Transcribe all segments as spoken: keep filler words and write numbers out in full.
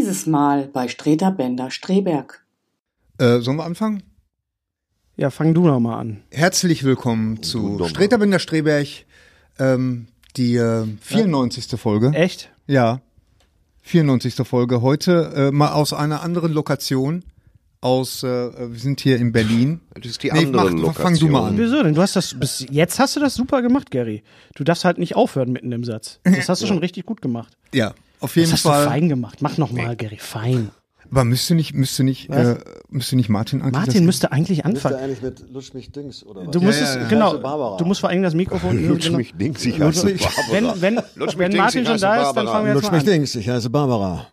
Dieses Mal bei Streter Bender Streberg. Äh, sollen wir anfangen? Ja, fang du noch mal an. Herzlich willkommen zu Streter Bender Streberg, ähm, die äh, vierundneunzigste Folge. Echt? Ja, vierundneunzigste Folge. Heute äh, mal aus einer anderen Lokation. Aus, äh, wir sind hier in Berlin. Das ist die nee, andere mach, Lokation. Fang du mal an. Wieso denn? Du hast das, bis jetzt hast du das super gemacht, Gary. Du darfst halt nicht aufhören mitten im Satz. Das hast du schon richtig gut gemacht. Ja, auf jeden Das hast Fall. du fein gemacht. Mach noch mal, Gary, fein. Aber müsste nicht, müsste nicht, äh, müsste nicht Martin eigentlich Martin das müsste eigentlich Müsste anfangen. eigentlich mit Lutsch mich Dings oder was? Du musst Ja, es, ja, ja. genau, Heiße Barbara. du musst vor allem das Mikrofon... Lutsch genau. mich Dings, ich heiße Barbara. Wenn, wenn, Lutsch mich wenn Dings, Martin ich schon heiße da ist, dann Barbara. fangen wir jetzt Lutsch mal mich an. Dings, ich heiße Barbara.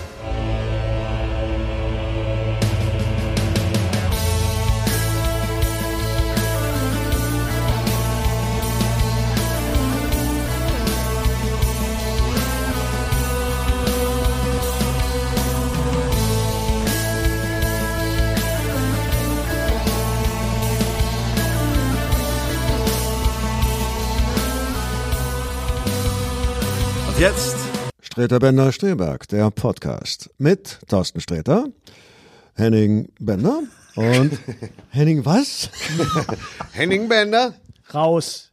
Jetzt Streter Bender Streberg, der Podcast mit Thorsten Streter, Henning Bender und Henning was? Henning Bender. Raus.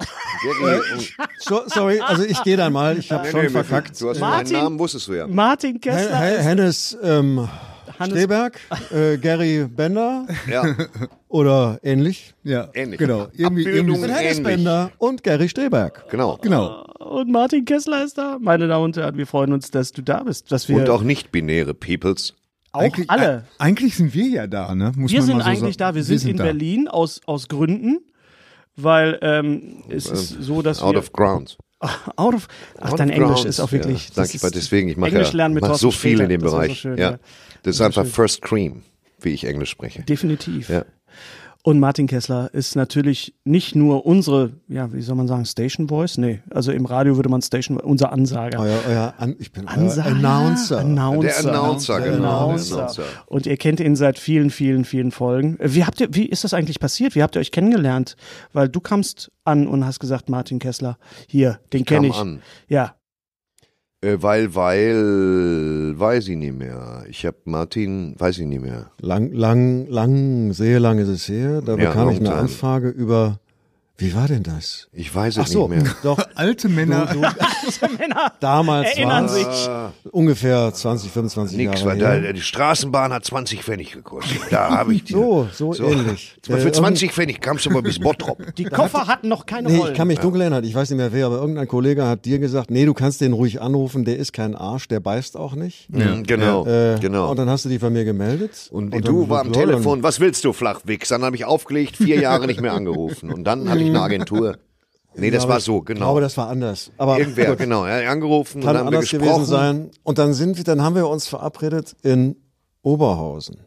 So, sorry, also ich gehe dann mal, ich habe Nee, schon nee, verkackt. Du hast Martin- meinen Namen, wusstest du ja. Martin Kessler Hen- ist Hennes ähm, Hannes- Streberg, äh, Gary Bender Ja, oder ähnlich. Ja, ähnlich. genau. Irgendwie, Abbildung irgendwie Und Hennes ähnlich. Bender und Gary Streberg. Genau. genau. und Martin Kessler ist da. Meine Damen und Herren, wir freuen uns, dass du da bist. Dass wir Und auch nicht-binäre Peoples. auch Eigentlich, alle. äh, eigentlich sind wir ja da, ne? Muss Wir man sind mal so eigentlich sagen. da. Wir sind, in da. Berlin aus, aus Gründen, weil ähm, es ist so, dass Out wir... of grounds. Out of, ach, Out dein of Englisch grounds. ist auch wirklich... Ja, das danke, ist- weil deswegen, ich mache Englisch ja lernen mit mach Thorsten so viel Sträter. in dem Das war so Bereich. schön, ja. ja. Das ist einfach First Cream, wie ich Englisch spreche. Definitiv. Ja. Und Martin Kessler ist natürlich nicht nur unsere, ja, wie soll man sagen, Station Voice? Nee, also im Radio würde man Station, unser Ansager. Euer, euer An ich bin Ansager? euer Announcer. Announcer. Der Announcer, Der genau. Announcer. Der Announcer. Und ihr kennt ihn seit vielen, vielen, vielen Folgen. Wie habt ihr, wie ist das eigentlich passiert? Wie habt ihr euch kennengelernt? Weil du kamst an und hast gesagt, Martin Kessler, hier, den kenne Kam ich. an. Ja. Äh, weil, weil, weiß ich nicht mehr. Ich habe Martin, weiß ich nicht mehr. Lang, lang, lang, sehr lang ist es her. Da Ja, bekam ich long eine time. Anfrage über, wie war denn das? Ich weiß es Ach so, nicht mehr. doch, Alte Männer. du, damals Erinnern war sich. ungefähr zwanzig, fünfundzwanzig Nix, Jahre weil da, her. die Straßenbahn hat zwanzig Pfennig gekostet. Da habe ich die. So, so, ähnlich. Für Äh, zwanzig Pfennig kamst du mal bis Bottrop. Die Koffer hatten noch keine Nee, Rollen. ich kann mich dunkel erinnern, ich weiß nicht mehr wer, aber irgendein Kollege hat dir gesagt, nee, du kannst den ruhig anrufen, der ist kein Arsch, der beißt auch nicht. Mhm, genau, Äh, genau. Und dann hast du die von mir gemeldet. Und, dann- du war am ja, dann- Telefon, was willst du, Flachwichs? Dann habe ich aufgelegt, vier Jahre nicht mehr angerufen. Und dann hatte ich eine Agentur. Nee, das Aber war so, Ich genau. glaube, das war anders. Aber Irgendwer, gut, genau. Er hat angerufen und kann dann haben wir anders gesprochen. gewesen sein. Und dann sind wir, dann haben wir uns verabredet in Oberhausen.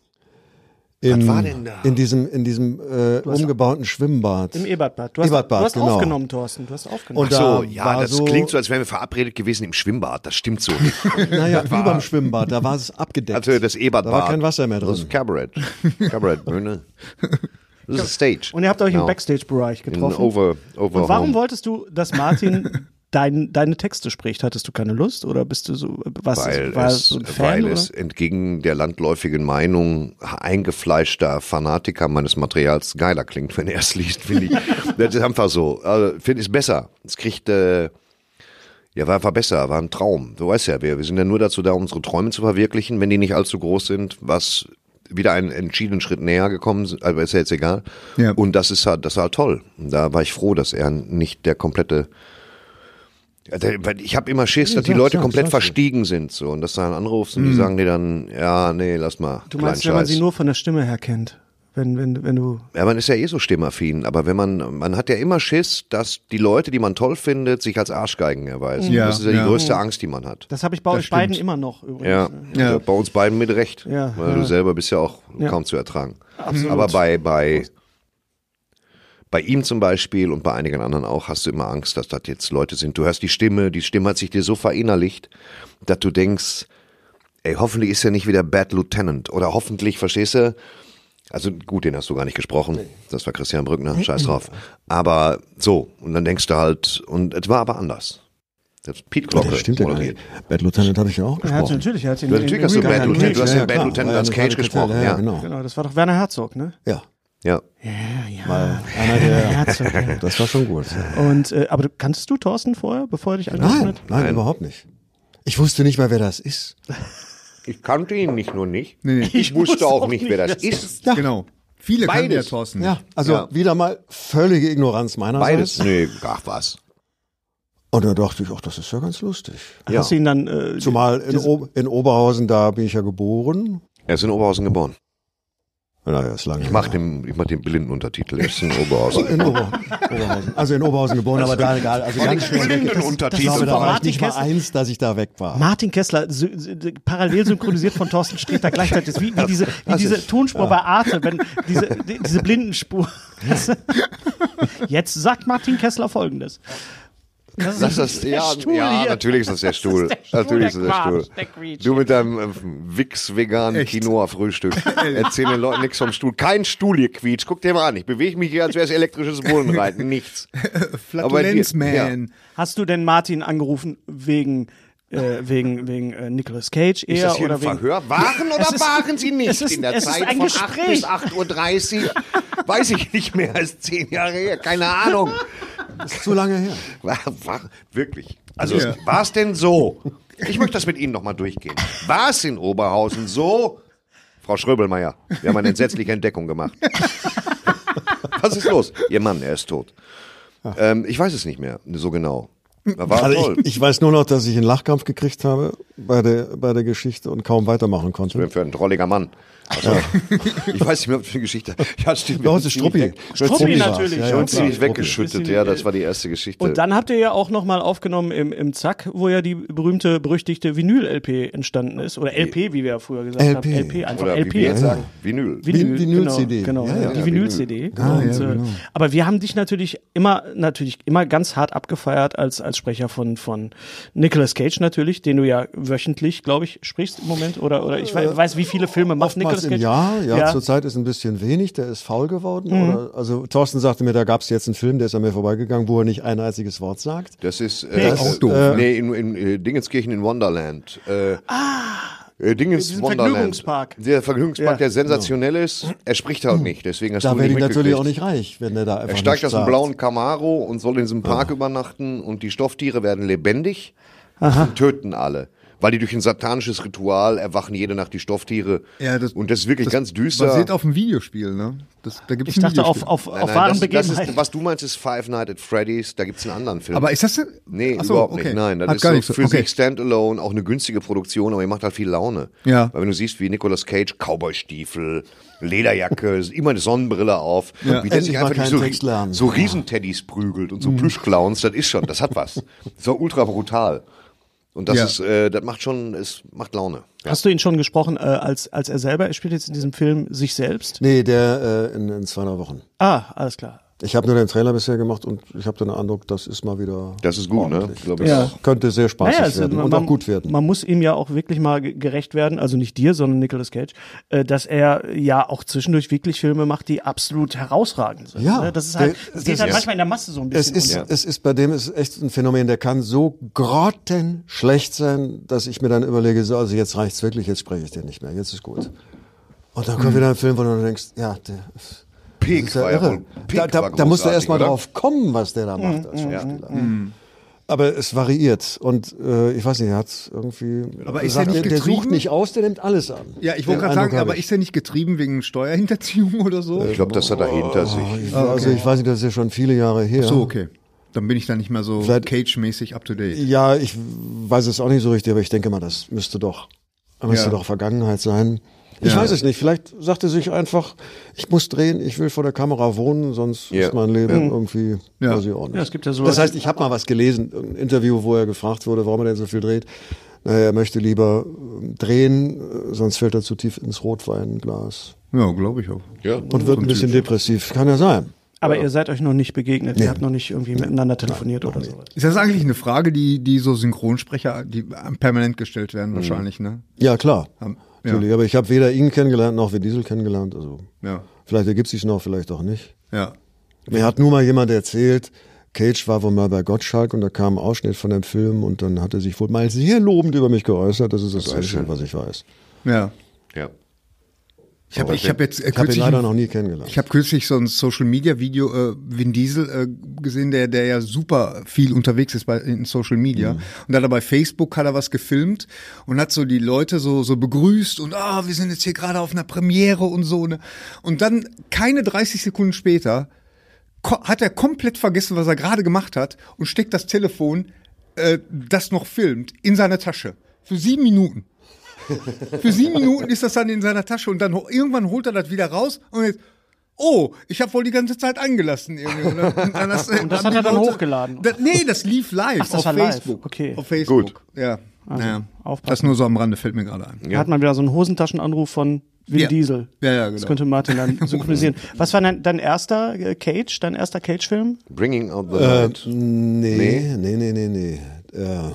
In, war denn da? In diesem, in diesem äh, umgebauten Schwimmbad. Im Ebertbad. Du hast, Ebertbad, du hast genau. aufgenommen, Thorsten. Du hast aufgenommen. Und Ach so, da ja, war das so, klingt so, als wären wir verabredet gewesen im Schwimmbad. Das stimmt so nicht. Naja, überm Schwimmbad, da war es abgedeckt. Also das Ebertbad. Da war kein Wasser mehr Das drin. ist Cabaret. Cabaret-Bühne. Das ist Stage. Und ihr habt euch Genau. im Backstage-Bereich In getroffen. over, over Und warum home. wolltest du, dass Martin dein, deine Texte spricht? Hattest du keine Lust oder bist du so, was, Weil, war es, so ein Fan? weil oder? es entgegen der landläufigen Meinung eingefleischter Fanatiker meines Materials geiler klingt, wenn er es liest, finde ich. Das ist einfach so. Also, finde ich es besser. Es kriegt, äh, ja, war einfach besser, war ein Traum. Du weißt ja, wir, wir sind ja nur dazu da, unsere Träume zu verwirklichen, wenn die nicht allzu groß sind, was wieder einen entschiedenen Schritt näher gekommen sind, aber ist ja jetzt egal. Ja. Und das ist halt, das war halt toll. Und da war ich froh, dass er nicht der komplette Ja, der- weil ich habe immer Schiss, Nee, dass die sag's, Leute sag's, komplett sag's. verstiegen sind so und dass du dann anrufst und die sagen dir dann, ja, nee, lass mal. Du kleinen meinst, wenn man Scheiß. sie nur von der Stimme her kennt? Wenn, wenn, wenn du. Ja, man ist ja eh so stimmaffin, aber wenn man, man hat ja immer Schiss, dass die Leute, die man toll findet, sich als Arschgeigen erweisen. Ja, das ist ja die ja. größte Angst, die man hat. Das habe ich bei Das euch beiden stimmt. immer noch übrigens. Ja, ne? Ja. ja. Bei uns beiden mit Recht, Ja, weil ja. du selber bist ja auch Ja. kaum zu ertragen. Absolut. Aber bei, bei, bei ihm zum Beispiel und bei einigen anderen auch hast du immer Angst, dass das jetzt Leute sind. Du hörst die Stimme, die Stimme hat sich dir so verinnerlicht, dass du denkst, ey, hoffentlich ist er nicht wieder Bad Lieutenant oder hoffentlich, verstehst du? Also gut, den hast du gar nicht gesprochen. Das war Christian Brückner, scheiß drauf. Aber so, und dann denkst du halt, und es war aber anders. Das ist Pete Glocke Das stimmt ja gar moderiert. nicht. Bad Lieutenant habe ich ja auch Er hat gesprochen. natürlich, er hat ihn Ja, natürlich hast du Bad Lieutenant, du hast den Bad Lieutenant als Cage gesprochen. Ja, Ja, genau. Genau, das war doch Werner Herzog, ne? Ja, ja. Ja, ja. mal einer der, Herzog, ja. das war schon gut. Und, äh, aber du, kanntest du Thorsten vorher, bevor er dich angerufen Nein, hat? nein, überhaupt nicht. Ich wusste nicht mal, wer das ist. Ich kannte ihn nicht nur nicht. Nee, nee. Ich wusste auch nicht, wer das ist. Ja. Genau. Viele kannten ja Beides. Thorsten. Ja, also Ja. wieder mal völlige Ignoranz meinerseits. Beides. Nee, ach was. Und da dachte ich, ach, das ist ja ganz lustig. Ja. Hast du ihn dann, äh, Zumal in, o in Oberhausen, da bin ich ja geboren. Er ist in Oberhausen geboren. Naja, ist lange. Ich mach den, ich mach den blinden Untertitel. Er ist in Oberhausen. In Ober Oberhausen. Also in Oberhausen geboren, aber da egal. Also ganz schnell weg. blinden Ich Untertitel. glaube, da war ich Martin nicht mal Kessler. eins, dass ich da weg war. Martin Kessler, sy sy parallel synchronisiert von Thorsten Sträter gleichzeitig. Das ist wie, wie diese, wie diese Tonspur bei Arte, wenn diese, die, diese Blindenspur. Jetzt sagt Martin Kessler Folgendes. Das Das ist, ja, Stuhl ja hier. natürlich ist das der Stuhl. Das ist der Stuhl, natürlich ist der das der Quark, Stuhl. der Quietsch. Du mit deinem äh, Wix-veganen Quinoa-Frühstück. Erzähl den Leuten nichts vom Stuhl. Kein Stuhl hier quietscht. Guck dir mal an. Ich bewege mich hier, als wäre es elektrisches Bullenreiten. Nichts. Flatulenzman. Hast du denn Martin angerufen wegen, äh, wegen, wegen äh, Nicolas Cage eher Ist das hier oder ein wegen? Verhör? Waren oder Es ist- waren Sie nicht? es ist- In der es ist Zeit ein von Gespräch. acht bis acht Uhr dreißig? Weiß ich nicht mehr als zehn Jahre her. Keine Ahnung. Das ist zu lange her. War, war, wirklich. Also Ja. war es denn so? Ich möchte das mit Ihnen nochmal durchgehen. War es in Oberhausen so? Frau Schröbelmeier, wir haben eine entsetzliche Entdeckung gemacht. Was ist los? Ihr Mann, er ist tot. Ähm, ich weiß es nicht mehr so genau. War Also toll. ich, ich weiß nur noch, dass ich einen Lachkampf gekriegt habe bei der, bei der Geschichte und kaum weitermachen konnte. Für einen drolliger Mann. Also, ich weiß nicht mehr, was für eine Geschichte. Ja, stimmt. Ja, es ist ziemlich Struppi. weg- Struppi Struppi war's. natürlich. Ja, Ja, ja, und klar, ziemlich Struppi. weggeschüttet. Bisschen- Ja, das war die erste Geschichte. Und dann habt ihr ja auch nochmal aufgenommen im, im Zack, wo ja die berühmte, berüchtigte Vinyl-L P entstanden ist. Oder L P, wie wir ja früher gesagt L haben. P. L P, einfach Oder L wie P. wir jetzt sagen, Vinyl. Vinyl, Vinyl-C D. Genau, genau Ja, ja. die Ja, Vinyl-C D. Ah, Und, ja, äh, genau. Aber wir haben dich natürlich immer, natürlich immer ganz hart abgefeiert als, als Sprecher von, von Nicolas Cage natürlich, den du ja wöchentlich, glaube ich, sprichst im Moment. Oder, oder ich weiß, weiß, wie viele Filme macht Oftmals Nicolas im Cage. Jahr, ja, Ja. zurzeit ist ein bisschen wenig, der ist faul geworden. Mhm. Oder, also Thorsten sagte mir, da gab es jetzt einen Film, der ist an mir vorbeigegangen, wo er nicht ein einziges Wort sagt. Das ist Nee, äh, das ist doof, äh, ne? Nee, in, in, in Dingenskirchen in Wonderland. Äh, ah, äh, Dingens diesen Wonderland. Vergnügungspark. Der Vergnügungspark, Ja. der sensationell ist. Er spricht halt nicht, deswegen hast Da du werde ihn ich nicht natürlich auch mitgekriegt. nicht reich, wenn der da einfach Er steigt nicht aus dem sagt. blauen Camaro und soll in diesem Park übernachten und die Stofftiere werden lebendig und töten alle. Weil die durch ein satanisches Ritual erwachen jede Nacht die Stofftiere. Ja, das- und das ist wirklich das ganz düster. Basiert auf einem Videospiel, ne? Das, da gibt's Ich ein dachte auf, Videospiel. auf, Nein, auf nein, wahren das, das Begebenheiten. ist, was du meinst, ist Five Nights at Freddy's. Da gibt's einen anderen Film. Aber ist das... Nee, Ach so, überhaupt okay. nicht. Nein, das Hat ist gar so nicht so. für Okay. sich Standalone, auch eine günstige Produktion, aber die macht halt viel Laune. Ja. Weil wenn du siehst, wie Nicolas Cage, Cowboystiefel, Lederjacke, immer eine Sonnenbrille auf, Ja. wie der Endlich sich mal einfach nicht keinen so, Text lernen. so Riesenteddys prügelt und so Plüschclowns, das ist schon, das hat was. Das war ultra brutal. Und das Ja. ist, äh, das macht schon, es macht Laune. Ja. Hast du ihn schon gesprochen, äh, als, als er selber, er spielt jetzt in diesem Film sich selbst? Nee, der äh, in, in zwei, drei Wochen. Ah, alles klar. Ich habe nur den Trailer bisher gemacht und ich habe den Eindruck, das ist mal wieder Das ist gut, ne? ordentlich. Glaub ich Ja. auch. Könnte sehr spaßig Naja, es- werden und auch gut werden. Man muss ihm ja auch wirklich mal ge- gerecht werden, also nicht dir, sondern Nicolas Cage, äh, dass er ja auch zwischendurch wirklich Filme macht, die absolut herausragend sind. Ja, ne? Das ist halt, der- das geht das halt ist- manchmal in der Masse so ein Es bisschen. ist, unter. es ist bei dem ist echt ein Phänomen, der kann so grottenschlecht sein, dass ich mir dann überlege, so, also jetzt reicht's wirklich, jetzt spreche ich den nicht mehr, jetzt ist gut. Und dann kommt wieder ein Film, wo du denkst, ja, der ist, Pink ist ja war ja irre. wohl, Pink Da, da, war da musst du großartig, erst mal oder? drauf kommen, was der da macht als Schauspieler. Aber es variiert und äh, ich weiß nicht, er hat irgendwie. Aber ist sagt, er nicht der, der sucht getrieben? nicht aus, der nimmt alles an. Ja, ich wollte Den gerade sagen, Eindruck hab aber ist er nicht getrieben wegen Steuerhinterziehung oder so? Ich glaube, das hat er hinter sich. Ich, Also ich weiß nicht, das ist ja schon viele Jahre her. So, okay. Dann bin ich da nicht mehr so Vielleicht- Cage-mäßig up to date. Ja, ich weiß es auch nicht so richtig, aber ich denke mal, das müsste doch, müsste Ja. doch Vergangenheit sein. Ich Ja. weiß es nicht. Vielleicht sagt er sich einfach, ich muss drehen, ich will vor der Kamera wohnen, sonst Ja. ist mein Leben irgendwie, Ja. weiß ich auch nicht. Ja, es gibt ja so das Leute- heißt, ich habe mal was gelesen, ein Interview, wo er gefragt wurde, warum er denn so viel dreht. Naja, er möchte lieber ähm, drehen, äh, sonst fällt er zu tief ins Rotweinglas Ja, glaube ich auch. Ja. und wird ein bisschen depressiv. Kann ja sein. Aber ihr seid euch noch nicht begegnet, ihr habt noch nicht irgendwie miteinander telefoniert oder so. Ist das eigentlich eine Frage, die, die so Synchronsprecher, die permanent gestellt werden, wahrscheinlich, ne? Ja, klar. Haben- ja. Natürlich. Aber ich habe weder ihn kennengelernt, noch Vin Diesel kennengelernt. Also Ja. vielleicht ergibt sich noch, vielleicht auch nicht. Ja. Mir hat nur mal jemand erzählt, Cage war wohl mal bei Gottschalk und da kam ein Ausschnitt von dem Film und dann hat er sich wohl mal sehr lobend über mich geäußert. Das ist das, das Einzige, was ich weiß. Ja. Ja. Ich habe ich hab jetzt äh, Ich habe ihn kürzlich, leider noch nie kennengelernt. ich habe kürzlich so ein Social Media Video äh, Vin Diesel äh, gesehen, der der ja super viel unterwegs ist bei in Social Media, Mhm. und da hat er bei Facebook hat er was gefilmt und hat so die Leute so so begrüßt und ah, wir sind jetzt hier gerade auf einer Premiere und so, ne? Und dann keine dreißig Sekunden später ko- hat er komplett vergessen, was er gerade gemacht hat, und steckt das Telefon, äh, das noch filmt, in seine Tasche für sieben Minuten. Für sieben Minuten ist das dann in seiner Tasche und dann ho- irgendwann holt er das wieder raus und jetzt, oh, ich habe wohl die ganze Zeit angelassen. Irgendwie. Und, dann, und, dann das, Und das hat er dann hochgeladen? Das, nee, das lief live Ach, das auf war live. Facebook. Okay. Auf Facebook. Gut. Ja. naja. aufpassen. Das nur so am Rande, fällt mir gerade ein. Da hat man wieder so einen Hosentaschenanruf von Vin Ja. Diesel. Ja, ja, Das genau. könnte Martin dann synchronisieren. Was war dein, dein erster äh, Cage, dein erster Cage-Film? Bringing Out the Äh, Night. nee, nee, nee, nee, nee. Ähm,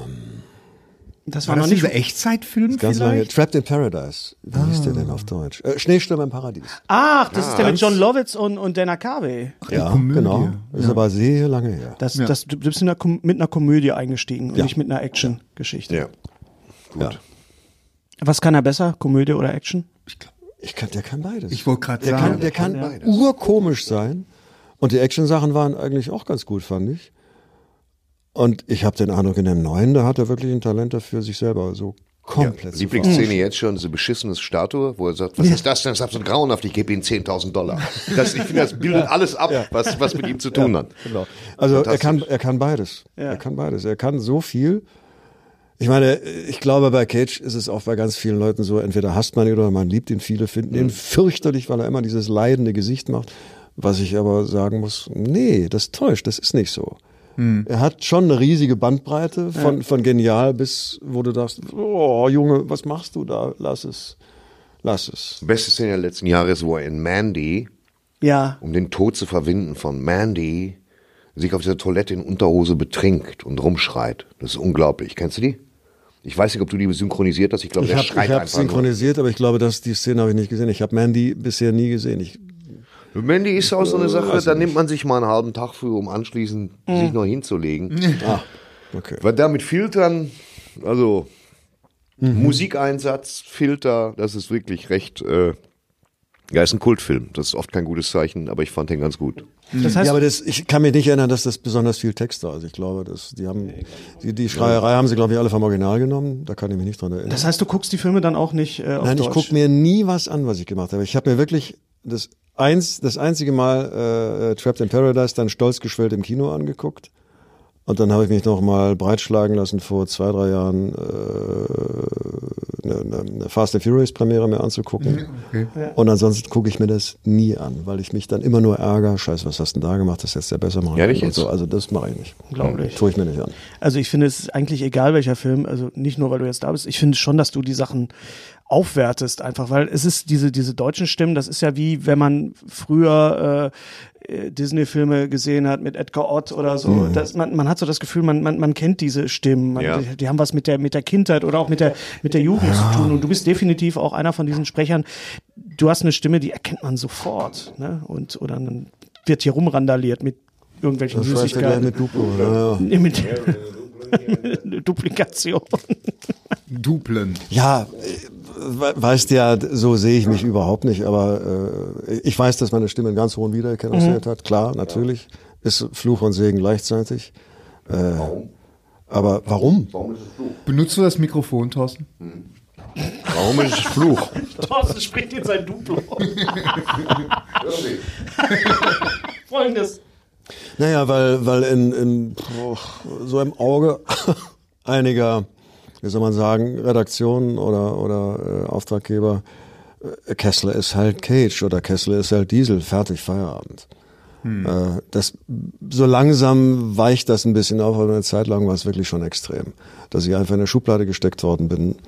Das War war, das noch nicht. dieser Echtzeitfilm ganz lange. vielleicht? Trapped in Paradise. Wie hieß der denn auf Deutsch? Äh, Schneesturm im Paradies. Ach, das ist der mit ganz- John Lovitz und, und Dana Carvey. Ja, Komödie. genau. Ist aber sehr lange her. Das, das, du bist in einer, Kom- mit einer Komödie eingestiegen und Ja. nicht mit einer Action-Geschichte. Ja. Gut. Ja. Was kann er besser, Komödie oder Action? Ich kann, der kann beides. Ich wollte gerade der sagen. kann, der kann beides. urkomisch sein. Und die Action-Sachen waren eigentlich auch ganz gut, fand ich. Und ich habe den Eindruck, in dem Neuen, da hat er wirklich ein Talent dafür, sich selber so komplett zu Lieblingsszene jetzt schon, diese beschissene Statue, wo er sagt, was ist das denn? Das ist absolut grauenhaft, ich gebe Ihnen zehntausend Dollar. Das, ich finde, das bildet alles ab, was, was mit ihm zu tun hat. Genau. Also er Fantastisch. kann, er kann beides. Ja. Er kann beides. Er kann so viel. Ich meine, ich glaube, bei Cage ist es auch bei ganz vielen Leuten so, entweder hasst man ihn oder man liebt ihn. Viele finden ihn fürchterlich, weil er immer dieses leidende Gesicht macht. Was ich aber sagen muss, nee, das täuscht, das ist nicht so. Er hat schon eine riesige Bandbreite von, von genial bis, wo du dachtest, oh Junge, was machst du da? Lass es. Lass es. Beste Szene der letzten Jahre ist, wo er in Mandy, Ja. um den Tod zu verwinden von Mandy, sich auf dieser Toilette in Unterhose betrinkt und rumschreit. Das ist unglaublich. Kennst du die? Ich weiß nicht, ob du die synchronisiert hast. Ich glaube, Ich der habe schreit ich hab einfach nur. synchronisiert, aber ich glaube, dass die Szene habe ich nicht gesehen. Ich habe Mandy bisher nie gesehen. Ich, Mandy ist auch so eine Sache, da nimmt man sich mal einen halben Tag für, um anschließend sich noch hinzulegen. ah, okay. Weil da mit Filtern, also Musikeinsatz, Filter, das ist wirklich recht, äh, ja, ist ein Kultfilm. Das ist oft kein gutes Zeichen, aber ich fand den ganz gut. Das heißt, Ja, aber das, ich kann mich nicht erinnern, dass das besonders viel Text war. Also ich glaube, dass die haben die, die Schreierei haben sie, glaube ich, alle vom Original genommen. Da kann ich mich nicht dran erinnern. das heißt, du guckst die Filme dann auch nicht äh, auf Nein, Deutsch? ich gucke mir nie was an, was ich gemacht habe. Ich habe mir wirklich das eins, das einzige Mal äh, Trapped in Paradise dann stolz geschwellt im Kino angeguckt. Und dann habe ich mich noch mal breitschlagen lassen, vor zwei, drei Jahren äh, eine, eine, eine Fast and Furious Premiere mir anzugucken. Okay. Und ansonsten gucke ich mir das nie an, weil ich mich dann immer nur ärgere. Scheiße, was hast du denn da gemacht? Das hättest du ja besser machen Ja, nicht können und jetzt. so. Also das mache ich nicht. Unglaublich. Tue ich mir nicht an. Also ich finde, es ist eigentlich egal, welcher Film, also nicht nur, weil du jetzt da bist, ich finde schon, dass du die Sachen aufwertest einfach, weil es ist diese, diese deutschen Stimmen, das ist ja wie, wenn man früher äh, Disney-Filme gesehen hat mit Edgar Ott oder so. Mhm. Das, man, man hat so das Gefühl, man, man, man kennt diese Stimmen. Man, Ja. die, die haben was mit der, mit der Kindheit oder auch mit der, mit der Jugend zu tun. Und du bist definitiv auch einer von diesen Sprechern. Du hast eine Stimme, die erkennt man sofort. Ne? Und, oder dann wird hier rumrandaliert mit irgendwelchen Das schreibt er gleich Süßigkeiten. mit Duplo. Ja, Nee, mit Duplikation. Duplen. ja, äh, we- weißt ja, so sehe ich mich überhaupt nicht, aber äh, ich weiß, dass meine Stimme einen ganz hohen Wiedererkennungswert hat. Klar, natürlich. Ist Fluch und Segen gleichzeitig. Äh, Warum? aber warum? Warum ist es Fluch? Benutzt du das Mikrofon, Thorsten? Warum ist es Fluch? Thorsten spricht in sein Duplo. Folgendes. Naja, weil, weil in, in boah, so im Auge einiger, wie soll man sagen, Redaktionen oder, oder äh, Auftraggeber, äh, Kessler ist halt Cage oder Kessler ist halt Diesel, fertig, Feierabend. Äh, das, so langsam weicht das ein bisschen auf, aber eine Zeit lang war es wirklich schon extrem. Dass ich einfach in eine Schublade gesteckt worden bin,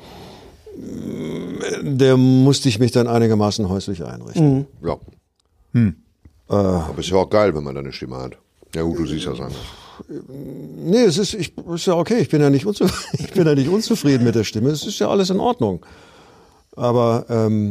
der musste ich mich dann einigermaßen häuslich einrichten. Ja. Äh, Aber ist ja auch geil, wenn man da eine Stimme hat. Ja gut, du siehst das anders. Nee, es ist, ich, ist ja okay. Ich bin ja nicht unzufrieden, ich bin ja nicht unzufrieden mit der Stimme. Es ist ja alles in Ordnung. Aber ähm,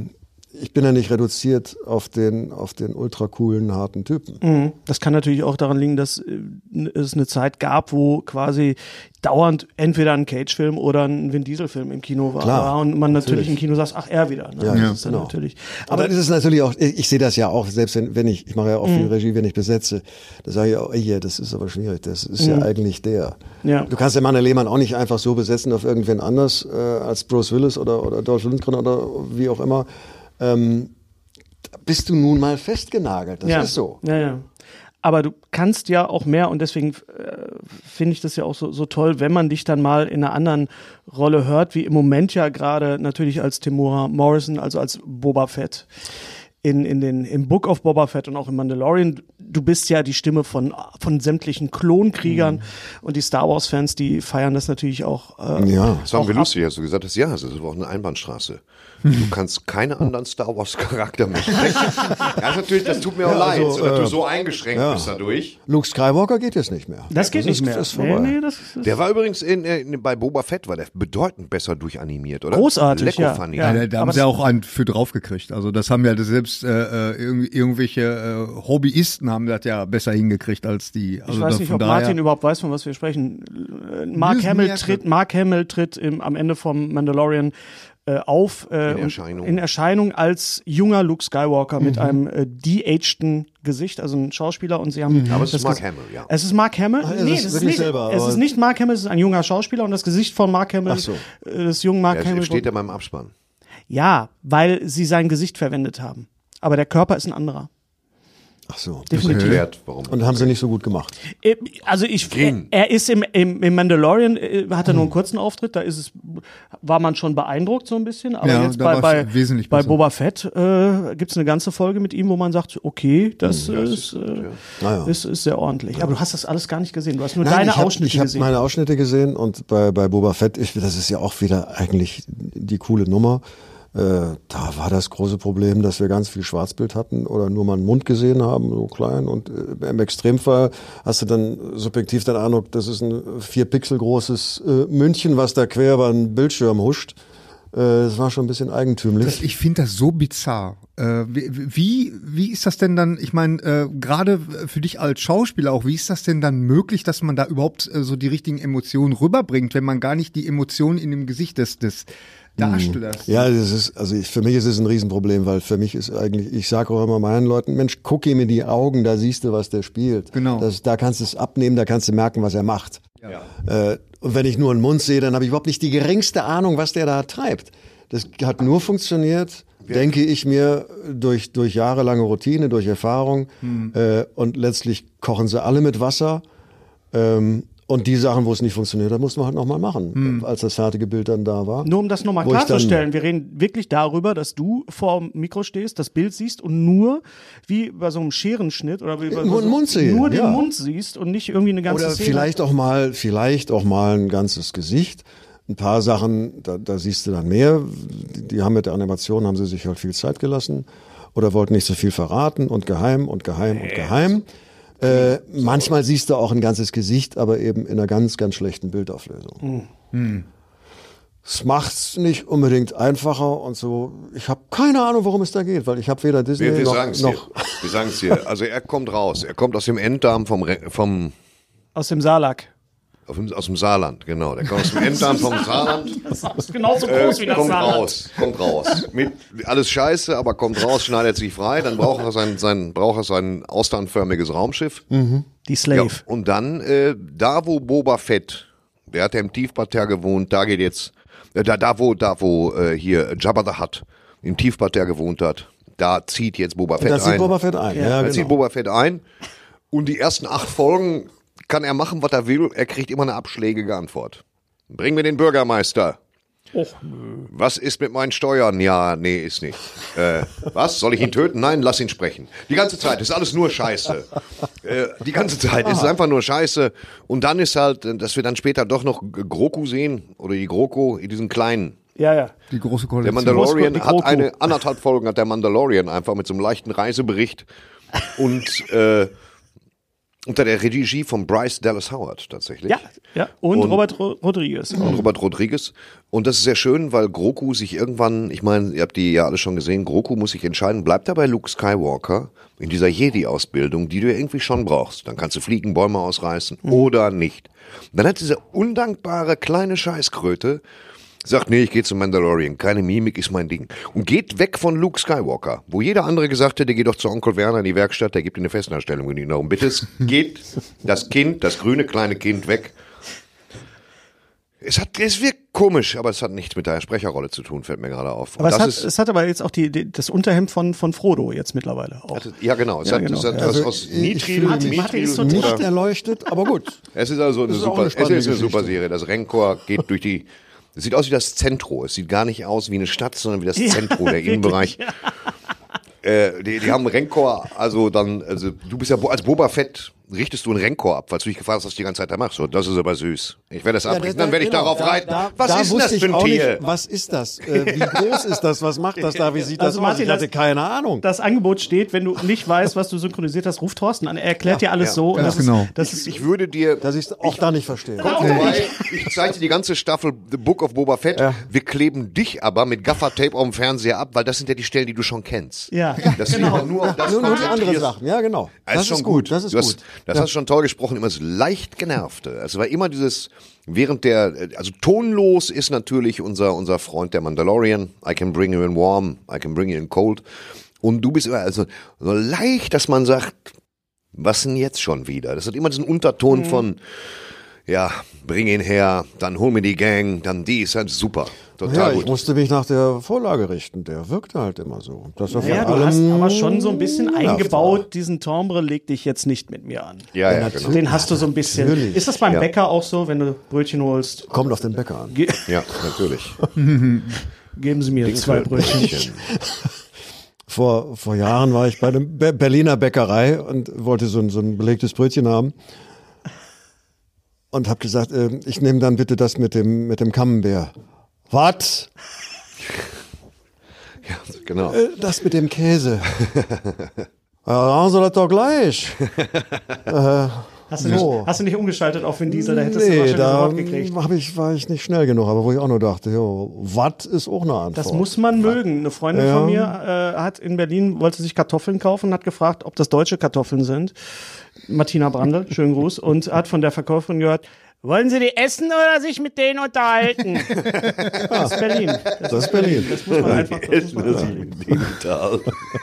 ich bin ja nicht reduziert auf den, auf den ultra coolen, harten Typen. Mhm. Das kann natürlich auch daran liegen, dass äh, es eine Zeit gab, wo quasi dauernd entweder ein Cage-Film oder ein Vin Diesel-Film im Kino war. Klar, und man natürlich, natürlich im Kino sagt, ach, er wieder. Ne? Ja, das ja, ist dann genau. natürlich. Aber Aber dann ist es natürlich auch, ich, ich sehe das ja auch, selbst wenn, wenn ich, ich mache ja auch viel Regie, wenn ich besetze, da sage ich auch, ey, hier, das ist aber schwierig, das ist ja eigentlich der. Ja. Du kannst ja Manne Lehmann auch nicht einfach so besetzen auf irgendwen anders äh, als Bruce Willis oder, oder Dolph Lundgren oder wie auch immer. Ähm, da bist du nun mal festgenagelt, das ja. ist so. Ja, ja. Aber du kannst ja auch mehr und deswegen äh, finde ich das ja auch so, so toll, wenn man dich dann mal in einer anderen Rolle hört, wie im Moment ja gerade natürlich als Temuera Morrison, also als Boba Fett. In, in den, im Book of Boba Fett und auch im Mandalorian, du bist ja die Stimme von, von sämtlichen Klonkriegern mhm. und die Star Wars Fans, die feiern das natürlich auch. Äh, ja. Das waren wir lustig, als du gesagt hast, ja, das ist auch eine Einbahnstraße. Du kannst keine anderen Star Wars Charakter mehr sprechen. Ja, natürlich, das tut mir auch Ja, leid, also, so, dass äh, du so eingeschränkt ja. bist dadurch. Luke Skywalker geht jetzt nicht mehr. Das geht das nicht ist, mehr. Ist vorbei. Nee, nee, das ist, Der war übrigens in, in, bei Boba Fett, war der bedeutend besser durchanimiert, oder? Großartig, Lecko ja. funny. Ja. Ja, da haben aber sie das- auch einen für draufgekriegt. Also das haben ja selbst äh, irg irgendwelche äh, Hobbyisten haben das ja besser hingekriegt als die. Also Ich weiß da- nicht, von ob daher- Martin überhaupt weiß, von was wir sprechen. Äh, Mark Müssen Hamill wir- tritt, Mark Hamill tritt im, am Ende vom Mandalorian äh, auf äh, In und Erscheinung. in Erscheinung als junger Luke Skywalker Mhm. mit einem äh, de-ageden Gesicht, also ein Schauspieler, und sie haben Aber es das ist Mark Ges- Hamill, ja. Es ist Mark Hamill. Ach, er nee, ist es ist wirklich nicht, selber, es aber- ist nicht Mark Hamill, es ist ein junger Schauspieler und das Gesicht von Mark Hamill, Ach so. äh, des jungen Mark Er Hamill. steht ja beim Abspann. Ja, weil sie sein Gesicht verwendet haben. Aber der Körper ist ein anderer. Ach so. Definitiv. Erklärt, warum. Und haben sie nicht so gut gemacht. Äh, Also ich, er, Ging. er ist im, im, im Mandalorian, äh, hat er nur einen kurzen Auftritt, da ist es, war man schon beeindruckt so ein bisschen, aber Ja, jetzt da bei, war's bei, wesentlich bei besser. Boba Fett äh, gibt es eine ganze Folge mit ihm, wo man sagt, okay, das, ist, äh, Naja. ist, ist sehr ordentlich. Aber du hast das alles gar nicht gesehen, du hast nur Nein, deine ich hab, Ausschnitte ich hab gesehen. meine Ausschnitte gesehen und bei, bei Boba Fett, ich, das ist ja auch wieder eigentlich die coole Nummer. Äh, da war das große Problem, dass wir ganz viel Schwarzbild hatten oder nur mal einen Mund gesehen haben, so klein. Und äh, im Extremfall hast du dann subjektiv den Eindruck, das ist ein vier Pixel großes äh, München, was da quer über einen Bildschirm huscht. Äh, das war schon ein bisschen eigentümlich. Das, ich finde das so bizarr. Äh, wie, wie, wie ist das denn dann, ich meine, äh, gerade für dich als Schauspieler auch, wie ist das denn dann möglich, dass man da überhaupt äh, so die richtigen Emotionen rüberbringt, wenn man gar nicht die Emotionen in dem Gesicht des, des Darstellers. Ja, das ist, also ich, für mich ist es ein Riesenproblem, weil für mich ist eigentlich, ich sage auch immer meinen Leuten, Mensch, guck ihm in die Augen, da siehst du, was der spielt. Genau. Das, da kannst du es abnehmen, da kannst du merken, was er macht. Ja. Äh, und wenn ich nur einen Mund sehe, dann habe ich überhaupt nicht die geringste Ahnung, was der da treibt. Das hat nur funktioniert, denke ich mir, durch, durch jahrelange Routine, durch Erfahrung. Hm. Äh, und letztlich kochen sie alle mit Wasser. Ähm, Und die Sachen, wo es nicht funktioniert hat, mussten wir halt nochmal machen, Hm. als das fertige Bild dann da war. Nur um das nochmal Wo ich klarzustellen, wir reden wirklich darüber, dass du vor dem Mikro stehst, das Bild siehst und nur wie bei so einem Scherenschnitt oder wie bei Nur so, den Mund sehen, nur den ja. Mund siehst und nicht irgendwie eine ganze Oder Szene. vielleicht auch mal, vielleicht auch mal ein ganzes Gesicht. Ein paar Sachen, da, da siehst du dann mehr. Die, die haben mit der Animation, haben sie sich halt viel Zeit gelassen oder wollten nicht so viel verraten und geheim und geheim und geheim. Äh, manchmal siehst du auch ein ganzes Gesicht, aber eben in einer ganz, ganz schlechten Bildauflösung. Hm. Es macht's nicht unbedingt einfacher und so. Ich habe keine Ahnung, worum es da geht, weil ich habe weder Disney Wir, wir noch, sagen es dir. noch Wir sagen es dir. Also er kommt raus. Er kommt aus dem Enddarm vom, Re- vom Aus dem Salak. auf dem- aus dem Saarland, genau. Der kommt aus dem Enddarm vom Saarland. Das ist genauso Äh, groß wie das kommt Saarland. raus, kommt raus. Mit, alles scheiße, aber kommt raus, schneidet sich frei. Dann braucht er sein, sein, braucht er sein austernförmiges Raumschiff. Die Slave. Ja, und dann, äh, da wo Boba Fett, der hat ja im Tiefparterre gewohnt, da geht jetzt, äh, da, da wo, da wo äh, hier Jabba the Hutt im Tiefparterre gewohnt hat, da zieht jetzt Boba Fett das ein. sieht Boba Fett ein. Ja, Da genau. zieht Boba Fett ein und die ersten acht Folgen kann er machen, was er will, er kriegt immer eine abschlägige Antwort. Bring mir den Bürgermeister. Was ist mit meinen Steuern? Ja, nee, ist nicht. Äh, was? Soll ich ihn töten? Nein, lass ihn sprechen. Die ganze Zeit ist alles nur Scheiße. Äh, die ganze Zeit ist es einfach nur Scheiße. Und dann ist halt, dass wir dann später doch noch Grogu sehen, oder die GroKo, diesen kleinen. Ja, ja. Die große Der Koalition. Mandalorian die hat GroKo. eine, anderthalb Folgen hat der Mandalorian einfach mit so einem leichten Reisebericht und, äh, unter der Regie von Bryce Dallas Howard tatsächlich. Ja, ja. Und, Und- Robert Ro- Rodriguez. Und Robert Rodriguez. Und das ist sehr schön, weil Grogu sich irgendwann, ich meine, ihr habt die ja alle schon gesehen, Grogu muss sich entscheiden, bleibt er bei Luke Skywalker in dieser Jedi-Ausbildung, die du ja irgendwie schon brauchst. Dann kannst du fliegen, Bäume ausreißen oder nicht. Dann hat diese undankbare kleine Scheißkröte sagt, nee, ich gehe zum Mandalorian, keine Mimik ist mein Ding. Und geht weg von Luke Skywalker, wo jeder andere gesagt hätte, geh doch zu Onkel Werner in die Werkstatt, der gibt dir eine Festanstellung in die Darum. Bitte, es geht das Kind, das grüne kleine Kind weg. Es, hat, es wirkt komisch, aber es hat nichts mit der Sprecherrolle zu tun, fällt mir gerade auf. Und Aber es das hat, ist, es hat aber jetzt auch die, die, das Unterhemd von, von Frodo jetzt mittlerweile auch. ja, genau. Es Ja, hat, genau. es hat Also, was aus ich- ich Mithril, fühle mich- Martin ist so Mithril Nicht oder, erleuchtet, aber gut. es ist also eine Das ist auch super, eine es spannende ist eine Geschichte. super Serie. Das Rencor geht durch die, es sieht aus wie das Zentro. Es sieht gar nicht aus wie eine Stadt, sondern wie das Zentro, der Innenbereich. Äh, die, die haben Rencor, also dann, also du bist ja Bo- als Boba Fett, richtest du einen Rencor ab, weil du dich gefragt hast, was du die ganze Zeit da machst. So, das ist aber süß. Ich werde das abrichten, dann werde ich genau, darauf da- reiten. Da, was da ist denn wusste das ich für ein auch Tier? Nicht, was ist das? Äh, wie groß ist das? Was macht das da? Wie sieht das Also aus? Martin, Ich hatte das- keine Ahnung. Das Angebot steht, wenn du nicht weißt, was du synchronisiert hast, ruf Thorsten an. Er erklärt dir alles ja, so. Und ganz das genau. Ist, das ist, Ich würde dir, Dass ich es auch da nicht verstehe. Kommt vorbei, ich zeige dir die ganze Staffel The Book of Boba Fett. Ja. Wir kleben dich aber mit Gaffer-Tape auf dem Fernseher ab, weil das sind ja die Stellen, die du schon kennst. Ja, das genau. sind nur, das Nur, nur die andere konzentrierst- Sachen. Ja, genau. Das, ist schon gut. Das ist du gut. Hast, das hast du schon toll gesprochen. Immer das leicht genervte. Also war immer dieses, während der, also tonlos ist natürlich unser, unser Freund der Mandalorian. I can bring you in warm, I can bring you in cold. Und du bist immer, also, so leicht, dass man sagt, was denn jetzt schon wieder? Das hat immer diesen Unterton von, ja, bring ihn her, dann hol mir die Gang, dann die ist halt super. Total Ja, ich gut. musste mich nach der Vorlage richten. Der wirkte halt immer so. Das war ja, vor du hast allem aber schon so ein bisschen nervt eingebaut, diesen Timbre leg dich jetzt nicht mit mir an. Ja, ja, natürlich. genau. Den hast du so ein bisschen. Natürlich. Ist das beim Ja. Bäcker auch so, wenn du Brötchen holst? Kommt auf den Bäcker an. Ge Ja, natürlich. geben Sie mir zwei Brötchen. Vor, vor Jahren war ich bei einer Be- Berliner Bäckerei und wollte so ein, so ein belegtes Brötchen haben. Und habe gesagt, äh, ich nehme dann bitte das mit dem, mit dem Camembert. Was? Ja, genau. Äh, das mit dem Käse. Ja, machen Sie das doch gleich. Hast du, nicht, So. hast du nicht umgeschaltet auf Vin Diesel? Da hättest du Nee, wahrscheinlich da sofort gekriegt. hab ich, war ich nicht schnell genug, aber wo ich auch nur dachte, jo, was ist auch eine Antwort. Das muss man mögen. Eine Freundin Ja. von mir äh, hat in Berlin, wollte sich Kartoffeln kaufen, hat gefragt, ob das deutsche Kartoffeln sind. Martina Brandl, schönen Gruß. Und hat von der Verkäuferin gehört, wollen Sie die essen oder sich mit denen unterhalten? Das ist Berlin. Das, Das ist Berlin. das muss man einfach das muss man einfach lieben. Digital.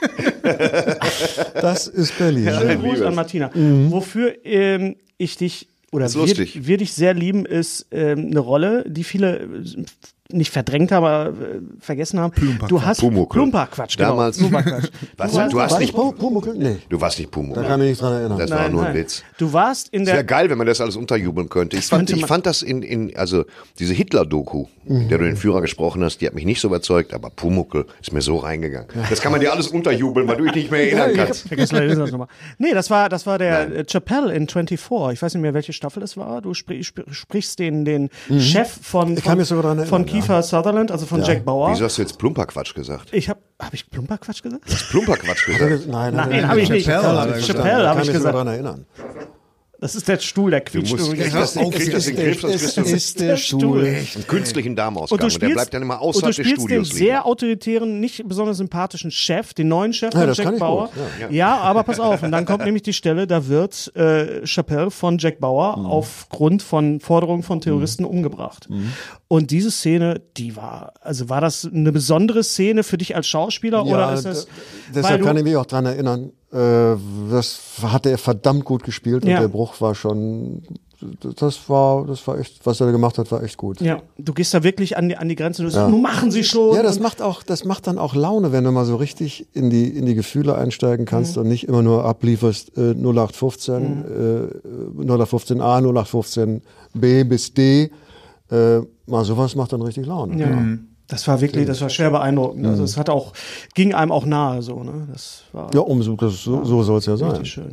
Das ist Berlin. Schönen Gruß an Martina. Wofür ähm, ich dich oder ist wir, lustig. wir dich sehr lieben, ist ähm, eine Rolle, die viele äh, nicht verdrängt haben, aber äh, vergessen haben. Du hast Pumuckl. Plumperquatsch, genau. Damals- Plumperquatsch. Was, Du du hast War ich nicht, Pu- Pumuckl? Nee, du warst nicht Pumuckl. da kann ich mich nicht dran erinnern. Das war Nein, nur ein nein. Witz. Du warst in Es wäre der geil, wenn man das alles unterjubeln könnte. Ich fand, könnte ich man- fand das in, in, also diese Hitler-Doku, in der du den Führer gesprochen hast, die hat mich nicht so überzeugt, aber Pumuckl ist mir so reingegangen. Das kann man dir alles unterjubeln, weil du dich nicht mehr erinnern kannst. Vergiss leider das nochmal. Nee, das war, das war der äh, Chappelle in vierundzwanzig. Ich weiß nicht mehr, welche Staffel es war. Du sprich, sp sprichst den, den Chef von, kann von, mich sogar dran erinnern, von Kiefer Sutherland, also von Jack Bauer. Wieso hast du jetzt Plumperquatsch gesagt? Ich hab, hab ich Plumperquatsch gesagt? Plumperquatsch gesagt. Nein, Nein, hab ich nicht. Chappelle hat er gesagt. Chappelle habe ich kann mich sogar gesagt. daran erinnern. Das ist der Stuhl, der quietscht musst- übrigens. Ja, das- auf kriegst jetzt. das in den Griff, sonst kriegst du ist der Stuhl. einen künstlichen Darmausgang. Und du Und, der spielst, bleibt dann immer und du außerhalb des spielst den Studios liegen. sehr autoritären, nicht besonders sympathischen Chef, den neuen Chef Ja, von das kann Jack ich Bauer. gut, ja. ja. aber pass auf, und dann kommt nämlich die Stelle, da wird äh, Chappelle von Jack Bauer Mhm. aufgrund von Forderungen von Terroristen umgebracht. Und diese Szene, die war, also war das eine besondere Szene für dich als Schauspieler oder ist das? d- deshalb weil kann du- ich mich auch dran erinnern. Äh, das hat er verdammt gut gespielt und Ja. der Bruch war schon, das war, das war echt, was er gemacht hat, war echt gut. Ja, du gehst da wirklich an die, an die Grenze. Du sagst, nun machen sie schon. Ja, das Und- macht auch, das macht dann auch Laune, wenn du mal so richtig in die, in die Gefühle einsteigen kannst Mhm. und nicht immer nur ablieferst, äh, null acht fünfzehn, Mhm. äh, null acht fünfzehn a, null acht fünfzehn b bis d. Äh, mal sowas macht dann richtig Laune. Ja. Das war wirklich, das war schwer beeindruckend. Also es hat auch, ging einem auch nahe so, ne? Das war Ja, umso, das, so, so soll es ja sein. richtig schön, ja.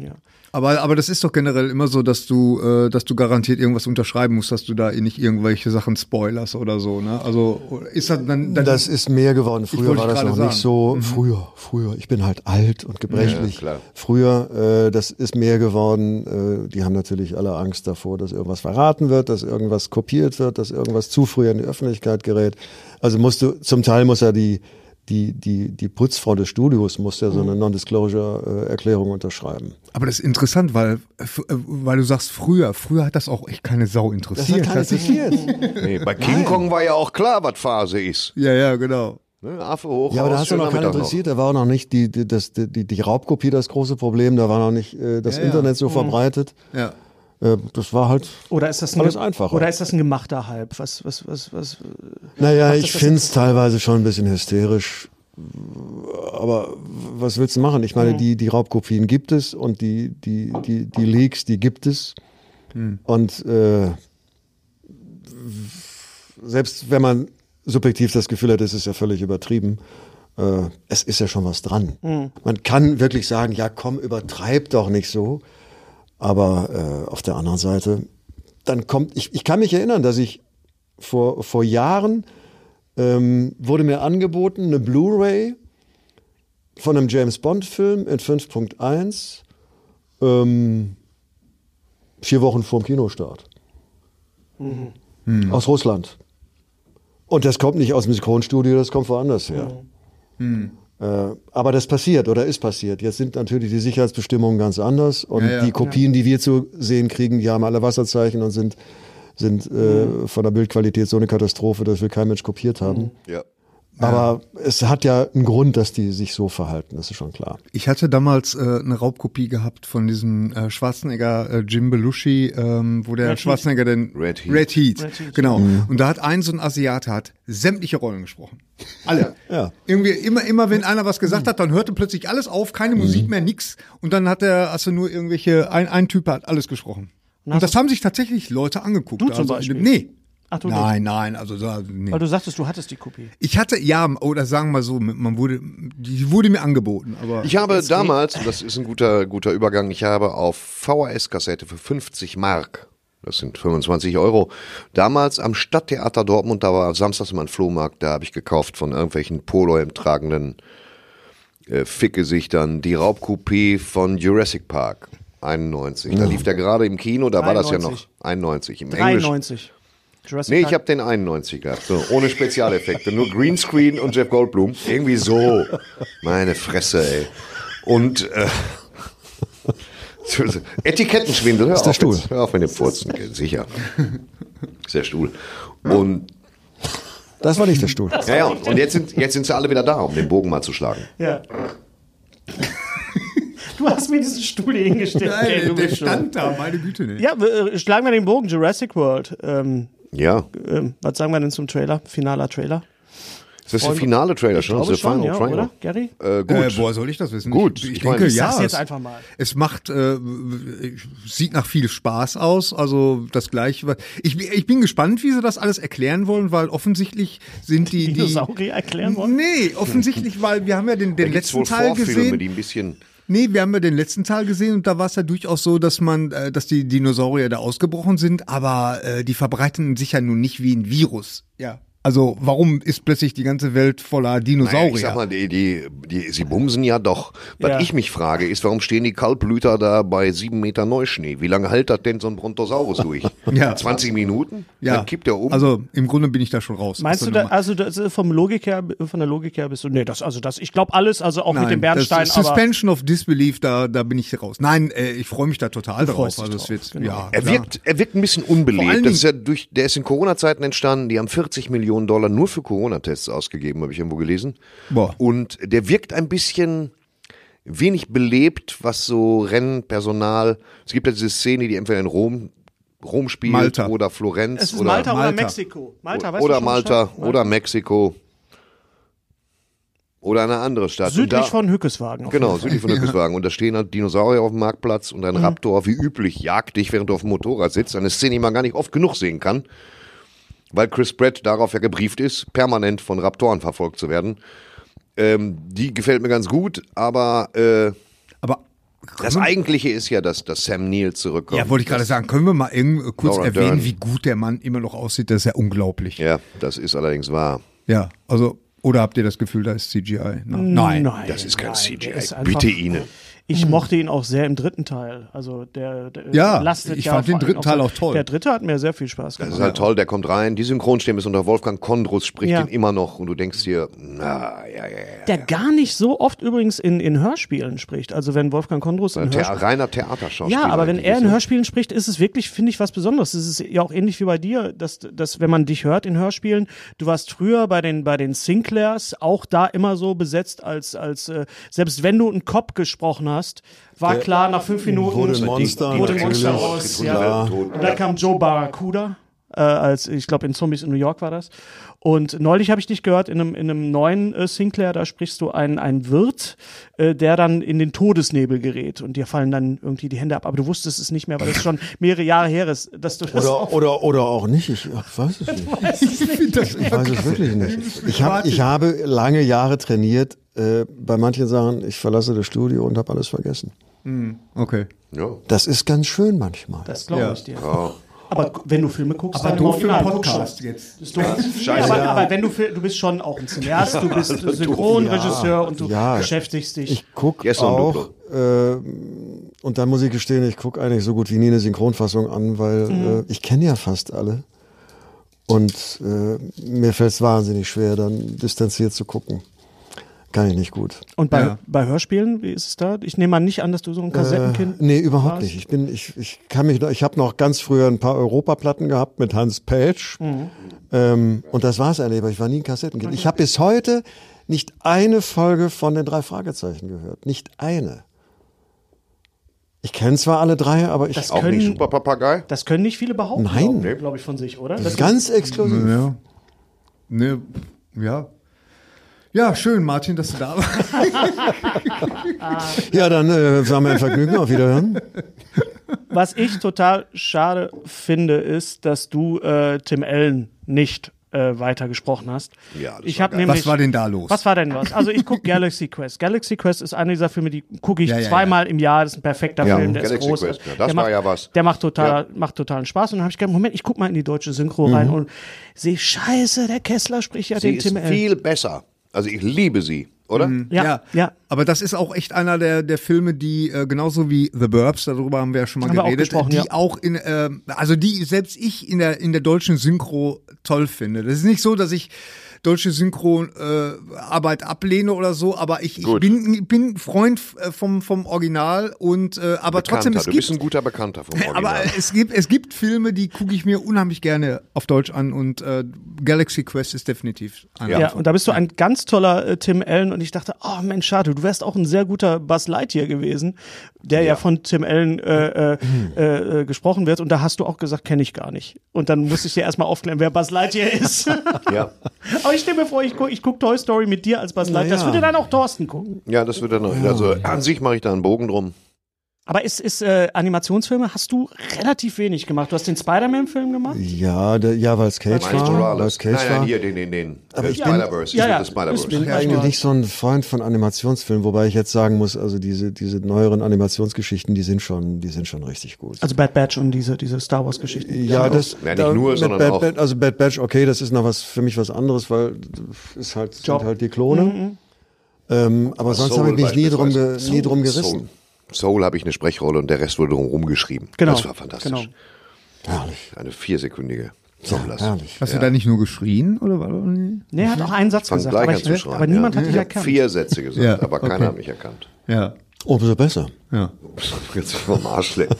Aber, aber das ist doch generell immer so, dass du, äh, dass du garantiert irgendwas unterschreiben musst, dass du da nicht irgendwelche Sachen spoilerst oder so, ne? Also ist das dann, dann Das ist mehr geworden. Früher wollte war das gerade noch sagen. nicht so. Mhm. Früher, früher. Ich bin halt alt und gebrechlich. Ja, klar. Früher, äh, das ist mehr geworden. Äh, die haben natürlich alle Angst davor, dass irgendwas verraten wird, dass irgendwas kopiert wird, dass irgendwas zu früh in die Öffentlichkeit gerät. Also musst du, zum Teil muss ja die Die, die, die Putzfrau des Studios muss ja so eine Non-Disclosure-Erklärung unterschreiben. Aber das ist interessant, weil, f- äh, weil du sagst früher, früher hat das auch echt keine Sau interessiert. Das hat interessiert. Nee, bei King Kong war ja auch klar, was Phase ist. Ja, ja, genau. Ne, Affe hoch, Ja, aber da raus, hast du noch schöner keinen Mittag interessiert. Da war auch noch nicht die, die, das, die, die Raubkopie das große Problem. Da war noch nicht äh, das Ja, ja. Internet so verbreitet. Ja. Äh, das war halt Oder ist das ein, alles ge- einfacher. Oder ist das ein gemachter Hype? Was, was, was, was? Naja, Macht das ich das finde es teilweise schon ein bisschen hysterisch. Aber was willst du machen? Ich meine, die, die Raubkopien gibt es und die, die, die, die Leaks, die gibt es. Und äh, selbst wenn man subjektiv das Gefühl hat, es ist ja völlig übertrieben, äh, es ist ja schon was dran. Man kann wirklich sagen, ja komm, übertreib doch nicht so. Aber äh, auf der anderen Seite, dann kommt, ich, ich kann mich erinnern, dass ich vor, vor Jahren ähm, wurde mir angeboten, eine Blu-ray von einem James-Bond-Film in fünf Punkt eins, ähm, vier Wochen vorm Kinostart. Mhm. Aus Russland. Und das kommt nicht aus dem Synchronstudio, das kommt woanders her. Mhm. Äh, aber das passiert oder ist passiert. Jetzt sind natürlich die Sicherheitsbestimmungen ganz anders und Ja, ja. die Kopien, die wir zu sehen kriegen, die haben alle Wasserzeichen und sind, sind äh, von der Bildqualität so eine Katastrophe, dass wir kein Mensch kopiert haben. Ja. Aber es hat ja einen Grund, dass die sich so verhalten, das ist schon klar. Ich hatte damals äh, eine Raubkopie gehabt von diesem äh, Schwarzenegger äh, Jim Belushi, ähm, wo der Red Schwarzenegger den Red Heat. Red Heat, Red Heat. genau. Und da hat ein so ein Asiate hat sämtliche Rollen gesprochen. Alle. Ja. Irgendwie immer, immer wenn einer was gesagt hat, dann hörte plötzlich alles auf, keine Musik mehr, nix. Und dann hat er, hast du nur irgendwelche, ein, ein Typ hat alles gesprochen. Und das haben sich tatsächlich Leute angeguckt. Du zum also, Beispiel? Nee. Ach, du Nein, nein, also da, nee. Weil du sagtest, du hattest die Kopie. Ich hatte, ja, oder sagen wir mal so, man wurde, die wurde mir angeboten, aber. Ich habe damals, und das ist ein guter, guter Übergang, ich habe auf V H S-Kassette für fünfzig Mark, das sind fünfundzwanzig Euro, damals am Stadttheater Dortmund, da war samstags immer ein Flohmarkt, da habe ich gekauft von irgendwelchen Polo-Hemd tragenden äh, Fickgesichtern die Raubkopie von Jurassic Park, einundneunzig. Da lief der gerade im Kino, da war das ja noch dreiundneunzig. einundneunzig. Im Englisch. dreiundneunzig. Jurassic Nee, ich Park. habe den einundneunzig gehabt, so, ohne Spezialeffekte, nur Greenscreen und Jeff Goldblum. Irgendwie so. Meine Fresse, ey. Und äh, Etikettenschwindel, hör ist der auf, Stuhl. jetzt, hör auf mit dem Furzen, sicher. Ist der Stuhl. Und Das war nicht der Stuhl. ja, ja, und jetzt sind, jetzt sind sie alle wieder da, um den Bogen mal zu schlagen. Ja. Du hast mir diesen Stuhl hier hingestellt. Ey, du der bist stand da, meine Güte, ne. Ja, wir, äh, schlagen wir den Bogen. Jurassic World. Ähm, Ja. ähm, was sagen wir denn zum Trailer? Finaler Trailer? Ist das der finale Trailer schon? Ich glaube Das ist der schon, Final ja, Trailer. oder, Gary? Äh, gut. Äh, boah, soll ich das wissen? Gut, Ich, ich, ich denke, meine, ja. Sag's jetzt es, einfach mal. Es macht, äh, sieht nach viel Spaß aus, also das Gleiche. Ich, ich bin gespannt, wie sie das alles erklären wollen, weil offensichtlich sind die, die Dinosaurier erklären wollen? Nee, offensichtlich, weil wir haben ja den, da den gibt's letzten wohl Teil Vorfilme, gesehen. die ein bisschen... Nee, wir haben ja den letzten Teil gesehen und da war es ja durchaus so, dass man, äh, dass die Dinosaurier da ausgebrochen sind, aber äh, die verbreiten sich ja nun nicht wie ein Virus. Ja. Also warum ist plötzlich die ganze Welt voller Dinosaurier? Naja, ich sag mal, die, die, die, sie bumsen ja doch. Was Ja. ich mich frage, ist, warum stehen die Kaltblüter da bei sieben Meter Neuschnee? Wie lange hält das denn so ein Brontosaurus durch? Ja. zwanzig Minuten? ja. Dann kippt er um. Also im Grunde bin ich da schon raus. Meinst aus du der da, Nummer. also das, ist vom Logik her, von der Logik her bist du, nee, das, also das, ich glaube alles, also auch mit dem Bernstein, das aber Suspension of Disbelief, da, da bin ich raus. Nein, äh, ich freue mich da total drauf. freust dich Also es drauf, wird, genau. ja, er klar. wirkt, er wirkt ein bisschen Vor allen unbelebt. Dingen- Das ist ja durch, der ist in Corona-Zeiten entstanden. Die haben vierzig Millionen Dollar nur für Corona-Tests ausgegeben, habe ich irgendwo gelesen. Boah. Und der wirkt ein bisschen wenig belebt, was so Rennpersonal. Es gibt ja diese Szene, die entweder in Rom, Rom spielt Malta. oder Florenz es ist oder Malta, oder Malta. Mexiko. Malta, weißt du oder schon Malta Bescheid? oder Mexiko oder eine andere Stadt. Und Südlich da, von Hückeswagen. auf Genau, jeden Fall. südlich von Hückeswagen. Und da stehen halt Dinosaurier auf dem Marktplatz und ein Mhm. Raptor, wie üblich, jagt dich, während du auf dem Motorrad sitzt. Eine Szene, die man gar nicht oft genug sehen kann, weil Chris Pratt darauf ja gebrieft ist, permanent von Raptoren verfolgt zu werden. Ähm, die gefällt mir ganz gut, aber äh, Aber Das Eigentliche ist ja, dass, dass Sam Neill zurückkommt. Ja, wollte ich gerade sagen, können wir mal irgend, kurz Laura erwähnen, Dern. wie gut der Mann immer noch aussieht, das ist ja unglaublich. Ja, das ist allerdings wahr. Ja, also, oder habt ihr das Gefühl, da ist C G I? Na, nein. Nein, Das ist kein nein, C G der I. ist einfach- Bitte Ihnen. Ich mochte ihn auch sehr im dritten Teil. Also der, der Ja, lastet ich ja fand den vor allem dritten Teil so- auch toll. Der dritte hat mir sehr viel Spaß Das gemacht. ist halt toll, der kommt rein, die Synchronstimme ist unter Wolfgang Kondrus, spricht Ja. ihn immer noch und du denkst dir, na, ja, ja, ja. Der gar nicht so oft übrigens in, in Hörspielen spricht. Also wenn Wolfgang Kondrus in Thea- Hörspielen... reiner Theaterschauspieler. Ja, aber wenn eigentlich er ist, in ne? Hörspielen spricht, ist es wirklich, finde ich, was Besonderes. Es ist ja auch ähnlich wie bei dir, dass, dass wenn man dich hört in Hörspielen, du warst früher bei den, bei den Sinclairs auch da immer so besetzt, als, als äh, selbst wenn du einen Cop gesprochen hast, war Der klar, nach fünf Minuten wurde ein Monster, wurde ein natürlich. Monster raus. Ja. Klar. Und dann kam Joe Barracuda, äh, als ich glaube in Zombies in New York war das. Und neulich habe ich dich gehört in einem, in einem neuen äh, Sinclair, da sprichst du einen, einen Wirt, äh, der dann in den Todesnebel gerät und dir fallen dann irgendwie die Hände ab. Aber du wusstest es nicht mehr, weil das schon mehrere Jahre her ist, dass du das Oder, oder, oder auch nicht. Ich ach, weiß es nicht. Ich finde das Ich weiß es wirklich nicht. Ich, hab, ich habe lange Jahre trainiert. Äh, bei manchen Sachen, ich verlasse das Studio und habe alles vergessen. Okay. Ja. Das ist ganz schön manchmal. Das glaube Ja. ich dir. Ja. Aber wenn du Filme guckst, Aber dann im doof für einen Original. Podcast jetzt. Ist doof. Ja, aber, aber wenn du Fil- du bist schon auch ein Cineast, du bist Synchronregisseur und du Ja. beschäftigst dich. Ich gucke Yes, und auch, äh, und dann muss ich gestehen, ich gucke eigentlich so gut wie nie eine Synchronfassung an, weil äh, ich kenne ja fast alle. Und äh, mir fällt es wahnsinnig schwer, dann distanziert zu gucken. Kann ich nicht gut. Und bei, Ja. bei Hörspielen, wie ist es da? Ich nehme mal nicht an, dass du so ein Kassettenkind Äh, nee, überhaupt warst. nicht. Ich bin, ich, ich kann mich noch, ich habe noch ganz früher ein paar Europaplatten gehabt mit Hans Peltsch. Ähm, und das war's eigentlich, aber ich war nie ein Kassettenkind. Ich habe bis heute nicht eine Folge von den drei Fragezeichen gehört. Nicht eine. Ich kenne zwar alle drei, aber ich Das Auch können, nicht Super Papagei? das können nicht viele behaupten, Nein. glaube glaub ich, von sich, oder? Das ganz exklusiv. Ja. Ne, ja. Ja, schön, Martin, dass du da warst. Ja, dann äh, war mir ein Vergnügen. Auf Wiederhören. Was ich total schade finde, ist, dass du äh, Tim Allen nicht äh, weiter gesprochen hast. Ja, das ich war habe geil. nämlich. Was war denn da los? Was war denn was? Also ich gucke Galaxy Quest. Galaxy Quest ist einer dieser Filme, die gucke ich Ja, ja, zweimal im Jahr. Das ist ein perfekter Ja, Film. Der Galaxy ist groß. Quest, ja, das der war macht, ja was. Der macht total, Ja. macht totalen Spaß. Und dann habe ich gedacht, Moment, ich guck mal in die deutsche Synchro rein und sehe, scheiße, der Kessler spricht ja Sie den ist Tim Allen. viel besser. Also ich liebe sie, oder? Ja, ja. Aber das ist auch echt einer der, der Filme, die äh, genauso wie The Burbs, darüber haben wir ja schon mal Haben wir auch geredet, gesprochen, die ja. auch in, äh, also die selbst ich in der in der deutschen Synchro toll finde. Das ist nicht so, dass ich deutsche Synchro-Arbeit äh, Arbeit ablehne oder so, aber ich, ich Gut. bin bin Freund äh, vom vom Original und äh, aber trotzdem Bekannter. es Du gibt bist ein guter Bekannter vom Original. aber es gibt es gibt Filme, die gucke ich mir unheimlich gerne auf Deutsch an und äh, Galaxy Quest ist definitiv einer Ja, davon. und da bist du ein ganz toller äh, Tim Allen und ich dachte, oh Mensch, schade, du wärst auch ein sehr guter Buzz Lightyear gewesen, der ja, Ja. von Tim Allen äh, äh, äh, äh, gesprochen wird und da hast du auch gesagt, kenne ich gar nicht. Und dann musste ich dir erstmal aufklären, wer Buzz Lightyear ist. ja. Aber ich stell mir vor, ich gucke ich guck Toy Story mit dir als Buzz Lightyear. Das ja. würde dann auch Thorsten gucken. ja, das wird dann noch. Also an sich mache ich da einen Bogen drum. Aber ist, ist äh, Animationsfilme hast du relativ wenig gemacht. Du hast den Spider-Man-Film gemacht? Ja, der, ja, weil es Cage Miles war. Weil Morales. es Cage Nein, nein, war. hier, den, den, den. Aber Äh, ich bin- Spider-Verse. Ja, Ja, ja. ja. Spider-Verse. Ich bin- Ich bin eigentlich nicht so ein Freund von Animationsfilmen, wobei ich jetzt sagen muss, also diese, diese neueren Animationsgeschichten, die sind schon, die sind schon richtig gut. Also Bad Batch und diese, diese Star Wars-Geschichten. ja, das, Ja, nicht nur, mit sondern Bad, auch- Bad, also Bad Batch, okay, das ist noch was, für mich was anderes, weil ist halt, Job. sind halt die Klone. Ähm, aber sonst habe ich mich nie drum, ge, beispielsweise. nie drum Soul. gerissen. Soul habe ich eine Sprechrolle und der Rest wurde drum rumgeschrieben. Genau. Das war fantastisch. Genau. Herrlich. Eine viersekündige Ja, Sommerlass. herrlich. Hast du da nicht nur geschrien oder war das nicht? Nee, er hat auch einen Satz Fang gesagt, gleich aber, an zu ich, schreien. aber niemand ja. hat dich Ich habe erkannt. vier Sätze gesagt, Ja, aber keiner okay. hat mich erkannt. Ja, Umso besser. ja. Jetzt vom Arsch lecken.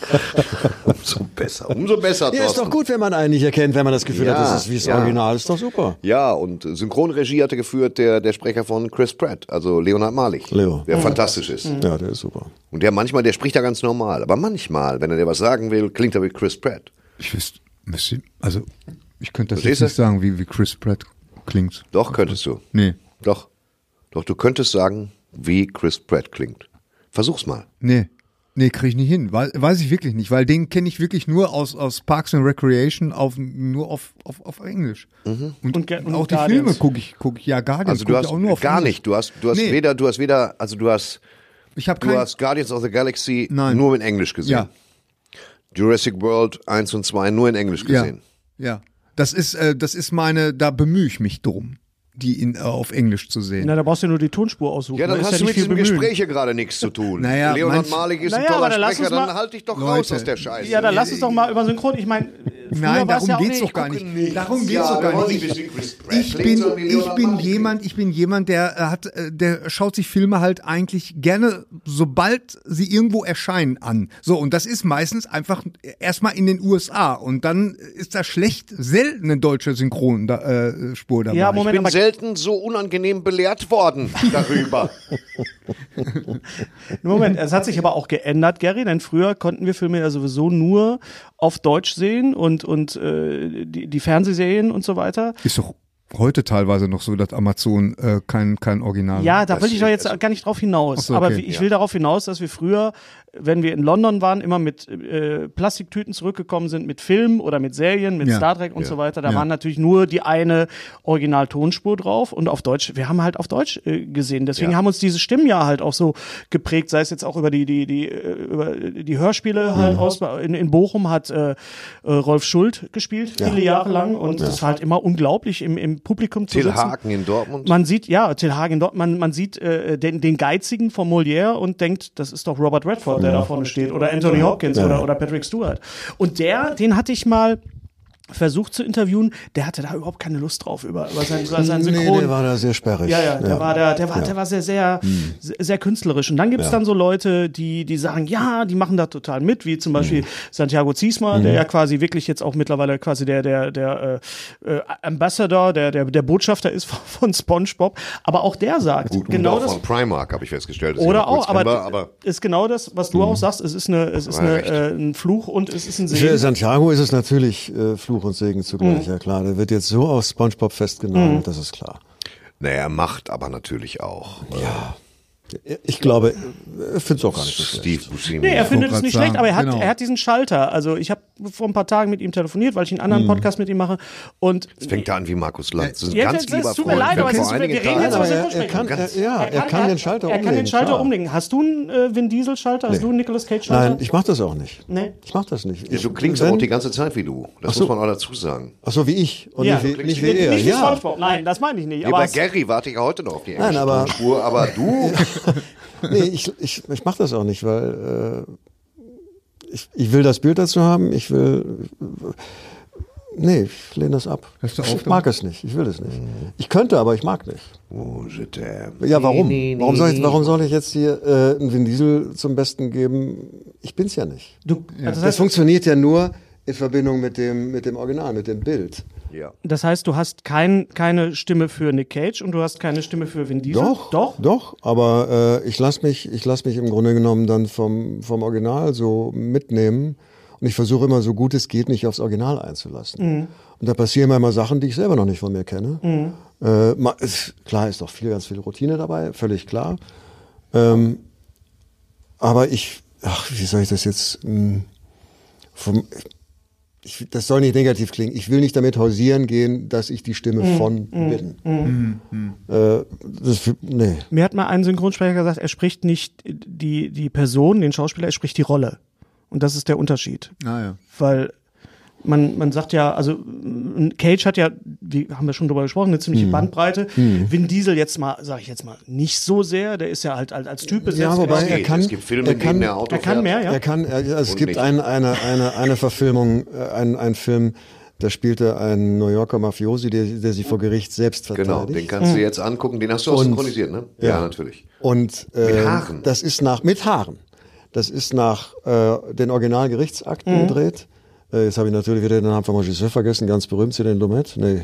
Umso besser. Umso besser, Ja, ist Thorsten. doch gut, wenn man einen nicht erkennt, wenn man das Gefühl Ja, hat, das ist wie das ja. Original, ist doch super. Ja, und Synchronregie hatte geführt der, der Sprecher von Chris Pratt, also Leonard Malich. Leo. Der fantastisch ist. Ja, der ist super. Und der manchmal, der spricht ja ganz normal, aber manchmal, wenn er dir was sagen will, klingt er wie Chris Pratt. Ich wüsste, müsste, also ich könnte das Verstehst jetzt du? nicht sagen, wie, wie Chris Pratt klingt. Doch, könntest du. Nee, Doch. Doch, du könntest sagen, wie Chris Pratt klingt. Versuch's mal. nee. Nee, kriege ich nicht hin. Weiß, weiß ich wirklich nicht, weil den kenne ich wirklich nur aus, aus Parks and Recreation auf, nur auf, auf, auf Englisch. Und, Und Ga- und auch die Guardians. Filme gucke ich, gucke ich, ja, Guardians Also du guck hast ich auch nur auf gar Englisch. nicht. Du hast, du hast Nee. weder, du hast weder, also du hast Ich habe Du kein. hast Guardians of the Galaxy Nein. nur in Englisch gesehen. Ja. Jurassic World eins und zwei nur in Englisch gesehen. Ja, ja. Das ist, äh, das ist meine, da bemühe ich mich drum, die in, äh, auf Englisch zu sehen. Na, da brauchst du nur die Tonspur aussuchen. Ja, dann Da ist hast du nicht mit viel diesem bemühen. Gespräch hier gerade nichts zu tun. Naja, Leonard manch- Malik ist ein Naja, aber toller dann lass Sprecher, uns mal- dann halt dich doch Leute. raus aus der Scheiße. Ja, dann lass uns doch mal über Synchron. Ich meine, Nein, darum ja geht's auch doch gar nicht. nicht. Darum geht's Ja, doch wir gar wollen nicht. nicht Ich, wie Chris Pratt ich klingt, bin, sondern wie ich Leonard bin Malik. jemand, ich bin jemand, der äh, hat, äh, der schaut sich Filme halt eigentlich gerne, sobald sie irgendwo erscheinen, an. So, und das ist meistens einfach erstmal in den U S A und dann ist da schlecht selten eine deutsche Synchronspur äh, Spur dabei. Ja, Ich Moment, bin aber selten so unangenehm belehrt worden darüber. Moment, es hat sich aber auch geändert, Gary, denn früher konnten wir Filme ja sowieso nur auf Deutsch sehen und, und äh, die, die Fernsehserien und so weiter. Ist doch heute teilweise noch so, dass Amazon äh, kein, kein Original Ja, hat. da Das will ich doch jetzt ist- gar nicht drauf hinaus. Ach so, Aber okay. wie- ich Ja. will darauf hinaus, dass wir früher, wenn wir in London waren, immer mit äh, Plastiktüten zurückgekommen sind, mit Filmen oder mit Serien, mit Ja. Star Trek und Ja. so weiter. Da Ja. waren natürlich nur die eine Original-Tonspur drauf und auf Deutsch, wir haben halt auf Deutsch äh, gesehen. Deswegen Ja. haben uns diese Stimmen ja halt auch so geprägt, sei es jetzt auch über die, die, die, äh, über die Hörspiele halt aus. In, in Bochum hat äh, äh, Rolf Schuld gespielt, viele Jahre lang. Und das war halt immer unglaublich, im, im Publikum zu Till sitzen. Hagen in Dortmund. Man sieht, ja, Till Hagen dort, man, man sieht äh, den, den Geizigen von Molière und denkt, das ist doch Robert Redford, der da vorne steht, oder Anthony Hopkins oder, oder Patrick Stewart. Und der, den hatte ich mal versucht zu interviewen, der hatte da überhaupt keine Lust drauf, über, über sein, über sein Nee, Synchron. der war da sehr sperrig. Ja, ja, der war da, der war, Ja. der war sehr, sehr, sehr, sehr künstlerisch. Und dann gibt's dann so Leute, die, die sagen, ja, die machen da total mit, wie zum Beispiel Santiago Ziesmer, der ja quasi wirklich jetzt auch mittlerweile quasi der, der, der äh, äh, Ambassador, der, der, der Botschafter ist von, von SpongeBob. Aber auch der sagt, Gut, genau und auch das. von Primark habe ich festgestellt. dass ich Oder noch kurz auch, aber, drin war, aber ist genau das, was du auch sagst. Es ist eine, es ist Aber eine, recht. äh, ein Fluch und es ist ein Für Segen. Santiago ist es natürlich äh, Fluch und Segen zugleich, ja klar. Der wird jetzt so auf SpongeBob festgenommen, das ist klar. naja, macht aber natürlich auch. Ja. Ich glaube, ich finde es auch gar nicht so schlecht. Steve Buscemi. Nee, er findet es grad nicht sagen, schlecht, aber er hat, genau. er hat diesen Schalter. Also ich habe vor ein paar Tagen mit ihm telefoniert, weil ich einen anderen Podcast mit ihm mache. Und Jetzt fängt er an wie Markus Lanz. Das ist ein Ja, ganz das- lieber es tut mir Freund. leid, aber es Vor ist- einigen wir reden Tagen- jetzt aber aus er, dem er Vorsprechen. kann, er, Ganz- ja, er kann den Schalter Er umlegen. kann den Schalter klar. umlegen. Hast du einen äh, Vin Diesel Schalter? Hast Nee. du einen Nicolas Cage Schalter? Nein, ich mache das auch nicht. Nee. Ich mache das nicht. Ja, Ich, du klingst wenn- aber auch die ganze Zeit wie du. Das Ach so. muss man auch dazu sagen. Ach so, wie ich. Und Ja, nicht, wie, du nicht wie Nicht, er. nicht wie Ja. SpongeBob. Nein, das meine ich nicht. Ja, Aber bei es- Gary warte ich ja heute noch auf die englische Nein, aber- Tonspur, aber du, Nee, ich, ich, ich mache das auch nicht, weil äh, ich, ich will das Bild dazu haben. Ich will. Nee, ich lehne das ab. Hörst du auf Ich mag es nicht. Ich will es nicht. Ich könnte, aber ich mag nicht. oh, je t'aime. Ja, warum? Nee, nee, Warum soll ich, nee. warum soll ich jetzt hier äh, einen Vin Diesel zum Besten geben? Ich bin's ja nicht. du, also das, Das heißt, funktioniert ja nur in Verbindung mit dem, mit dem Original, mit dem Bild. Ja. das heißt, du hast kein, keine Stimme für Nick Cage und du hast keine Stimme für Vin Diesel? Doch, Doch? doch. Aber äh, ich lasse mich, ich lass mich im Grunde genommen dann vom, vom Original so mitnehmen. Und ich versuche immer, so gut es geht, mich aufs Original einzulassen. Mhm. Und da passieren mir immer Sachen, die ich selber noch nicht von mir kenne. Mhm. Äh, ma- ist, klar ist doch viel, ganz viel Routine dabei, völlig klar. Ähm, aber ich, ach, wie soll ich das jetzt? Mh, vom, ich, das soll nicht negativ klingen. Ich will nicht damit hausieren gehen, dass ich die Stimme Mhm. von bin. Äh, das, nee. Mir hat mal ein Synchronsprecher gesagt, er spricht nicht die, die Person, den Schauspieler, er spricht die Rolle. Und das ist der Unterschied. Ah, ja. Weil man, man sagt ja, also m, Cage hat ja, wie haben wir schon drüber gesprochen, eine ziemliche Bandbreite. Vin Diesel jetzt mal, sage ich jetzt mal, nicht so sehr. Der ist ja halt als, als Typ besetzt. Ja, wobei Er- er kann, es gibt Filme, er in kann, denen der Auto er kann fährt. mehr, ja. Er kann, er, also es Und gibt nicht. ein, eine, eine, eine Verfilmung, äh, ein, ein Film, da spielte ein New Yorker Mafiosi, der, der sich vor Gericht selbst Genau, verteidigt. den kannst du jetzt angucken. Den hast du auch Und- synchronisiert, ne? Ja, ja. natürlich. Und äh, Mit Haaren. das ist nach mit Haaren. Das ist nach äh, den Originalgerichtsakten Mhm. gedreht. Äh, jetzt habe ich natürlich wieder den Namen vom Regisseur vergessen, ganz berühmt, Céline Lumet. Nee.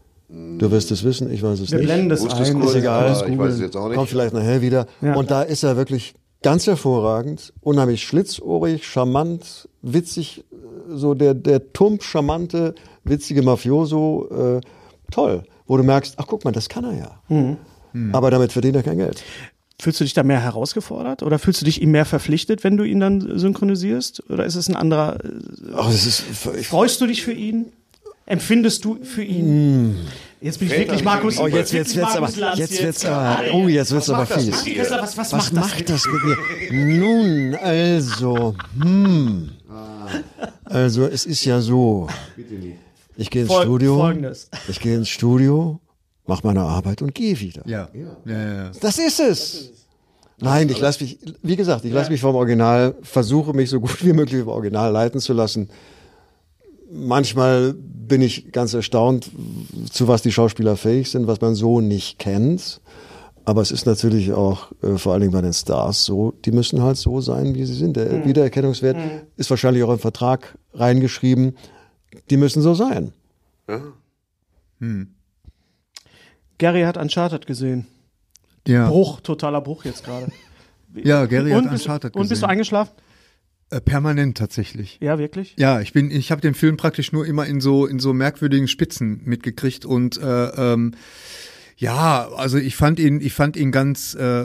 Du wirst es wissen, ich weiß es Wir nicht. blenden das Wusste es ein. kurz, ist egal. aber ich weiß es jetzt auch nicht. Kommt vielleicht nachher wieder. Ja. Und da ist er wirklich ganz hervorragend, unheimlich schlitzohrig, charmant, witzig, äh, so der, der tump, charmante, witzige Mafioso, äh, toll. Wo du merkst, ach guck mal, das kann er ja. Mhm. Aber damit verdient er kein Geld. Fühlst du dich da mehr herausgefordert oder fühlst du dich ihm mehr verpflichtet, wenn du ihn dann synchronisierst? Oder ist es ein anderer? Ach, das ist, ich, Freust du dich für ihn? Empfindest du für ihn? Jetzt bin ich wirklich Markus. Oh, jetzt, jetzt wird's aber, jetzt wird's aber, oh, jetzt wird's aber fies. Was, was, Was macht das mit mir? Nun, also, hm. Also, es ist ja so. Ich gehe ins Fol- Studio. Folgendes. Ich gehe ins Studio, mache meine Arbeit und gehe wieder. Ja. Ja, ja, ja. Das ist es. Nein, ich lasse mich, wie gesagt, ich lasse mich vom Original, versuche mich so gut wie möglich vom Original leiten zu lassen. Manchmal bin ich ganz erstaunt, zu was die Schauspieler fähig sind, was man so nicht kennt. Aber es ist natürlich auch äh, vor allen Dingen bei den Stars so, die müssen halt so sein, wie sie sind. Der Mhm. Wiedererkennungswert Mhm. ist wahrscheinlich auch im Vertrag reingeschrieben. Die müssen so sein. Hm. Gary hat Uncharted gesehen. Ja. Bruch, totaler Bruch jetzt gerade. Ja, Gary und hat bist, Uncharted Und bist du gesehen. eingeschlafen? Äh, permanent tatsächlich. Ja, wirklich? Ja, ich bin, ich habe den Film praktisch nur immer in so in so merkwürdigen Spitzen mitgekriegt und äh, ähm, ja, also ich fand ihn, ich fand ihn ganz äh,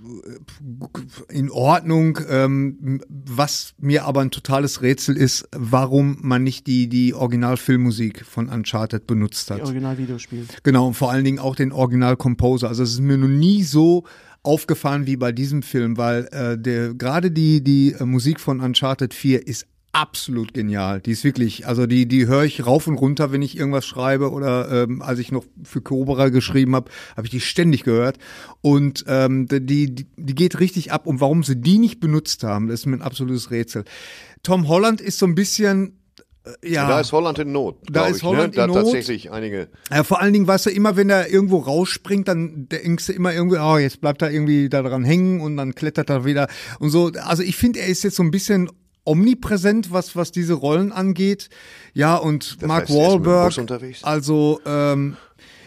in Ordnung. Ähm, was mir aber ein totales Rätsel ist, warum man nicht die die Original-Filmmusik von Uncharted benutzt Die hat. Original-Videospiel. Genau, und vor allen Dingen auch den Original-Composer. Also es ist mir noch nie so aufgefallen wie bei diesem Film, weil äh, der gerade die die äh, Musik von Uncharted vier ist absolut genial. Die ist wirklich, also die die höre ich rauf und runter, wenn ich irgendwas schreibe oder ähm, als ich noch für Cobra geschrieben habe, habe ich die ständig gehört und ähm, die, die die geht richtig ab und warum sie die nicht benutzt haben, das ist mir ein absolutes Rätsel. Tom Holland ist so ein bisschen äh, ja, Da ist Holland in Not. Da glaub ist ich, Holland ne? in Da Not. tatsächlich einige. Ja, vor allen Dingen, weißt du, immer wenn er irgendwo rausspringt, dann denkst du immer irgendwie, oh, jetzt bleibt er irgendwie da dran hängen und dann klettert er wieder und so. Also ich finde, er ist jetzt so ein bisschen omnipräsent, was was diese Rollen angeht. Ja, und Das Mark heißt, er ist mit dem Wahlberg, Bus unterwegs? also ähm,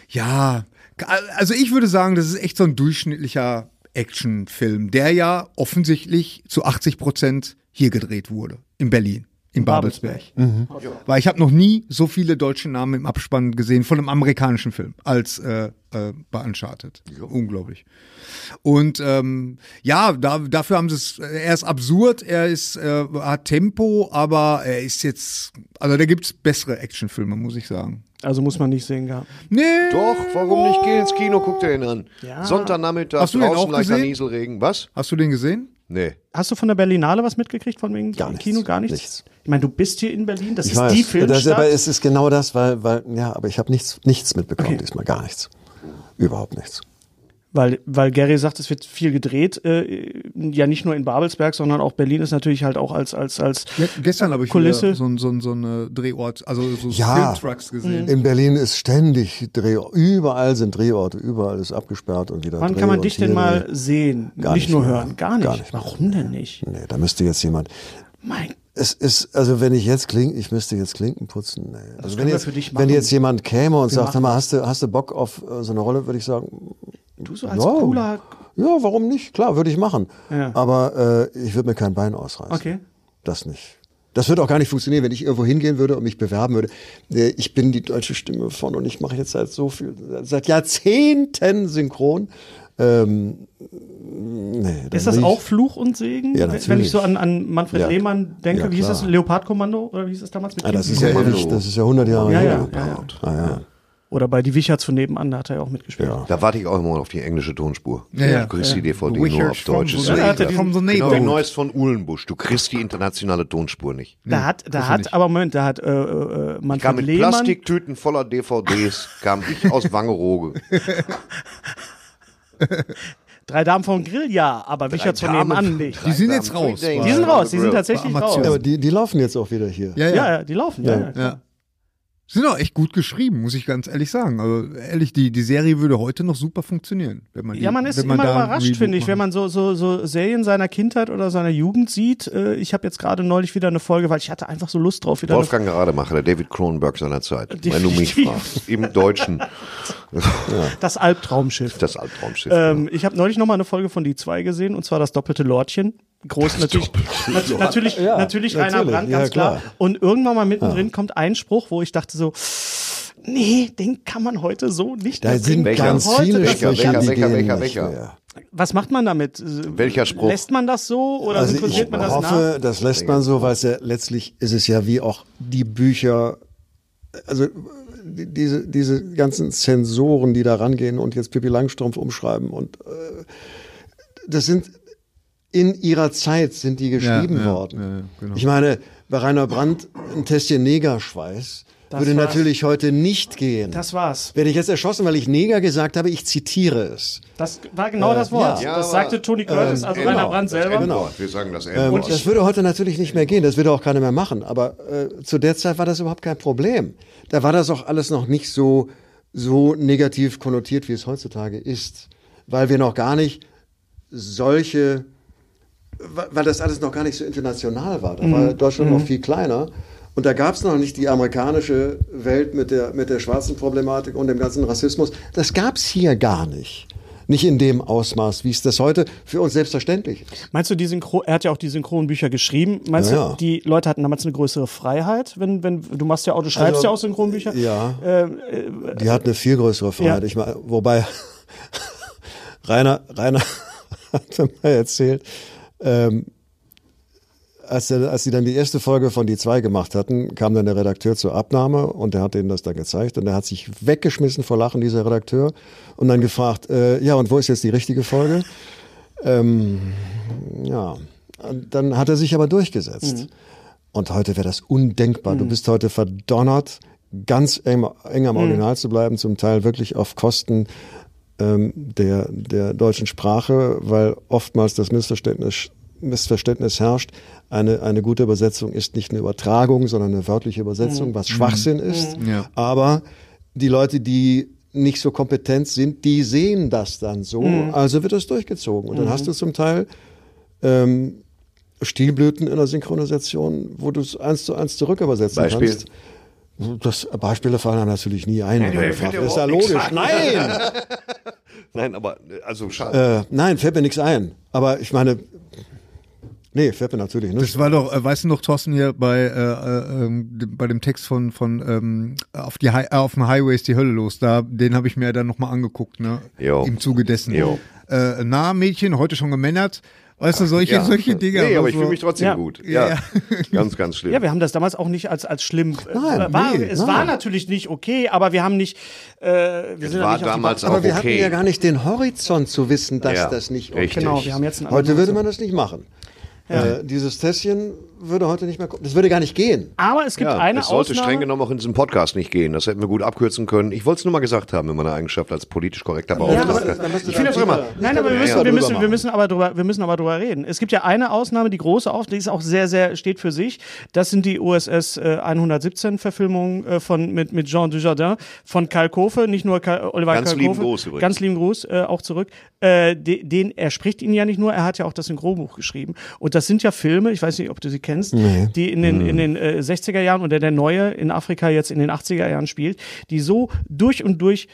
ja, also ich würde sagen, das ist echt so ein durchschnittlicher Actionfilm, der ja offensichtlich zu achtzig Prozent hier gedreht wurde, in Berlin. In Babelsberg. Mhm. Weil ich habe noch nie so viele deutsche Namen im Abspann gesehen von einem amerikanischen Film als äh, äh, bei Uncharted. Unglaublich. Und ähm, ja, da, dafür haben sie es, er ist absurd, er ist, äh, hat Tempo, aber er ist jetzt, also da gibt's bessere Actionfilme, muss ich sagen. Also muss man nicht sehen gehabt. Nee. Doch, warum nicht? Geh ins Kino, guck dir ihn an. Ja. Sonntagnachmittag, Hast du den draußen auch leichter gesehen? Nieselregen. Was? Hast du den gesehen? Nee. Hast du von der Berlinale was mitgekriegt von wegen Gar nichts. Kino? Gar nichts? Nichts. Ich meine, du bist hier in Berlin, das Ich ist weiß, die das, Filmstadt. aber es ist genau das, weil, weil, ja, aber ich habe nichts, nichts mitbekommen Okay. diesmal, gar nichts. Überhaupt nichts. Weil, weil Gary sagt, es wird viel gedreht, äh, ja nicht nur in Babelsberg, sondern auch Berlin ist natürlich halt auch als als als Ja, gestern habe ich Kulisse. wieder so, ein- so, ein- so eine Drehort, also so Ja. Filmtrucks gesehen. In Berlin ist ständig Drehorte, überall sind Drehorte, überall ist abgesperrt und wieder Wann Dreh kann man und dich hier denn mal Dreh. sehen? Gar nicht nicht nur mehr. hören, gar nicht. Gar nicht mehr. Warum denn nicht? Nee, da müsste jetzt jemand. Mein Es ist, also wenn ich jetzt Klinken, ich müsste jetzt Klinken putzen. Nee. Also wenn können wir jetzt, für dich wenn machen. jetzt jemand käme und Wir sagt, machen hör mal, hast du, hast du Bock auf äh, so eine Rolle, würde ich sagen, du so als ja, cooler. ja, warum nicht? Klar, würde ich machen. Ja. Aber äh, ich würde mir kein Bein ausreißen. Okay. Das nicht. Das würde auch gar nicht funktionieren, wenn ich irgendwo hingehen würde und mich bewerben würde. Äh, Ich bin die deutsche Stimme von und ich mache jetzt seit so viel, seit Jahrzehnten synchron. Ähm, nee, dann Ist das will auch ich, Fluch und Segen? Ja, Wenn- Wenn natürlich. ich so an, an Manfred Ja. Lehmann denke, Ja, wie hieß klar. das? Leopardkommando? Oder wie hieß das damals mit Ah, das Kim? ist ja Kommando. ewig, das ist ja hundert Jahre Ja, her. ja, ja, ja. Ah, ja. Oder bei Die Wicherts von nebenan, da hat er ja auch mitgespielt. Ja. Da warte ich auch immer auf die englische Tonspur. Ja, ja. Du kriegst die D V D Wichers nur auf from Deutsch. the Ist Ja, ja da hat er ekelhaft. From the Genau wie neighborhood. Neues von Uhlenbusch. Du kriegst die internationale Tonspur nicht. Da hat, da hat, aber Moment, da hat äh, äh, Ich kam Manfred mit Lehmann. Plastiktüten voller D V Ds, kam ich aus Wangerooge. Drei Damen vom Grill, ja, aber Wicherts von Damen- nebenan nicht. Die sind jetzt raus. Die Die sind raus, die sind tatsächlich Bei raus. Amazon. Ja, aber die, die laufen jetzt auch wieder hier. Ja, Ja, ja. ja, die laufen. Ja, Ja. ja, klar. Ja. Sind auch echt gut geschrieben, muss ich ganz ehrlich sagen. Also ehrlich, die, die Serie würde heute noch super funktionieren. Wenn man die, Ja, man ist wenn man immer da ein überrascht, Reboot finde ich, macht. wenn man so, so, so Serien seiner Kindheit oder seiner Jugend sieht. Äh, ich habe jetzt gerade neulich wieder eine Folge, weil ich hatte einfach so Lust drauf. Wieder eine, Wolfgang Rademacher, der David Cronenberg seiner Zeit. Wenn du mich Definitiv. fragst. Im Deutschen. das Albtraumschiff. Das Albtraumschiff. Ähm, ich habe neulich noch mal eine Folge von Die zwei gesehen, und zwar das doppelte Lordchen. Groß, natürlich, nat natürlich, Ja, natürlich Rainer natürlich, Brandt, ja, ganz klar. klar. Und irgendwann mal mittendrin kommt ein Spruch, wo ich dachte so, nee, den kann man heute so nicht Da mehr sind bringen. ganz Heute viele das- Welcher, Sprüche, welcher, die welcher, gehen welcher, nicht welcher? mehr. Was macht man damit? Welcher Spruch? Lässt man das so oder Also ich synchronisiert man das hoffe, nach? das lässt man so, weil es ja letztlich ist es ja wie auch die Bücher, also die- diese, diese ganzen Zensoren, die da rangehen und jetzt Pippi Langstrumpf umschreiben und äh, das sind in ihrer Zeit sind die geschrieben Ja, ja, worden. ja, ja, genau. Ich meine, bei Rainer Brandt ein Tässchen Negerschweiß Das würde war's. natürlich heute nicht gehen. Das war's. Werde ich jetzt erschossen, weil ich Neger gesagt habe, ich zitiere es. Das war genau Äh, das Wort. ja. das Ja, sagte aber, Toni Curtis, also Genau, Rainer Brandt das selber. N-Wort. Wir sagen das Ähm, N-Wort. das würde heute natürlich nicht mehr gehen, das würde auch keiner mehr machen. Aber äh, zu der Zeit war das überhaupt kein Problem. Da war das auch alles noch nicht so, so negativ konnotiert, wie es heutzutage ist. Weil wir noch gar nicht solche, weil weil das alles noch gar nicht so international war. Da war Deutschland noch viel kleiner. Und da gab es noch nicht die amerikanische Welt mit der, mit der schwarzen Problematik und dem ganzen Rassismus. Das gab es hier gar nicht. Nicht in dem Ausmaß, wie es das heute für uns selbstverständlich ist. Meinst du, die Synchro er hat ja auch die Synchronbücher geschrieben. Meinst Ja, ja. du, die Leute hatten damals eine größere Freiheit? Wenn, wenn, du machst ja auch, du schreibst Also, ja auch Synchronbücher. ja. Ähm, Die hat eine viel größere Freiheit. Ja. Ich meine, wobei Rainer, Rainer hat mir mal erzählt, ähm, als, er, als sie dann die erste Folge von Die zwei gemacht hatten, kam dann der Redakteur zur Abnahme und der hat denen das dann gezeigt und er hat sich weggeschmissen vor Lachen, dieser Redakteur, und dann gefragt, äh, ja, und wo ist jetzt die richtige Folge? Ähm, ja, und dann hat er sich aber durchgesetzt. Mhm. Und heute wäre das undenkbar. Du bist heute verdonnert, ganz eng, eng am Original zu bleiben, zum Teil wirklich auf Kosten ähm, der, der deutschen Sprache, weil oftmals das Missverständnis, Missverständnis herrscht. Eine, eine gute Übersetzung ist nicht eine Übertragung, sondern eine wörtliche Übersetzung, was Schwachsinn ist. Ja. Aber die Leute, die nicht so kompetent sind, die sehen das dann so, also wird das durchgezogen. Und dann hast du zum Teil ähm, Stilblüten in der Synchronisation, wo du es eins zu eins zurück übersetzen Beispiel? kannst. Das, Beispiele fallen einem natürlich nie ein. Nein, wenn man mir fällt fragt. ja ist ja überhaupt logisch. nichts Nein! Nein, aber also schade. äh, nein, fällt mir nichts ein. Aber ich meine, nee, fällt mir natürlich nicht. Das war doch, äh, weißt du noch, Thorsten, hier bei, äh, äh, ähm, dem- bei dem Text von, von ähm, auf, die Hi- äh, auf dem Highway ist die Hölle los, da, den habe ich mir dann nochmal angeguckt, ne? Jo. Im Zuge dessen. Jo. Äh, na, Mädchen, heute schon gemännert. Weißt du, solche, Ja. solche Dinge. Nee, aber ich so- fühle mich trotzdem Ja. gut. Ja, Ja, ja. ganz, ganz schlimm. Ja, wir haben das damals auch nicht als, als schlimm. Nein, äh, war, nee, es nein. war natürlich nicht okay, aber wir haben nicht. Äh, wir Es sind ja war nicht auf die damals Ba- auch Aber wir okay. hatten ja gar nicht den Horizont zu wissen, dass Ja, das nicht okay richtig. Genau, wir haben jetzt einen Heute anderen würde Horizont. man das nicht machen. Äh, dieses Tässchen würde heute nicht mehr kommen. Das würde gar nicht gehen. Aber es gibt Ja, eine es sollte Ausnahme. streng genommen auch in diesem Podcast nicht gehen. Das hätten wir gut abkürzen können. Ich wollte es nur mal gesagt haben in meiner Eigenschaft als politisch korrekter Ja, Beauftragter. aber- ich finde das immer. Nein, aber wir Ja, müssen, ja, wir, drüber müssen, wir, machen. müssen aber drüber, wir müssen aber drüber reden. Es gibt ja eine Ausnahme, die große Ausnahme, die ist auch sehr, sehr, steht für sich. Das sind die U S S äh, hundertsiebzehn Verfilmungen äh, von, mit, mit Jean Dujardin von Karl Kofe, nicht nur Karl, Oliver Ganz Karl lieben Kofe. Gruß übrigens. Ganz lieben Gruß, äh, auch zurück. Äh, de, den, er spricht ihn ja nicht nur, er hat ja auch das Synchronbuch geschrieben. Und das sind ja Filme, ich weiß nicht, ob du sie kennst, die in den, in den äh, sechziger Jahren oder der neue in Afrika jetzt in den achtziger Jahren spielt, die so durch und durch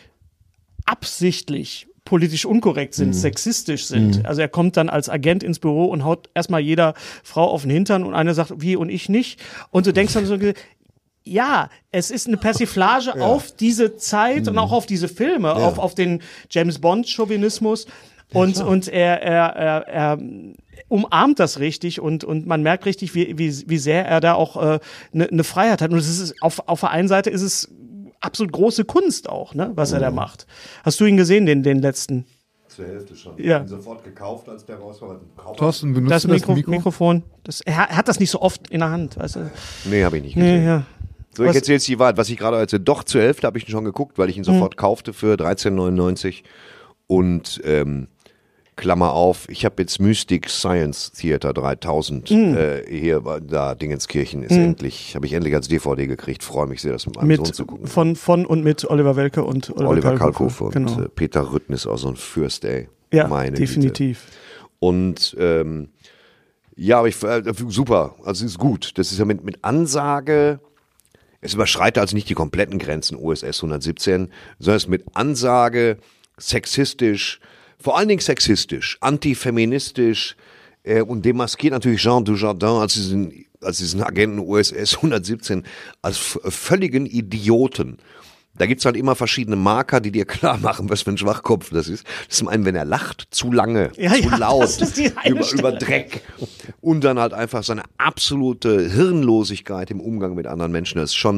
absichtlich politisch unkorrekt sind, sexistisch sind. Also er kommt dann als Agent ins Büro und haut erstmal jeder Frau auf den Hintern und eine sagt, wie und ich nicht. Und du denkst dann so, ja, es ist eine Persiflage auf diese Zeit und auch auf diese Filme, auf, auf den James Bond-Chauvinismus. Und, und er, er, er, er umarmt das richtig und, und man merkt richtig, wie, wie, wie sehr er da auch eine äh, ne, ne Freiheit hat. Und es ist auf, auf der einen Seite ist es absolut große Kunst auch, ne, was er da macht. Hast du ihn gesehen, den, den letzten? Zur Hälfte schon. Ja. Bin sofort gekauft, als der raus war. Thorsten, benutzt Das du das Mikro, Mikro? Mikrofon. Das, er, er hat das nicht so oft in der Hand, weißt du? Nee, habe ich nicht gesehen. Nee, ja. So, ich Was- erzähle jetzt die Wahrheit. Was ich gerade erzählte, doch zur Hälfte habe ich ihn schon geguckt, weil ich ihn sofort kaufte für dreizehn neunundneunzig. Und ähm, Klammer auf, ich habe jetzt Mystic Science Theater dreitausend äh, hier war- da Dingenskirchen ist endlich, habe ich endlich als D V D gekriegt. Freue mich sehr, das mit meinem Sohn Mit, zu gucken. von, von und mit Oliver Welke und Oliver, Oliver Kalkofe. Kalkofe und Genau. äh, Peter Rütten ist auch so ein Fürst, ey. Ja, Meine definitiv. Güte. Und ähm, ja, aber ich, äh, super, also es ist gut. Das ist ja mit, mit Ansage, es überschreitet also nicht die kompletten Grenzen U S S hundertsiebzehn, sondern es ist mit Ansage sexistisch, vor allen Dingen sexistisch, antifeministisch äh, und demaskiert natürlich Jean Dujardin als diesen, als diesen Agenten U S S hundertsiebzehn als f- völligen Idioten. Da gibt's halt immer verschiedene Marker, die dir klar machen, was für ein Schwachkopf das ist. Das ist zum einen, wenn er lacht, zu lange, Ja, zu ja, laut, das ist die eine über, Stelle. über Dreck. Und dann halt einfach seine absolute Hirnlosigkeit im Umgang mit anderen Menschen. Das ist schon,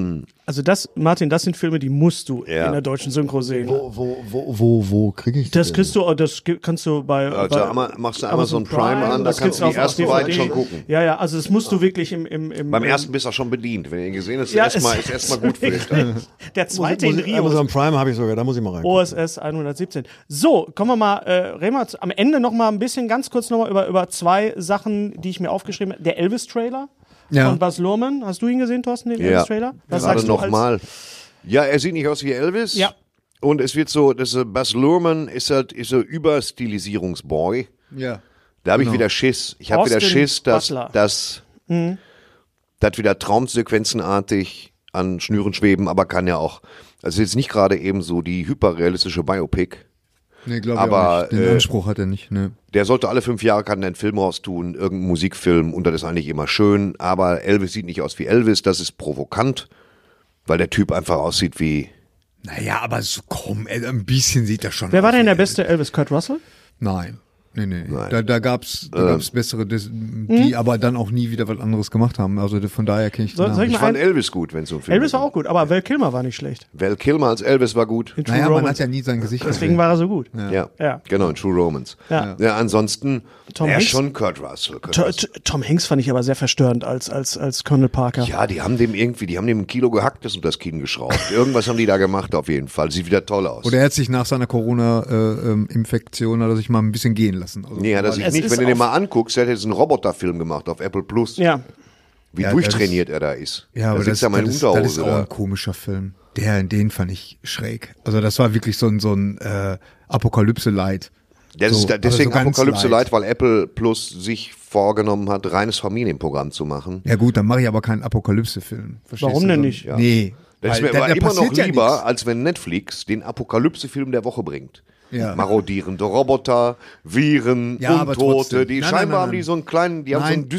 Also das, Martin, das sind Filme, die musst du Ja. in der deutschen Synchro sehen. Wo, wo, wo, wo, wo kriege ich Das denn? kriegst du, das gi- kannst du bei, Also bei Ama- machst du Amazon Prime an, da das kannst gibt's du die auf- auf ersten D V D. beiden schon gucken. Ja, ja, also das musst du wirklich im, im, im Beim im- ersten bist du auch schon bedient. Wenn du ihn gesehen hast, Ja, erstmal, es- ist erstmal gut für dich. Der zweite in Muss- Rio. Amazon Prime habe ich sogar, da muss ich mal rein. O S S hundertsiebzehn. So, kommen wir mal, äh, reden wir am Ende noch mal ein bisschen, ganz kurz noch mal über, über zwei Sachen, die ich mir aufgeschrieben habe. Der Elvis-Trailer Ja. von Baz Luhrmann. Hast du ihn gesehen, Thorsten, den Ja, Elvis-Trailer? Was gerade sagst du als- nochmal. Ja, er sieht nicht aus wie Elvis. Ja. Und es wird so, das äh, Baz Luhrmann ist halt ist so Überstilisierungsboy. Ja. Da habe ich Genau. wieder Schiss. Ich habe wieder Austin Schiss, dass Butler. das das wieder traumsequenzenartig an Schnüren schweben, aber kann ja auch. Also jetzt nicht gerade eben so die hyperrealistische Biopic. Nee, glaube ich Aber, auch nicht. Den äh, Anspruch hat er nicht, ne. Der sollte alle fünf Jahre kann er einen Film raustun, irgendeinen Musikfilm, und das ist eigentlich immer schön. Aber Elvis sieht nicht aus wie Elvis, das ist provokant, weil der Typ einfach aussieht wie. Naja, aber so, komm, ey, ein bisschen sieht das schon Wer war aus denn wie der Elvis. beste Elvis? Kurt Russell? Nein. Nee, nee. Nein. Da, da gab's, da gab's bessere, das, die aber dann auch nie wieder was anderes gemacht haben. Also von daher kenne ich den Soll- Namen soll ich nicht. Ich mal fand ein- Elvis gut, wenn so ein Film Elvis war ist. auch gut, aber Val Kilmer war nicht schlecht. Val Kilmer als Elvis war gut. In True Naja, man Romance. hat ja nie sein Gesicht Deswegen gesehen. war er so gut. Ja. Ja. Genau, in True Romance. Ja. Ja, ansonsten, Tom ja, Hanks? schon Kurt Russell. Kurt To- Russell. to- Tom Hanks fand ich aber sehr verstörend als, als, als Colonel Parker. Ja, die haben dem irgendwie, die haben dem ein Kilo gehacktes und das Kinn geschraubt. Irgendwas haben die da gemacht auf jeden Fall. Sieht wieder toll aus. Oder er hat sich nach seiner Corona-Infektion, hat er sich mal ein bisschen gehen lassen. Also, Nee, hat er sich Es nicht. ist Wenn du den auf- mal anguckst, der hat jetzt einen Roboterfilm gemacht auf Apple Plus. Ja. Wie Ja, durchtrainiert er da ist. Ja, aber da das, sitzt er mal in das, ist, das ist Unterhose auch da. ein komischer Film. Der, den fand ich schräg. Also das war wirklich so ein, so ein äh, Apokalypse-Light. Das so, ist da- aber deswegen so ganz Apokalypse light. Light, weil Apple Plus sich vorgenommen hat, reines Familienprogramm zu machen. Ja gut, dann mache ich aber keinen Apokalypse-Film. Verstehst Warum du? denn So- nicht? Ja. Nee. Das ist weil mir da- aber da immer noch passiert ja lieber, nichts. als wenn Netflix den Apokalypse-Film der Woche bringt. Ja. Marodierende Roboter, Viren, Ja, aber Untote. trotzdem. Die Nein, scheinbar nein, nein, haben die nein. so einen kleinen, die haben so Nein. ein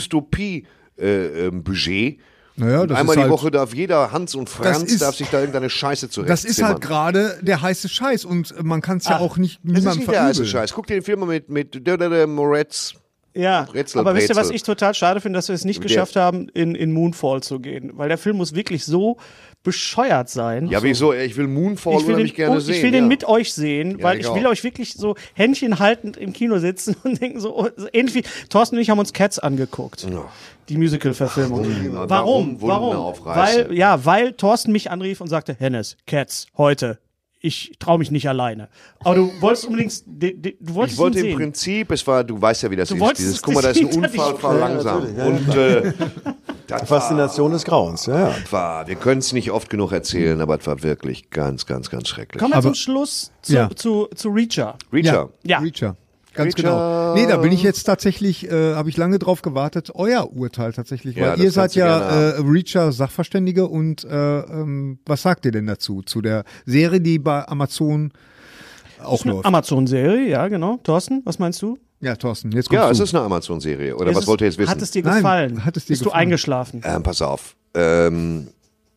Dystopie-Budget. Naja, Und das einmal ist die halt, Woche darf jeder Hans und Franz ist- darf sich da irgendeine Scheiße zurecht Das ist halt gerade der heiße Scheiß und man kann es ja Ach, auch nicht Das ist niemandem nicht der heiße verübeln. Scheiß. Guck dir den Film mal mit, mit der, der, der Moretz. Ja, Rätsel, aber wisst ihr, was Brezel. ich total schade finde, dass wir es nicht Der- geschafft haben, in, in Moonfall zu gehen. Weil der Film muss wirklich so bescheuert sein. Ja, wieso? Ich will Moonfall ich will, unheimlich den, gerne und sehen. ich will ja. den mit euch sehen, Ja, weil ich ich will auch. euch wirklich so Händchen haltend im Kino sitzen und denken so, oh, so ähnlich wie Thorsten und ich haben uns Cats angeguckt. Die Musical-Verfilmung. Warum? Warum? Wunden Warum? aufreißen? Weil, ja, weil Thorsten mich anrief und sagte, Hennes, Cats, heute. Ich traue mich nicht alleine. Aber du wolltest unbedingt, du, du wolltest Ich wollte ihn im sehen. Prinzip, es war, du weißt ja, wie das Du ist. wolltest Dieses, es guck mal, da ist ein hinter dich Unfall, fahr bringen. langsam. natürlich, ja, Und äh, das war, Faszination des Grauens, ja, ja. war, wir können es nicht oft genug erzählen, aber es war wirklich ganz, ganz, ganz schrecklich. Kommen wir Aber- zum Schluss zu, Ja. zu, zu Reacher. Reacher. Ja. Reacher. Ganz Reacher. genau. Nee, da bin ich jetzt tatsächlich, äh, habe ich lange drauf gewartet, euer Urteil tatsächlich, Ja, weil das ihr seid kannst du ja gerne äh, Reacher Sachverständige und äh, ähm, was sagt ihr denn dazu? Zu der Serie, die bei Amazon auch läuft. Amazon-Serie, ja, genau. Thorsten, was meinst du? Ja, Thorsten, jetzt kommst Ja, du. es ist eine Amazon-Serie. Oder Ist was es- wollt ihr jetzt wissen? Hat es dir Nein, gefallen? hat es dir Bist du gefallen? eingeschlafen? Ähm, pass auf. Ähm,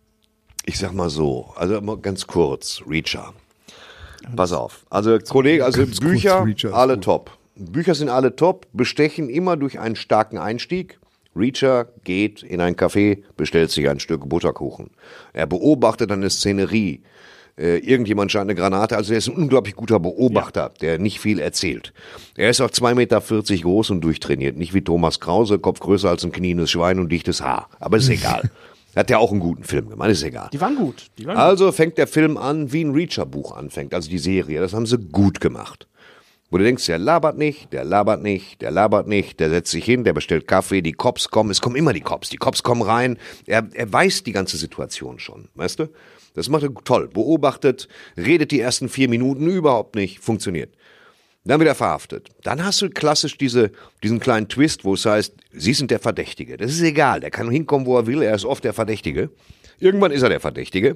ich sag mal so, also mal ganz kurz, Reacher. Pass auf. Also Kollege, also Ganz kurz, Bücher, Reacher ist alle gut. top. Bücher sind alle top, bestechen immer durch einen starken Einstieg. Reacher geht in ein Café, bestellt sich ein Stück Butterkuchen. Er beobachtet eine Szenerie. Äh, irgendjemand scheint eine Granate, also er ist ein unglaublich guter Beobachter, der nicht viel erzählt. Er ist auch zwei Meter vierzig groß und durchtrainiert, nicht wie Thomas Krause, Kopf größer als ein knieendes Schwein und dichtes Haar. Aber ist egal. Hat ja auch einen guten Film gemacht, ist egal. Die waren gut. Die waren gut. Also fängt der Film an, wie ein Reacher-Buch anfängt, also die Serie. Das haben sie gut gemacht. Wo du denkst, der labert nicht, der labert nicht, der labert nicht, der setzt sich hin, der bestellt Kaffee, die Cops kommen, es kommen immer die Cops, die Cops kommen rein. Er, er weiß die ganze Situation schon, weißt du? Das macht er toll. Beobachtet, redet die ersten vier Minuten überhaupt nicht, funktioniert. Dann wieder verhaftet. Dann hast du klassisch diese, diesen kleinen Twist, wo es heißt, Sie sind der Verdächtige. Das ist egal, der kann hinkommen, wo er will, er ist oft der Verdächtige. Irgendwann ist er der Verdächtige.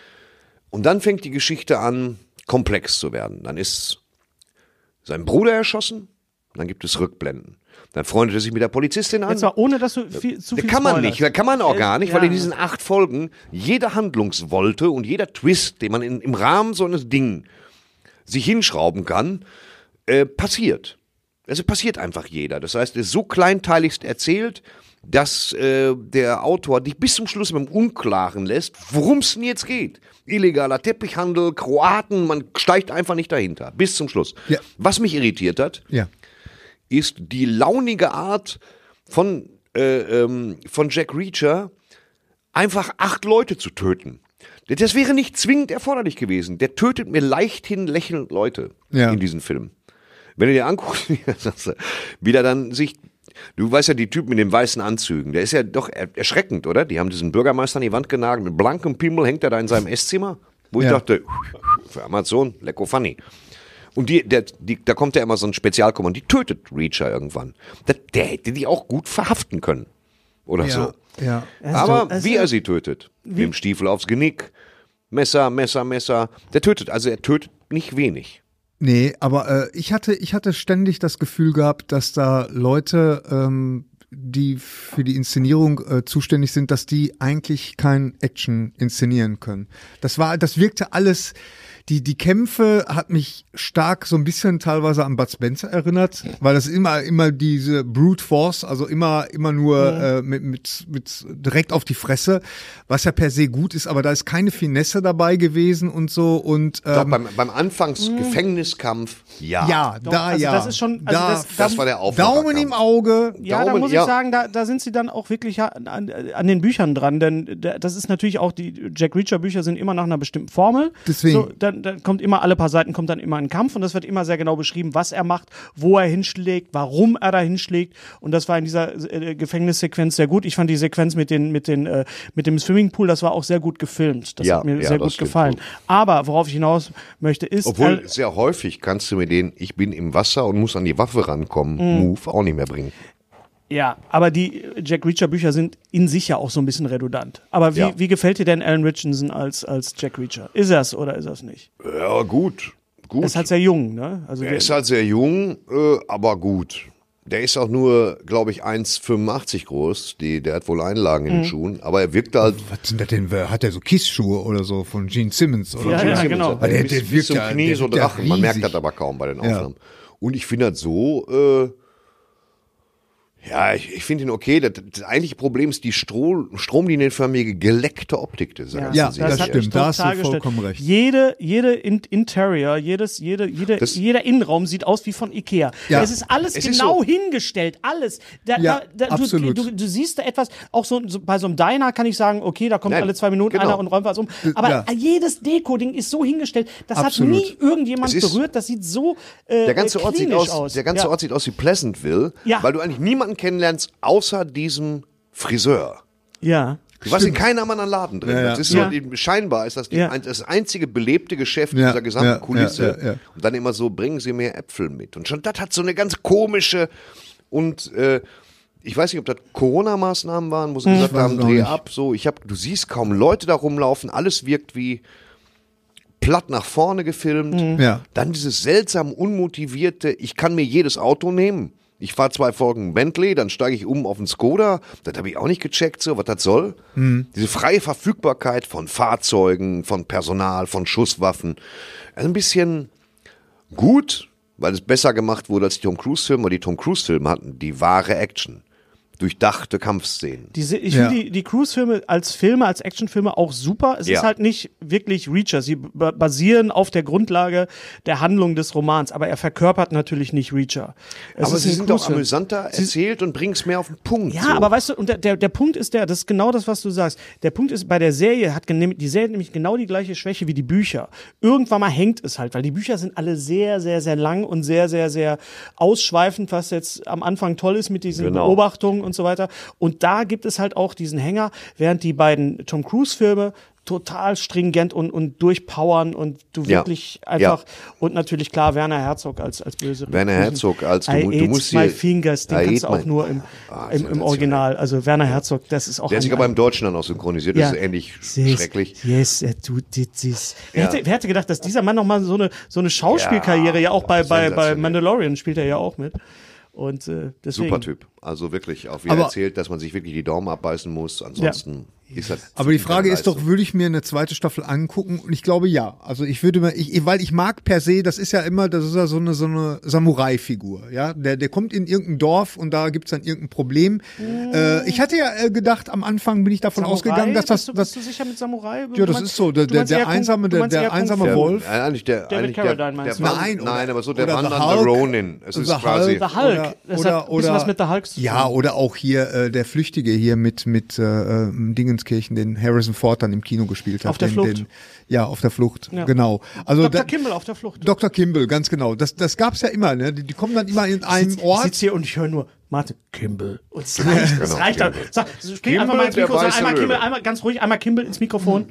Und dann fängt die Geschichte an, komplex zu werden. Dann ist sein Bruder erschossen, dann gibt es Rückblenden. Dann freundet er sich mit der Polizistin an. Jetzt mal, ohne dass du viel, zu Da viel kann man spoilerst. nicht, da kann man auch gar nicht, weil Ja. in diesen acht Folgen jede Handlungswolte und jeder Twist, den man in, im Rahmen so eines Ding sich hinschrauben kann, äh, passiert. Also passiert einfach jeder. Das heißt, es ist so kleinteiligst erzählt, dass äh, der Autor dich bis zum Schluss mit dem Unklaren lässt, worum es denn jetzt geht. Illegaler Teppichhandel, Kroaten, man steigt einfach nicht dahinter. Bis zum Schluss. Ja. Was mich irritiert hat, Ja. ist die launige Art von, äh, ähm, von Jack Reacher, einfach acht Leute zu töten. Das wäre nicht zwingend erforderlich gewesen. Der tötet mir leichthin lächelnd Leute Ja. in diesem Film. Wenn du dir anguckst, wie der dann sich, du weißt ja, die Typen mit den weißen Anzügen, der ist ja doch er- erschreckend, oder? Die haben diesen Bürgermeister an die Wand genagelt, mit blankem Pimmel hängt er da in seinem Esszimmer, wo ich Ja. dachte, für Amazon, lecko funny. Und die, der, die, da kommt ja immer so ein Spezialkommando, die tötet Reacher irgendwann. Der, der hätte die auch gut verhaften können. Oder Ja. so. Ja. Aber also- wie er sie tötet, mit dem Stiefel aufs Genick, Messer, Messer, Messer, der tötet, also er tötet nicht wenig. Nee, aber äh, ich hatte, ich hatte ständig das Gefühl gehabt, dass da Leute, ähm, die für die Inszenierung äh, zuständig sind, dass die eigentlich kein Action inszenieren können. Das war, das wirkte alles. Die, die Kämpfe hat mich stark so ein bisschen teilweise an Bud Spencer erinnert, weil das immer, immer diese Brute Force, also immer, immer nur Mhm. äh, mit, mit, mit direkt auf die Fresse, was ja per se gut ist, aber da ist keine Finesse dabei gewesen und so und Doch, ähm, beim, beim Anfangs-Gefängniskampf, ja. ja, Doch, da also ja. das ist schon- also da, das- Das war der Aufmacherkampf. Daumen im Auge. Ja, da Daumen, muss ja. ich sagen, da, da sind sie dann auch wirklich an, an, an den Büchern dran, denn da- das ist natürlich auch, die Jack Reacher Bücher sind immer nach einer bestimmten Formel. Deswegen. So, dann, dann kommt immer, alle paar Seiten kommt dann immer ein Kampf und das wird immer sehr genau beschrieben, was er macht, wo er hinschlägt, warum er da hinschlägt und das war in dieser äh, Gefängnissequenz sehr gut. Ich fand die Sequenz mit den, mit den, äh, mit dem Swimmingpool, das war auch sehr gut gefilmt. Das Ja, hat mir ja, sehr das gut stimmt. gefallen. Aber worauf ich hinaus möchte, ist, Obwohl äh, sehr häufig kannst du mir den Ich bin im Wasser und muss an die Waffe rankommen, Mhm. Move auch nicht mehr bringen. ja, aber die Jack Reacher Bücher sind in sich ja auch so ein bisschen redundant. Aber wie, Ja. wie gefällt dir denn Alan Richardson als, als Jack Reacher? Ist er's oder ist er's nicht? Ja, gut. Gut. Er ist halt sehr jung, ne? Also Der der- ist halt sehr jung, äh, aber gut. Der ist auch nur, glaube ich, eins Komma fünfundachtzig groß. Die, der hat wohl Einlagen Mhm. in den Schuhen, aber er wirkt halt. Was sind das denn? Hat der so Kissschuhe oder so von Gene Simmons? Oder Ja, so? ja, genau. Der, der- bis, der bis wirkt zum ja- Knie der so wirkt ja Drachen. Man merkt riesig. das aber kaum bei den Ja. Aufnahmen. Und ich finde das so, äh, ja, ich, ich finde ihn okay. Das, das eigentliche Problem ist die Stro stromlinienförmige, geleckte Optik dieser ganzen Ja, Serie. das hat stimmt. mich Da hast du total gestört. vollkommen recht. Jede, jede in Interior, jedes, jede, jede, Das- jeder Innenraum sieht aus wie von Ikea. Ja. Es ist alles Es ist genau so. hingestellt, alles. Da, Ja, da, da, du, absolut. du, du siehst da etwas, auch so, so bei so einem Diner kann ich sagen, okay, da kommt Nein, alle zwei Minuten genau. einer und räumt was um. Aber ja. jedes Deko-Ding ist so hingestellt, das Absolut. hat nie irgendjemand Es ist- berührt, das sieht so äh, Der ganze, äh, Ort sieht klinisch aus, der ganze ja. Ort sieht aus wie Pleasantville, Ja. weil du eigentlich niemanden kennenlernst, außer diesem Friseur. Ja. Du warst in keinem anderen Laden drin. Ja, ja. Das ist so, Ja. die- scheinbar ist das die, Ja. ein, das einzige belebte Geschäft Ja, dieser gesamten ja, Kulisse. ja, ja, ja. Und dann immer so, bringen Sie mir Äpfel mit. Und schon das hat so eine ganz komische und äh, ich weiß nicht, ob das Corona-Maßnahmen waren, wo sie gesagt weiß haben, es auch dreh nicht. ab. So, ich hab, du siehst kaum Leute da rumlaufen, alles wirkt wie platt nach vorne gefilmt. Ja. Dann dieses seltsam unmotivierte, ich kann mir jedes Auto nehmen. Ich fahre zwei Folgen Bentley, dann steige ich um auf den Skoda. Das habe ich auch nicht gecheckt, so was das soll. Diese freie Verfügbarkeit von Fahrzeugen, von Personal, von Schusswaffen. Also ein bisschen gut, weil es besser gemacht wurde als die Tom Cruise-Filme, weil die Tom Cruise-Filme hatten die wahre Action. Durchdachte Kampfszenen. Diese, ich Ja. finde die, die Cruise-Filme als Filme, als Actionfilme auch super. Es Ja. ist halt nicht wirklich Reacher. Sie b- basieren auf der Grundlage der Handlung des Romans, aber er verkörpert natürlich nicht Reacher. Es Aber ist sie ein sind doch Cruise-Film. amüsanter erzählt und bringen es mehr auf den Punkt. Ja, so. aber weißt du, und der, der, der Punkt ist der, das ist genau das, was du sagst. Der Punkt ist, bei der Serie hat genehm- die Serie nämlich genau die gleiche Schwäche wie die Bücher. Irgendwann mal hängt es halt, weil die Bücher sind alle sehr, sehr, sehr lang und sehr, sehr, sehr ausschweifend, was jetzt am Anfang toll ist mit diesen Genau. Beobachtungen und so weiter. Und da gibt es halt auch diesen Hänger, während die beiden Tom Cruise-Filme total stringent und, und durchpowern und du Ja. wirklich einfach, und natürlich klar Werner Herzog als, als böse. Werner Herzog als du, I du ate musst my hier, fingers, den I kannst du ate auch my- nur im, Ah, im, im sensationell. Original. Also Werner Herzog, das ist auch Der hat sich ein, aber im Deutschen dann auch synchronisiert, das ist ähnlich Yes, schrecklich. Yes, er tut this. Wer, Ja. hätte, wer hätte gedacht, dass dieser Mann nochmal so eine, so eine Schauspielkarriere ja, Ja, auch bei, bei, bei sensationell. Mandalorian spielt er ja auch mit. Und äh, deswegen. Super Typ. Also wirklich, auch wie er Aber- erzählt, dass man sich wirklich die Daumen abbeißen muss. Ansonsten, ist das Aber die Frage ist doch, Leistung. würde ich mir eine zweite Staffel angucken? Und ich glaube ja. Also ich würde mir, ich, weil ich mag per se, das ist ja immer, das ist ja so eine so eine Samurai-Figur, ja. Der der kommt in irgendein Dorf und da gibt's dann irgendein Problem. Mm. Äh, ich hatte ja äh, gedacht, am Anfang bin ich davon Samurai? ausgegangen, dass das, bist du, das bist du sicher mit Samurai? ja, das ist so, der, der, der einsame, der, der einsame Wolf. Ja, eigentlich der, David eigentlich der, Carradine der, meinst der du? Wand- Nein, oder- nein, aber so der oder The wandernde Hulk. Ronin. Es ist The quasi. The Hulk. Oder, Das oder, hat ein bisschen oder, was mit The Hulk zu tun. Ja, oder auch hier äh, der Flüchtige hier mit mit äh, äh, Dingenskirchen, den Harrison Ford dann im Kino gespielt hat. Auf der den, Flucht. Den, ja, auf der Flucht, Ja. genau. Also Doktor da, Kimball auf der Flucht. Doktor Kimball, ganz genau. Das, das gab's ja immer, ne? Die, die kommen dann immer in einen Ich Ort. sitze hier und ich höre nur Martin Kimball. Und es reicht, es Genau, reicht dann. Kimball. Sag, sprich Kimball, einfach mal ins der Mikro, sag weiße einmal Löwe. Kimball, einmal ganz ruhig, einmal Kimball ins Mikrofon.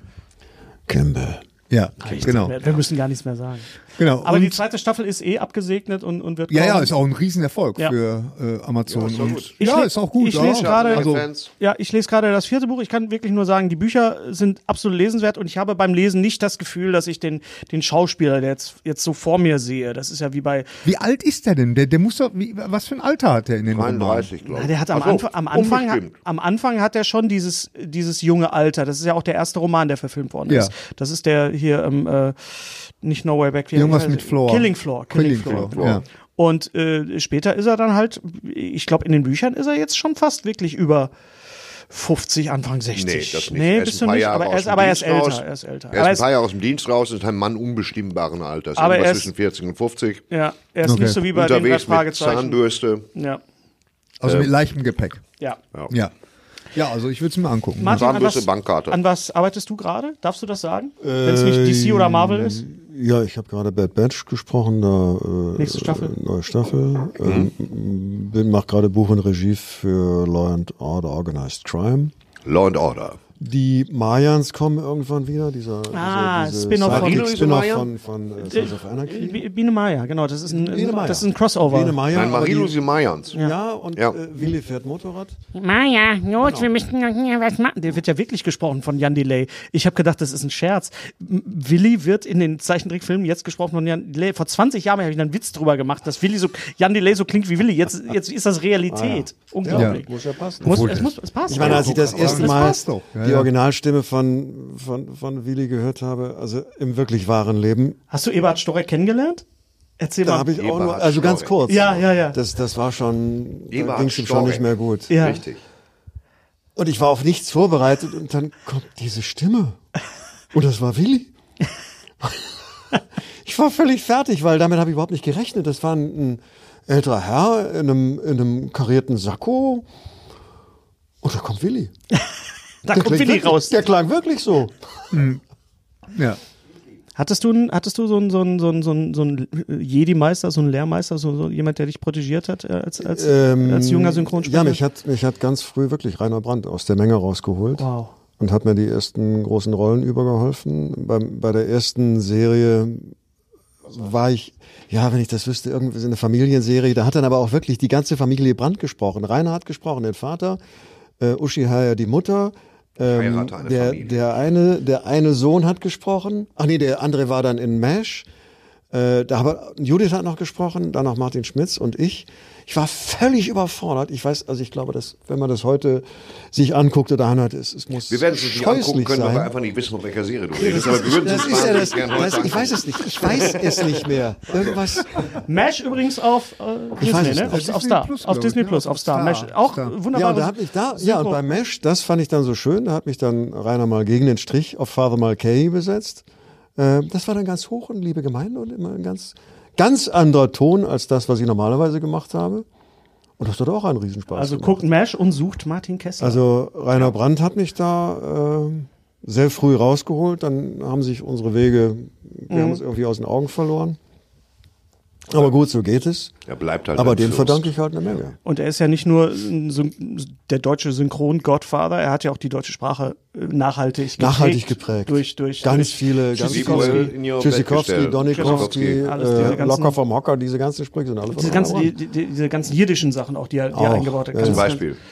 Kimball. Ja, Reicht genau. nicht mehr. Wir müssen gar nichts mehr sagen. genau. Aber und, die zweite Staffel ist eh abgesegnet und, und wird ja, ja, kommen. ist auch ein Riesenerfolg Ja. für äh, Amazon. Ja, ist doch und, gut. Ich ja, le- ist auch gut. ich ja. lese gerade- also, Fans. Ja, ich lese gerade das vierte Buch. Ich kann wirklich nur sagen, die Bücher sind absolut lesenswert und ich habe beim Lesen nicht das Gefühl, dass ich den, den Schauspieler, der jetzt, jetzt so vor mir sehe. Das ist ja wie bei, wie alt ist der denn? Der, der muss doch, wie, was für ein Alter hat der in den Romanen? dreiunddreißig, glaube na, ich. der hat am, Ach so, Anfang, am, Anfang, hat, unbestimmt. am Anfang hat er schon dieses, dieses junge Alter. Das ist ja auch der erste Roman, der verfilmt worden Ja. ist. Das ist der hier, ähm, äh, nicht No Way Back. wie Irgendwas heißt mit er? Floor. Killing Floor. Killing, Killing Floor. Floor, ja. Und äh, später ist er dann halt, ich glaube, in den Büchern ist er jetzt schon fast wirklich über fünfzig, Anfang sechzig. Nee, das nicht. Nee, Er ist bist ein du paar nicht, Jahre aber er aus ist, dem aber er ist Dienst raus. älter. Er ist älter. Er Aber ist ein paar Jahre aus dem Dienst raus und ist ein Mann unbestimmbaren Alters. Aber Irgendwas er ist- zwischen vierzig und fünfzig. ja, er ist Okay. nicht so wie bei den drei Unterwegs mit Fragezeichen. Zahnbürste. Ja, Also mit leichtem Gepäck. ja. Ja. Ja, also ich würde es mir angucken. Martin, an Zahnbürste, was, Bankkarte. an was arbeitest du gerade? Darfst du das sagen? Wenn es nicht D C oder Marvel ist? Ja, ich habe gerade Bad Batch gesprochen, da äh, Nächste Staffel. äh, neue Staffel. Ähm, bin mach gerade Buch und Regie für Law and Order Organized Crime. Law and Order. Die Mayans kommen irgendwann wieder, dieser, Ah, dieser, Spin-off von- Sidekick- Spin-off Maya? von, von äh, Sons of Anarchy. Bi- Biene Maya, genau. Das ist ein, Biene Maya. das ist ein Crossover. Biene Maya, Nein, aber Marilu die, Mayans. ja, und Ja. Äh, Willi fährt Motorrad. Maja, Not, wir müssen noch hier was machen. Der wird ja wirklich gesprochen von Jan Delay. Ich habe gedacht, das ist ein Scherz. M- Willi wird in den Zeichentrickfilmen jetzt gesprochen von Jan Delay. Vor zwanzig Jahren habe ich einen Witz drüber gemacht, dass Willi so, Jan Delay so klingt wie Willi. Jetzt, jetzt ist das Realität. Unglaublich. Muss ja passen. Muss, es, muss, es passt. Ich meine, als ich das erste Es Mal passt doch. Ja, die ja. Originalstimme von, von, von Willi gehört habe, also im wirklich wahren Leben, Hast du Eberhard Storek kennengelernt? Erzähl da mal. habe ich auch Eberhard nur, also ganz Storek. kurz. Ja, ja, ja. Das, das war schon, da Eberhard ging es ihm schon Storek. nicht mehr gut. Ja. Richtig. Und ich war auf nichts vorbereitet und dann kommt diese Stimme. Und das war Willi. Ich war völlig fertig, weil damit habe ich überhaupt nicht gerechnet. Das war ein, ein älterer Herr in einem, in einem karierten Sakko. Und da kommt Willi. Da Der kommt klingt Willi wirklich, raus. Der klang wirklich so. Ja. Hattest du, einen- hattest du so einen, so einen, so einen, so einen, so einen Jedi-Meister, so einen Lehrmeister, so, so jemand, der dich protegiert hat äh, als, als, Ähm, als junger Synchronsprecher? Ja, mich hat, mich hat ganz früh wirklich Rainer Brandt aus der Menge rausgeholt. Wow. Und hat mir die ersten großen Rollen übergeholfen. Beim, bei der ersten Serie war ich, ja, wenn ich das wüsste, irgendwie so eine Familienserie. Da hat dann aber auch wirklich die ganze Familie Brandt gesprochen. Rainer hat gesprochen, den Vater, äh, Uschi Haier die Mutter. Ähm, Heirate eine der, Familie. der, eine, der eine Sohn hat gesprochen. Ach nee, der andere war dann in MASH. Äh, da aber Judith hat noch gesprochen, dann noch Martin Schmitz und ich. Ich war völlig überfordert. Ich weiß, also ich glaube, dass wenn man das heute sich anguckt oder anhört, es, es muss Wir werden es uns nicht angucken scheußlich können, weil wir sein. einfach nicht wissen, von welcher Serie du redest. Aber wir würden Das es ist ja das, gerne heute das, ich weiß angucken. es nicht. Ich weiß es nicht mehr. Irgendwas. MASH übrigens auf äh, Ich weiß Disney, es ne? nicht. Auf, Disney auf Star. Plus, auf glaub Disney ich, ne? Plus, Auf auf Star. Star, MASH. auf Auch Star. Ja, wunderbar. und da hat mich da, ja, und bei MASH, das fand ich dann so schön, da hat mich dann Rainer mal gegen den Strich auf Father Mulcahy besetzt. Äh, das war dann ganz hoch und liebe Gemeinde und immer ein ganz, ganz anderer Ton als das, was ich normalerweise gemacht habe. Und das hat auch einen Riesenspaß Also gemacht. guckt MASH und sucht Martin Kessler. Also Rainer Brandt hat mich da äh, sehr früh rausgeholt, dann haben sich unsere Wege, wir Mhm. haben uns irgendwie aus den Augen verloren. Aber gut, so geht es. Er bleibt halt Aber ein dem Fürst. verdanke ich halt eine Menge. Und er ist ja nicht nur ein Syn- der deutsche Synchron-Godfather, er hat ja auch die deutsche Sprache äh, nachhaltig geprägt. Nachhaltig geprägt. Durch, durch, Ganz durch viele, ganz Tschüssikowski. viele. in your Tschüssikowski, Bett gestellt. Donikowski, Genau. Alles diese äh, ganzen- locker vom Hocker, diese ganzen Sprüche sind alle von Diese ganzen, Rainer die, die, diese ganzen jiddischen Sachen auch, die er, die er Auch, eingebaut hat. ja. Ganz- Zum Beispiel.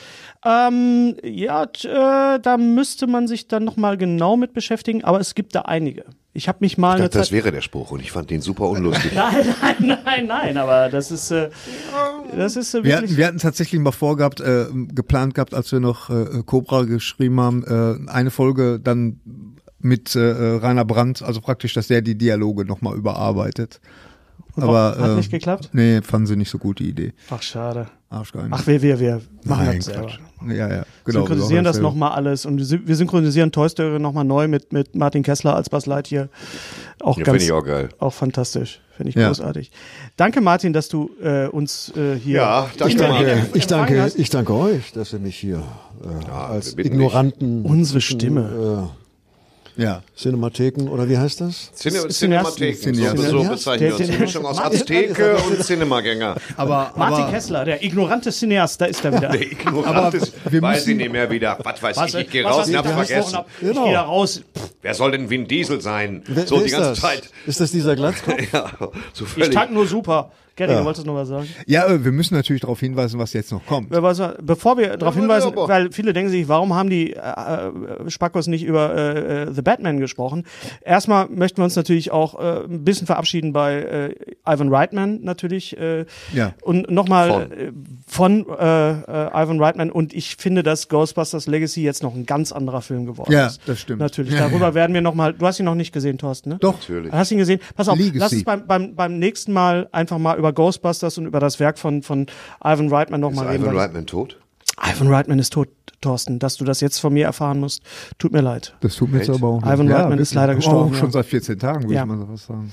Ähm, ja, t- äh, da müsste man sich dann nochmal genau mit beschäftigen, aber es gibt da einige. Ich habe mich mal Ich eine dachte, das Zeit... wäre der Spruch und ich fand den super unlustig. Nein, nein, nein, nein, aber das ist, äh, das ist äh, Wir wirklich... hatten, wir hatten tatsächlich mal vorgehabt, äh, geplant gehabt, als wir noch äh, Cobra geschrieben haben, äh, eine Folge dann mit äh, Rainer Brandt, also praktisch, dass der die Dialoge nochmal überarbeitet. Aber Hat äh, nicht geklappt? Nee, fanden sie nicht so gut, die Idee. Ach, schade. Arschgeil. Ach, wir, wir, wir machen Nein, das selber. Quatsch. Ja, ja, genau. Synchronisieren das selber. nochmal alles und wir synchronisieren Toy Story nochmal neu mit, mit Martin Kessler als Buzz Lightyear. Auch Ja, ganz, finde ich auch geil. auch fantastisch. Finde ich Ja. großartig. Danke, Martin, dass du äh, uns äh, hier. Ja, danke. Ich danke, Berlin ich danke, empfangen hast. ich danke euch, dass ihr mich hier äh, als wir bitten Ignoranten Unsere Stimme. äh, Ja. Cinematheken oder wie heißt das? Cine Cineast- Cinematheken, so, Cineast- so Cineast- bezeichnen der wir uns. Die Cineast- Mischung aus Martin- Azteke und Cinemagänger. Aber, Martin aber Kessler, der ignorante Cineast, da ist er wieder. Der Ignorant ist, wir weiß müssen- ich nicht mehr wieder. Was weiß ich, ich gehe was, raus was und ich hab's da vergessen. gesprochen hab. Ich Genau. gehe da raus. Pff, Wer soll denn Vin Diesel sein? Wer, so wer die ist ganze das? Zeit. Ist das dieser Glatzkopf? Ja, so Ich völlig. tank nur super. Gary, Ja. du wolltest noch was sagen? ja, äh, wir müssen natürlich darauf hinweisen, was jetzt noch kommt. Wer weiß, bevor wir darauf Ja, hinweisen, aber- weil viele denken sich, warum haben die äh, äh, Spackos nicht über äh, äh, The Batman gesprochen? Erstmal möchten wir uns natürlich auch äh, ein bisschen verabschieden bei äh, Ivan Reitman natürlich. Äh, Ja. Und nochmal Von. äh, von äh, äh, Ivan Reitman. Und ich finde, dass Ghostbusters Legacy jetzt noch ein ganz anderer Film geworden Ja, ist. das stimmt. Natürlich. Ja, Darüber ja. werden wir nochmal, du hast ihn noch nicht gesehen, Thorsten, ne? Doch. Natürlich. Hast ihn gesehen? Pass auf, Legacy. lass uns beim, beim, beim nächsten Mal einfach mal über Ghostbusters und über das Werk von, von Ivan Reitman Ist nochmal reden. Ivan weil- Reitman tot? Ivan Reitman ist tot, Thorsten. Dass du das jetzt von mir erfahren musst, tut mir leid. Das tut mir jetzt Echt? aber auch Ivan Reitman ist wirklich. leider gestorben, Oh, schon ja. seit vierzehn Tagen, würde Ja. ich mal so was sagen.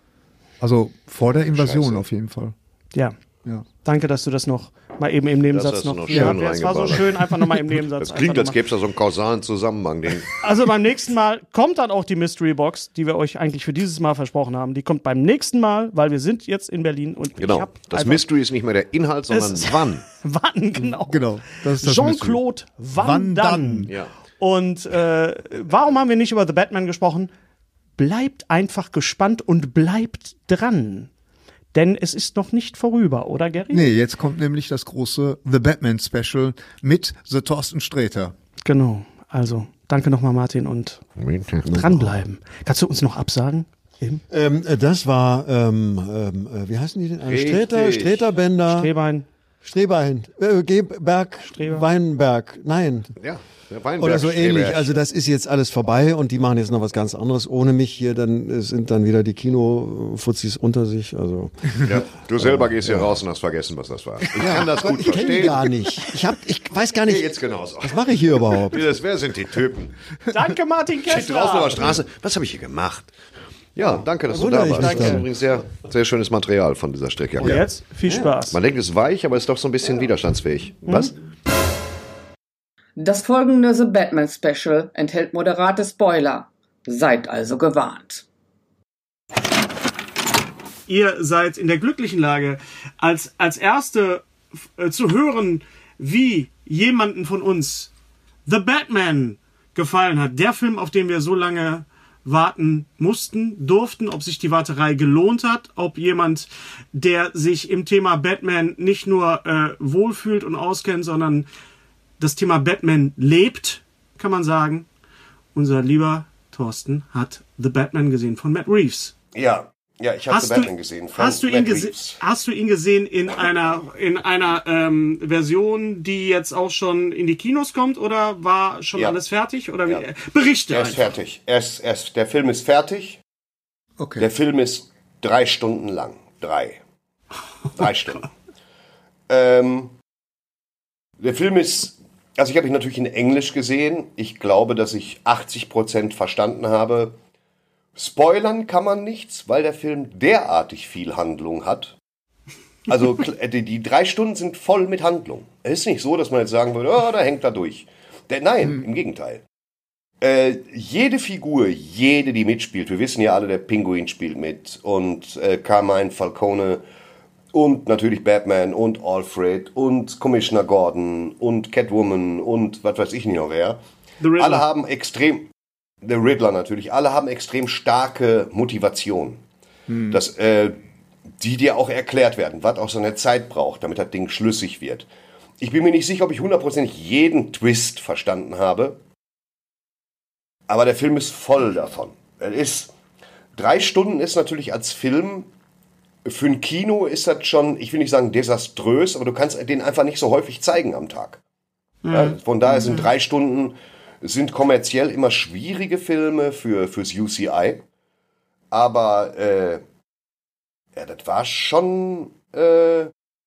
Also vor der Invasion Scheiße. auf jeden Fall. Ja. Ja. Danke, dass du das noch mal eben im Nebensatz hast du noch. noch Ja, schön es war so reingeballert. schön, einfach nochmal im Nebensatz. Das klingt, einfach als noch gäbe es da so einen kausalen Zusammenhang. Den mal. Also beim nächsten Mal kommt dann auch die Mystery Box, die wir euch eigentlich für dieses Mal versprochen haben. Die kommt beim nächsten Mal, weil wir sind jetzt in Berlin und ich genau. hab Das einfach- Mystery ist nicht mehr der Inhalt, sondern Es- wann. Wann, genau. Genau. Das ist das Jean-Claude Van Van Damme. Damme. Ja. Und äh, warum haben wir nicht über The Batman gesprochen? Bleibt einfach gespannt und bleibt dran. Denn es ist noch nicht vorüber, oder Gary? Nee, jetzt kommt nämlich das große The Batman Special mit The Thorsten Sträter. Genau. Also, danke nochmal, Martin, und dranbleiben. Kannst du uns noch absagen? Eben? Ähm, äh, das war, ähm, ähm, äh, wie heißen die denn? Äh, Richtig. Streter, Streterbänder, Strebein. Strebein, äh, Berg, Streber. Weinberg, nein. Ja, der Weinberg. Oder so ähnlich. Streberg. Also das ist jetzt alles vorbei und die machen jetzt noch was ganz anderes ohne mich hier. Dann äh, sind dann wieder die Kino-Fuzis unter sich. Also Ja, du selber gehst hier raus und hast vergessen, was das war. Ich kann das gut ich kenne die verstehen. gar nicht. Ich hab, ich weiß gar nicht. Hier jetzt genauso. Was mache ich hier überhaupt? Das, wer sind die Typen? Danke, Martin Steht draußen auf der Kessler. Straße. Was habe ich hier gemacht? Ja, danke, dass du wundere da ich warst. mich Das ist dann. übrigens sehr, sehr schönes Material von dieser Strickjacke. Und jetzt viel Spaß. Man denkt, es ist weich, aber es ist doch so ein bisschen widerstandsfähig. Was? Das folgende The Batman Special enthält moderate Spoiler. Seid also gewarnt. Ihr seid in der glücklichen Lage, als, als Erste äh, zu hören, wie jemanden von uns The Batman gefallen hat. Der Film, auf den wir so lange warten mussten, durften, ob sich die Warterei gelohnt hat, ob jemand, der sich im Thema Batman nicht nur äh, wohlfühlt und auskennt, sondern das Thema Batman lebt, kann man sagen. Unser lieber Thorsten hat The Batman gesehen von Matt Reeves. Ja, ja, ich habe Hast The du, Batman gesehen. Von hast, du ihn Matt gese Reeves. hast du ihn gesehen in einer, in einer ähm, Version, die jetzt auch schon in die Kinos kommt, oder war schon Ja. alles fertig? Oder wie? Ja. Berichte Er ist einfach. fertig. Er ist, er ist, der Film ist fertig. Okay. Der Film ist drei Stunden lang. Drei. Drei Stunden. Ähm, der Film ist, also ich habe ihn natürlich in Englisch gesehen. Ich glaube, dass ich achtzig Prozent verstanden habe. Spoilern kann man nichts, weil der Film derartig viel Handlung hat. Also kl- die, die drei Stunden sind voll mit Handlung. Es ist nicht so, dass man jetzt sagen würde, oh, da hängt er durch. Der, nein, im Gegenteil. Äh, jede Figur, jede, die mitspielt, wir wissen ja alle, der Pinguin spielt mit und äh, Carmine Falcone und natürlich Batman und Alfred und Commissioner Gordon und Catwoman und was weiß ich nicht noch wer. The Riddler. Alle haben extrem, der Riddler natürlich, alle haben extrem starke Motivation. Das, äh, die dir auch erklärt werden, was auch so eine Zeit braucht, damit das Ding schlüssig wird. Ich bin mir nicht sicher, ob ich hundertprozentig jeden Twist verstanden habe. Aber der Film ist voll davon. Er ist, drei Stunden ist natürlich als Film, für ein Kino ist das schon, ich will nicht sagen desaströs, aber du kannst den einfach nicht so häufig zeigen am Tag. Mhm. Ja, von daher sind drei Stunden, sind kommerziell immer schwierige Filme für, fürs U C I. Aber, äh, ja, das war schon, äh,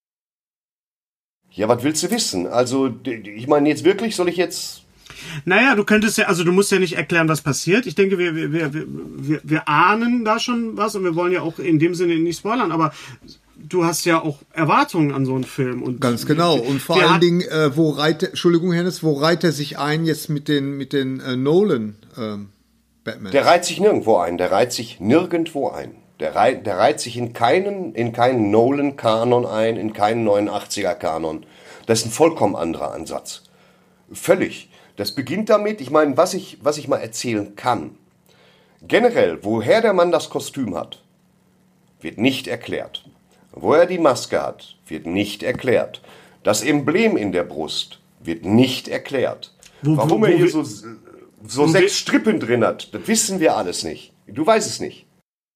ja, was willst du wissen? Also, ich meine, jetzt wirklich, soll ich jetzt... Naja, du könntest ja, also du musst ja nicht erklären, was passiert. Ich denke, wir, wir, wir, wir, wir ahnen da schon was und wir wollen ja auch in dem Sinne nicht spoilern, aber du hast ja auch Erwartungen an so einen Film. Und ganz genau. Und vor allen Dingen, äh, wo reiht, Entschuldigung, Hennes, wo reiht er sich ein jetzt mit den, mit den äh, Nolan ähm, Batman? Der reiht sich nirgendwo ein. Der reiht sich nirgendwo ein. Der reiht, der reiht sich in keinen, in keinen Nolan-Kanon ein, in keinen neunundachtziger-Kanon. Das ist ein vollkommen anderer Ansatz. Völlig. Das beginnt damit, ich meine, was ich, was ich mal erzählen kann. Generell, woher der Mann das Kostüm hat, wird nicht erklärt. Wo er die Maske hat, wird nicht erklärt. Das Emblem in der Brust wird nicht erklärt. Wo, Warum wo, er hier wo, so, so sechs Strippen drin hat, das wissen wir alles nicht. Du weißt es nicht.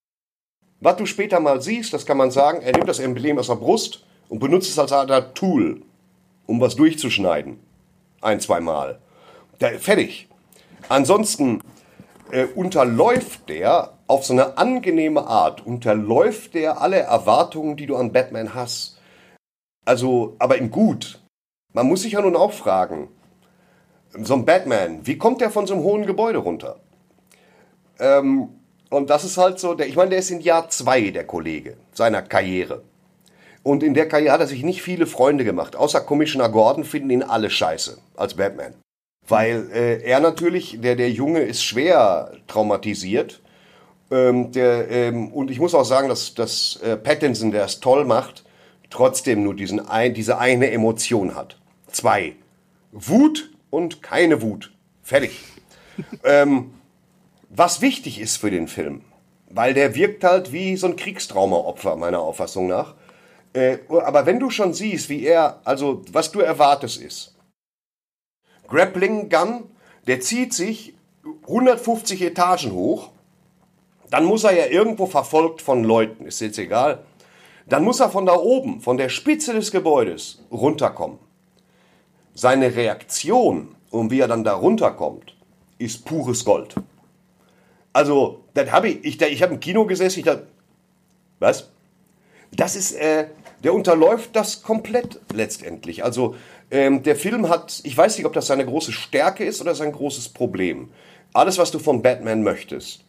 Was du später mal siehst, das kann man sagen, er nimmt das Emblem aus der Brust und benutzt es als Art Tool, um was durchzuschneiden. Ein, zwei Mal. Der, fertig. Ansonsten äh, unterläuft der auf so eine angenehme Art, unterläuft der alle Erwartungen, die du an Batman hast. Also, aber in gut. Man muss sich ja nun auch fragen, so ein Batman, wie kommt der von so einem hohen Gebäude runter? Ähm, und das ist halt so, der, ich meine, der ist in Jahr zwei, der Kollege, seiner Karriere. Und in der Karriere hat er sich nicht viele Freunde gemacht. Außer Commissioner Gordon finden ihn alle scheiße als Batman. Weil äh, er natürlich, der, der Junge ist schwer traumatisiert. Ähm, der, ähm, und ich muss auch sagen, dass, dass äh, Pattinson, der es toll macht, trotzdem nur diesen ein, diese eine Emotion hat. Zwei. Wut und keine Wut. Fertig. ähm, was wichtig ist für den Film, weil der wirkt halt wie so ein Kriegstraumaopfer, meiner Auffassung nach. Äh, aber wenn du schon siehst, wie er, also was du erwartest ist, Grappling Gun, der zieht sich hundertfünfzig Etagen hoch, dann muss er ja irgendwo verfolgt von Leuten, ist jetzt egal, dann muss er von da oben, von der Spitze des Gebäudes runterkommen. Seine Reaktion, und wie er dann da runterkommt, ist pures Gold. Also, das habe ich, ich, ich habe im Kino gesessen, ich dachte, was? Das ist, äh, der unterläuft das komplett letztendlich. Also, ähm, der Film hat, ich weiß nicht, ob das seine große Stärke ist oder sein großes Problem. Alles, was du von Batman möchtest.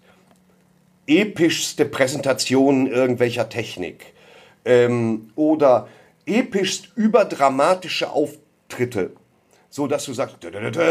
Epischste Präsentationen irgendwelcher Technik. Ähm, oder epischst überdramatische Auftritte. So, dass du sagst,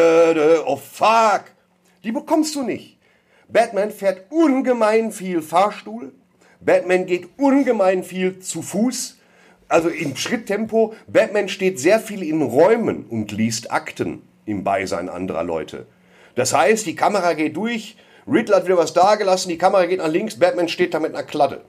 oh fuck, die bekommst du nicht. Batman fährt ungemein viel Fahrstuhl. Batman geht ungemein viel zu Fuß. Also im Schritttempo. Batman steht sehr viel in Räumen und liest Akten im Beisein anderer Leute. Das heißt, die Kamera geht durch, Riddler hat wieder was dagelassen, die Kamera geht nach links, Batman steht da mit einer Kladde.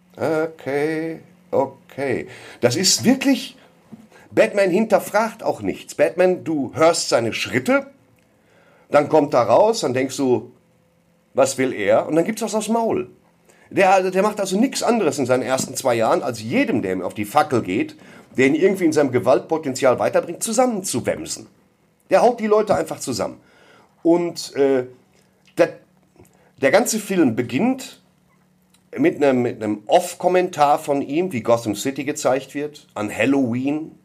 Okay, okay. Das ist wirklich, Batman hinterfragt auch nichts. Batman, du hörst seine Schritte, dann kommt er raus, dann denkst du, was will er? Und dann gibt's was aufs Maul. Der, der macht also nichts anderes in seinen ersten zwei Jahren, als jedem, der ihm auf die Fackel geht, der ihn irgendwie in seinem Gewaltpotenzial weiterbringt, zusammenzuwemsen. Der haut die Leute einfach zusammen. Und äh, der, der ganze Film beginnt mit einem, mit einem Off-Kommentar von ihm, wie Gotham City gezeigt wird, an Halloween.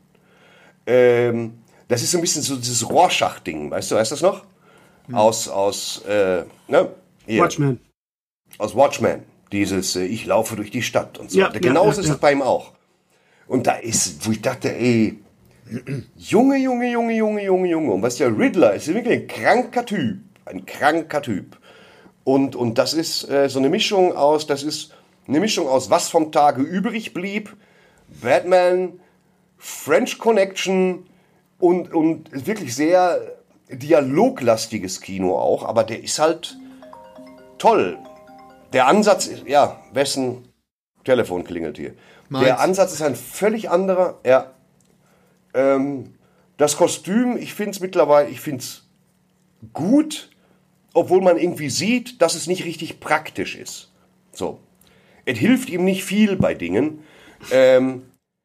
Ähm, das ist so ein bisschen so dieses Rorschach-Ding, weißt du, weißt du das noch? Hm. Aus, aus, äh, ne? Hier. Watchmen. Aus Watchmen. Dieses, äh, ich laufe durch die Stadt und so. Ja, Genauso ja, ist ja, es ja. bei ihm auch. Und da ist, wo ich dachte, ey, Junge, Junge, Junge, Junge, Junge, Junge. Und was der Riddler ist, wirklich ein kranker Typ. Ein kranker Typ. Und, und das ist äh, so eine Mischung aus, das ist eine Mischung aus, was vom Tage übrig blieb, Batman, French Connection und, und wirklich sehr dialoglastiges Kino auch. Aber der ist halt toll. Der Ansatz ist, ja, wessen Telefon klingelt hier? Meins. Der Ansatz ist ein völlig anderer. Ja, ähm, Das Kostüm, ich finde es mittlerweile, ich finde es gut, obwohl man irgendwie sieht, dass es nicht richtig praktisch ist. So. Es hilft ihm nicht viel bei Dingen. Ähm,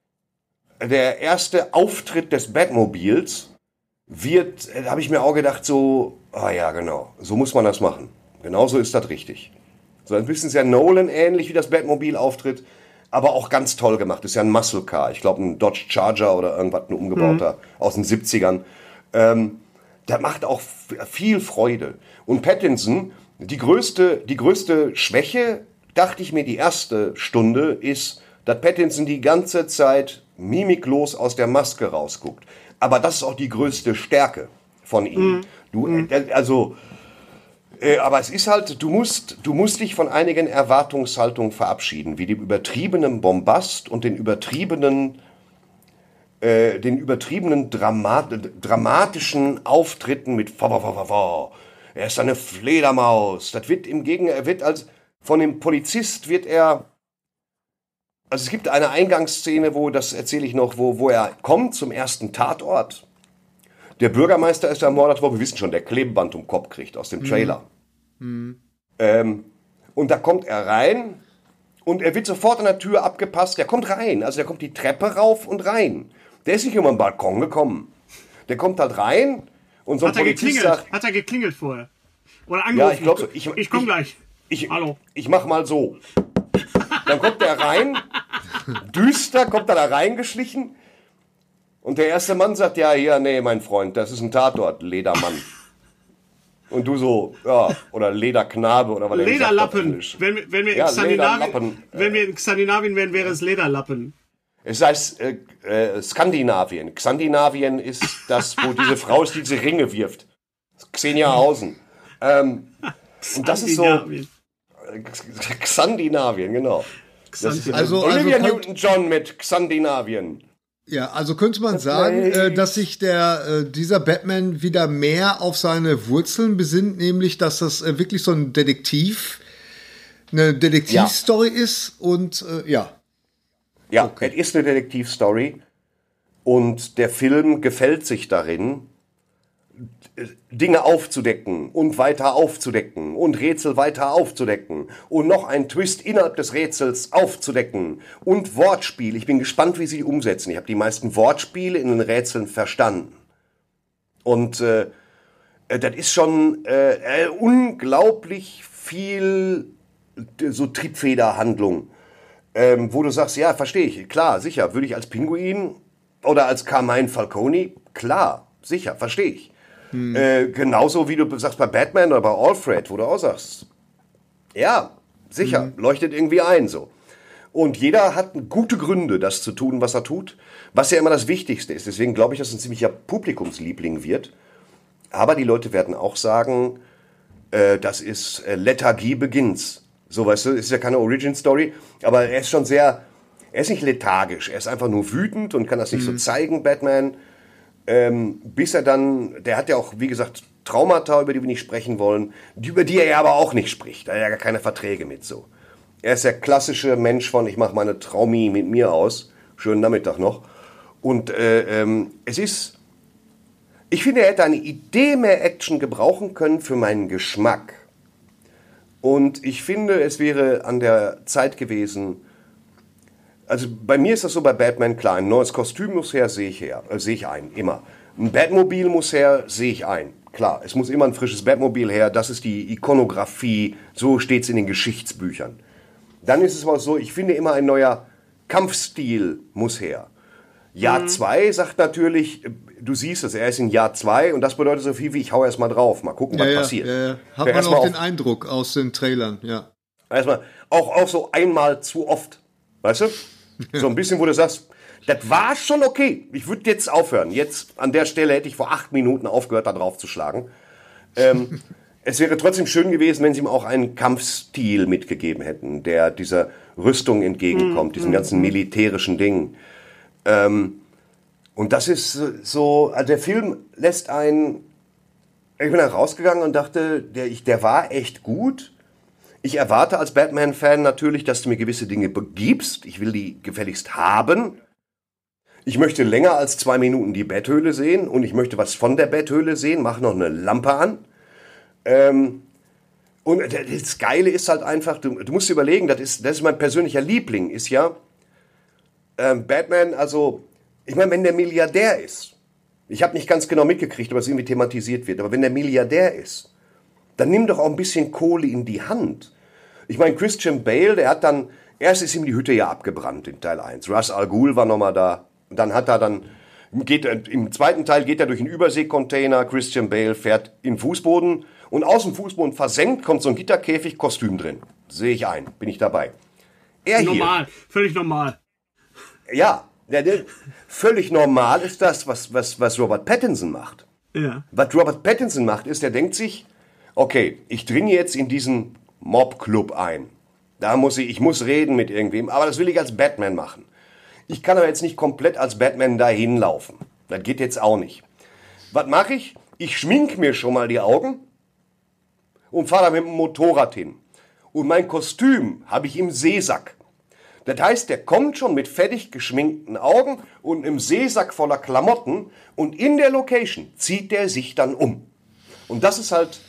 der erste Auftritt des Batmobils wird, da habe ich mir auch gedacht, so, ah ja, genau, so muss man das machen. Genauso ist das richtig. So ein bisschen sehr Nolan-ähnlich, wie das Batmobil auftritt, aber auch ganz toll gemacht. Das ist ja ein Muscle Car. Ich glaube, ein Dodge Charger oder irgendwas, ein umgebauter mhm. aus den siebzigern. Ähm, der macht auch viel Freude. Und Pattinson, die größte, die größte Schwäche, dachte ich mir, die erste Stunde ist, dass Pattinson die ganze Zeit mimiklos aus der Maske rausguckt. Aber das ist auch die größte Stärke von ihm. Mhm. Du, äh, also, äh, aber es ist halt, du musst, du musst dich von einigen Erwartungshaltungen verabschieden, wie dem übertriebenen Bombast und den übertriebenen, äh, den übertriebenen Dramat, dramatischen Auftritten mit fa, fa, fa, fa, fa. Er ist eine Fledermaus. Das wird im Gegenteil, er wird als von dem Polizist wird er. Also es gibt eine Eingangsszene, wo, das erzähle ich noch, wo, wo er kommt zum ersten Tatort. Der Bürgermeister ist ermordet worden, wir wissen schon, der Klebeband um den Kopf kriegt aus dem Trailer. Mhm. Ähm, und da kommt er rein und er wird sofort an der Tür abgepasst. Der kommt rein, also der kommt die Treppe rauf und rein. Der ist nicht über den Balkon gekommen. Der kommt halt rein und so ein Hat er Polizist geklingelt? sagt... Hat er geklingelt vorher? Oder angerufen? Ja, ich glaube so. Ich, ich komme gleich. Ich, Hallo. Ich mach mal so. Dann kommt der rein, düster, kommt er da reingeschlichen. Und der erste Mann sagt, ja, hier, nee, mein Freund, das ist ein Tatort, Ledermann. Und du so, ja, oder Lederknabe oder was der gesagt hat, Lederlappen. Wenn, wir- wenn, wir in Ja, Skandinavien, Lederlappen. wenn wir in Skandinavien wären, wäre es Lederlappen. Es heißt äh, äh, Skandinavien. Skandinavien ist das, wo diese Frau ist, die diese Ringe wirft. Xenia Hausen. Ähm, und das ist so... Skandinavien. Skandinavien, genau. Das ist Also- Olivia also- Newton-John mit Skandinavien. Ja, also könnte man sagen, äh, dass sich der äh, dieser Batman wieder mehr auf seine Wurzeln besinnt, nämlich dass das äh, wirklich so ein Detektiv, eine Detektivstory ist und äh, ja. Ja, es ist eine Detektivstory und der Film gefällt sich darin, Dinge aufzudecken und weiter aufzudecken und Rätsel weiter aufzudecken und noch einen Twist innerhalb des Rätsels aufzudecken und Wortspiel. Ich bin gespannt, wie sie die umsetzen. Ich habe die meisten Wortspiele in den Rätseln verstanden. Und äh, das ist schon äh, unglaublich viel äh, so Triebfederhandlung, ähm, wo du sagst, ja, verstehe ich, klar, sicher, würde ich als Pinguin oder als Carmine Falcone, klar, sicher, verstehe ich. Hm. Äh, genauso wie du sagst bei Batman oder bei Alfred, wo du auch sagst, ja, sicher, hm. leuchtet irgendwie ein so. Und jeder hat gute Gründe, das zu tun, was er tut, was ja immer das Wichtigste ist. Deswegen glaube ich, dass es ein ziemlicher Publikumsliebling wird. Aber die Leute werden auch sagen, äh, das ist äh, Lethargie Begins. So, weißt du, ist ja keine Origin-Story, aber er ist schon sehr, er ist nicht lethargisch, er ist einfach nur wütend und kann das nicht hm. so zeigen, Batman. Ähm, bis er dann, der hat ja auch, wie gesagt, Traumata, über die wir nicht sprechen wollen, die, über die er aber auch nicht spricht. Da hat er ja gar keine Verträge mit so. Er ist der klassische Mensch von, ich mache meine Traumi mit mir aus. Schönen Nachmittag noch. Und äh, ähm, es ist, ich finde, er hätte eine Idee mehr Action gebrauchen können für meinen Geschmack. Und ich finde, es wäre an der Zeit gewesen. Also bei mir ist das so bei Batman klar, ein neues Kostüm muss her, sehe ich her, äh, sehe ich ein, immer. Ein Batmobil muss her, sehe ich ein. Klar, es muss immer ein frisches Batmobil her, das ist die Ikonografie, so steht es in den Geschichtsbüchern. Dann ist es mal so, ich finde immer ein neuer Kampfstil muss her. Jahr zwei mhm. sagt natürlich, du siehst es, er ist in Jahr zwei und das bedeutet so viel wie, ich hau erst mal drauf, mal gucken, was ja, passiert. Ja, ja. Hat ja, man auch auf, den Eindruck aus den Trailern, ja. Erstmal, auch, auch so einmal zu oft, weißt du? So ein bisschen, wo du sagst, das war schon okay. Ich würde jetzt aufhören. Jetzt an der Stelle hätte ich vor acht Minuten aufgehört, da drauf zu schlagen. Ähm, es wäre trotzdem schön gewesen, wenn sie ihm auch einen Kampfstil mitgegeben hätten, der dieser Rüstung entgegenkommt, mm, diesem mm, ganzen militärischen Ding. Ähm, und das ist so, also der Film lässt einen, ich bin da rausgegangen und dachte, der, ich, der war echt gut. Ich erwarte als Batman-Fan natürlich, dass du mir gewisse Dinge gibst. Ich will die gefälligst haben. ich möchte länger als zwei Minuten die Betthöhle sehen und ich möchte was von der Betthöhle sehen, mach noch eine Lampe an. Ähm, und das Geile ist halt einfach, du, du musst dir überlegen, das ist, das ist mein persönlicher Liebling, ist ja ähm, Batman, also, ich meine, wenn der Milliardär ist, ich habe nicht ganz genau mitgekriegt, ob es irgendwie thematisiert wird, aber wenn der Milliardär ist, dann nimm doch auch ein bisschen Kohle in die Hand. Ich meine, Christian Bale, der hat dann, erst ist ihm die Hütte ja abgebrannt in Teil eins. Ra's al Ghul war nochmal da. Und dann hat er dann, geht, im zweiten Teil geht er durch einen Überseekontainer, Christian Bale fährt in den Fußboden und aus dem Fußboden versenkt, kommt so ein Gitterkäfig, Kostüm drin. Sehe ich ein, bin ich dabei. Er hier, Normal, völlig normal. ja, der, der, völlig normal ist das, was, was, was Robert Pattinson macht. Ja. Was Robert Pattinson macht, ist, er denkt sich, okay, ich dringe jetzt in diesen Mob-Club ein. Da muss ich, ich muss reden mit irgendwem, aber das will ich als Batman machen. Ich kann aber jetzt nicht komplett als Batman da hinlaufen. Das geht jetzt auch nicht. Was mache ich? Ich schmink mir schon mal die Augen und fahre da mit dem Motorrad hin. Und mein Kostüm habe ich im Seesack. Das heißt, der kommt schon mit fertig geschminkten Augen und im Seesack voller Klamotten und in der Location zieht der sich dann um. Und das ist halt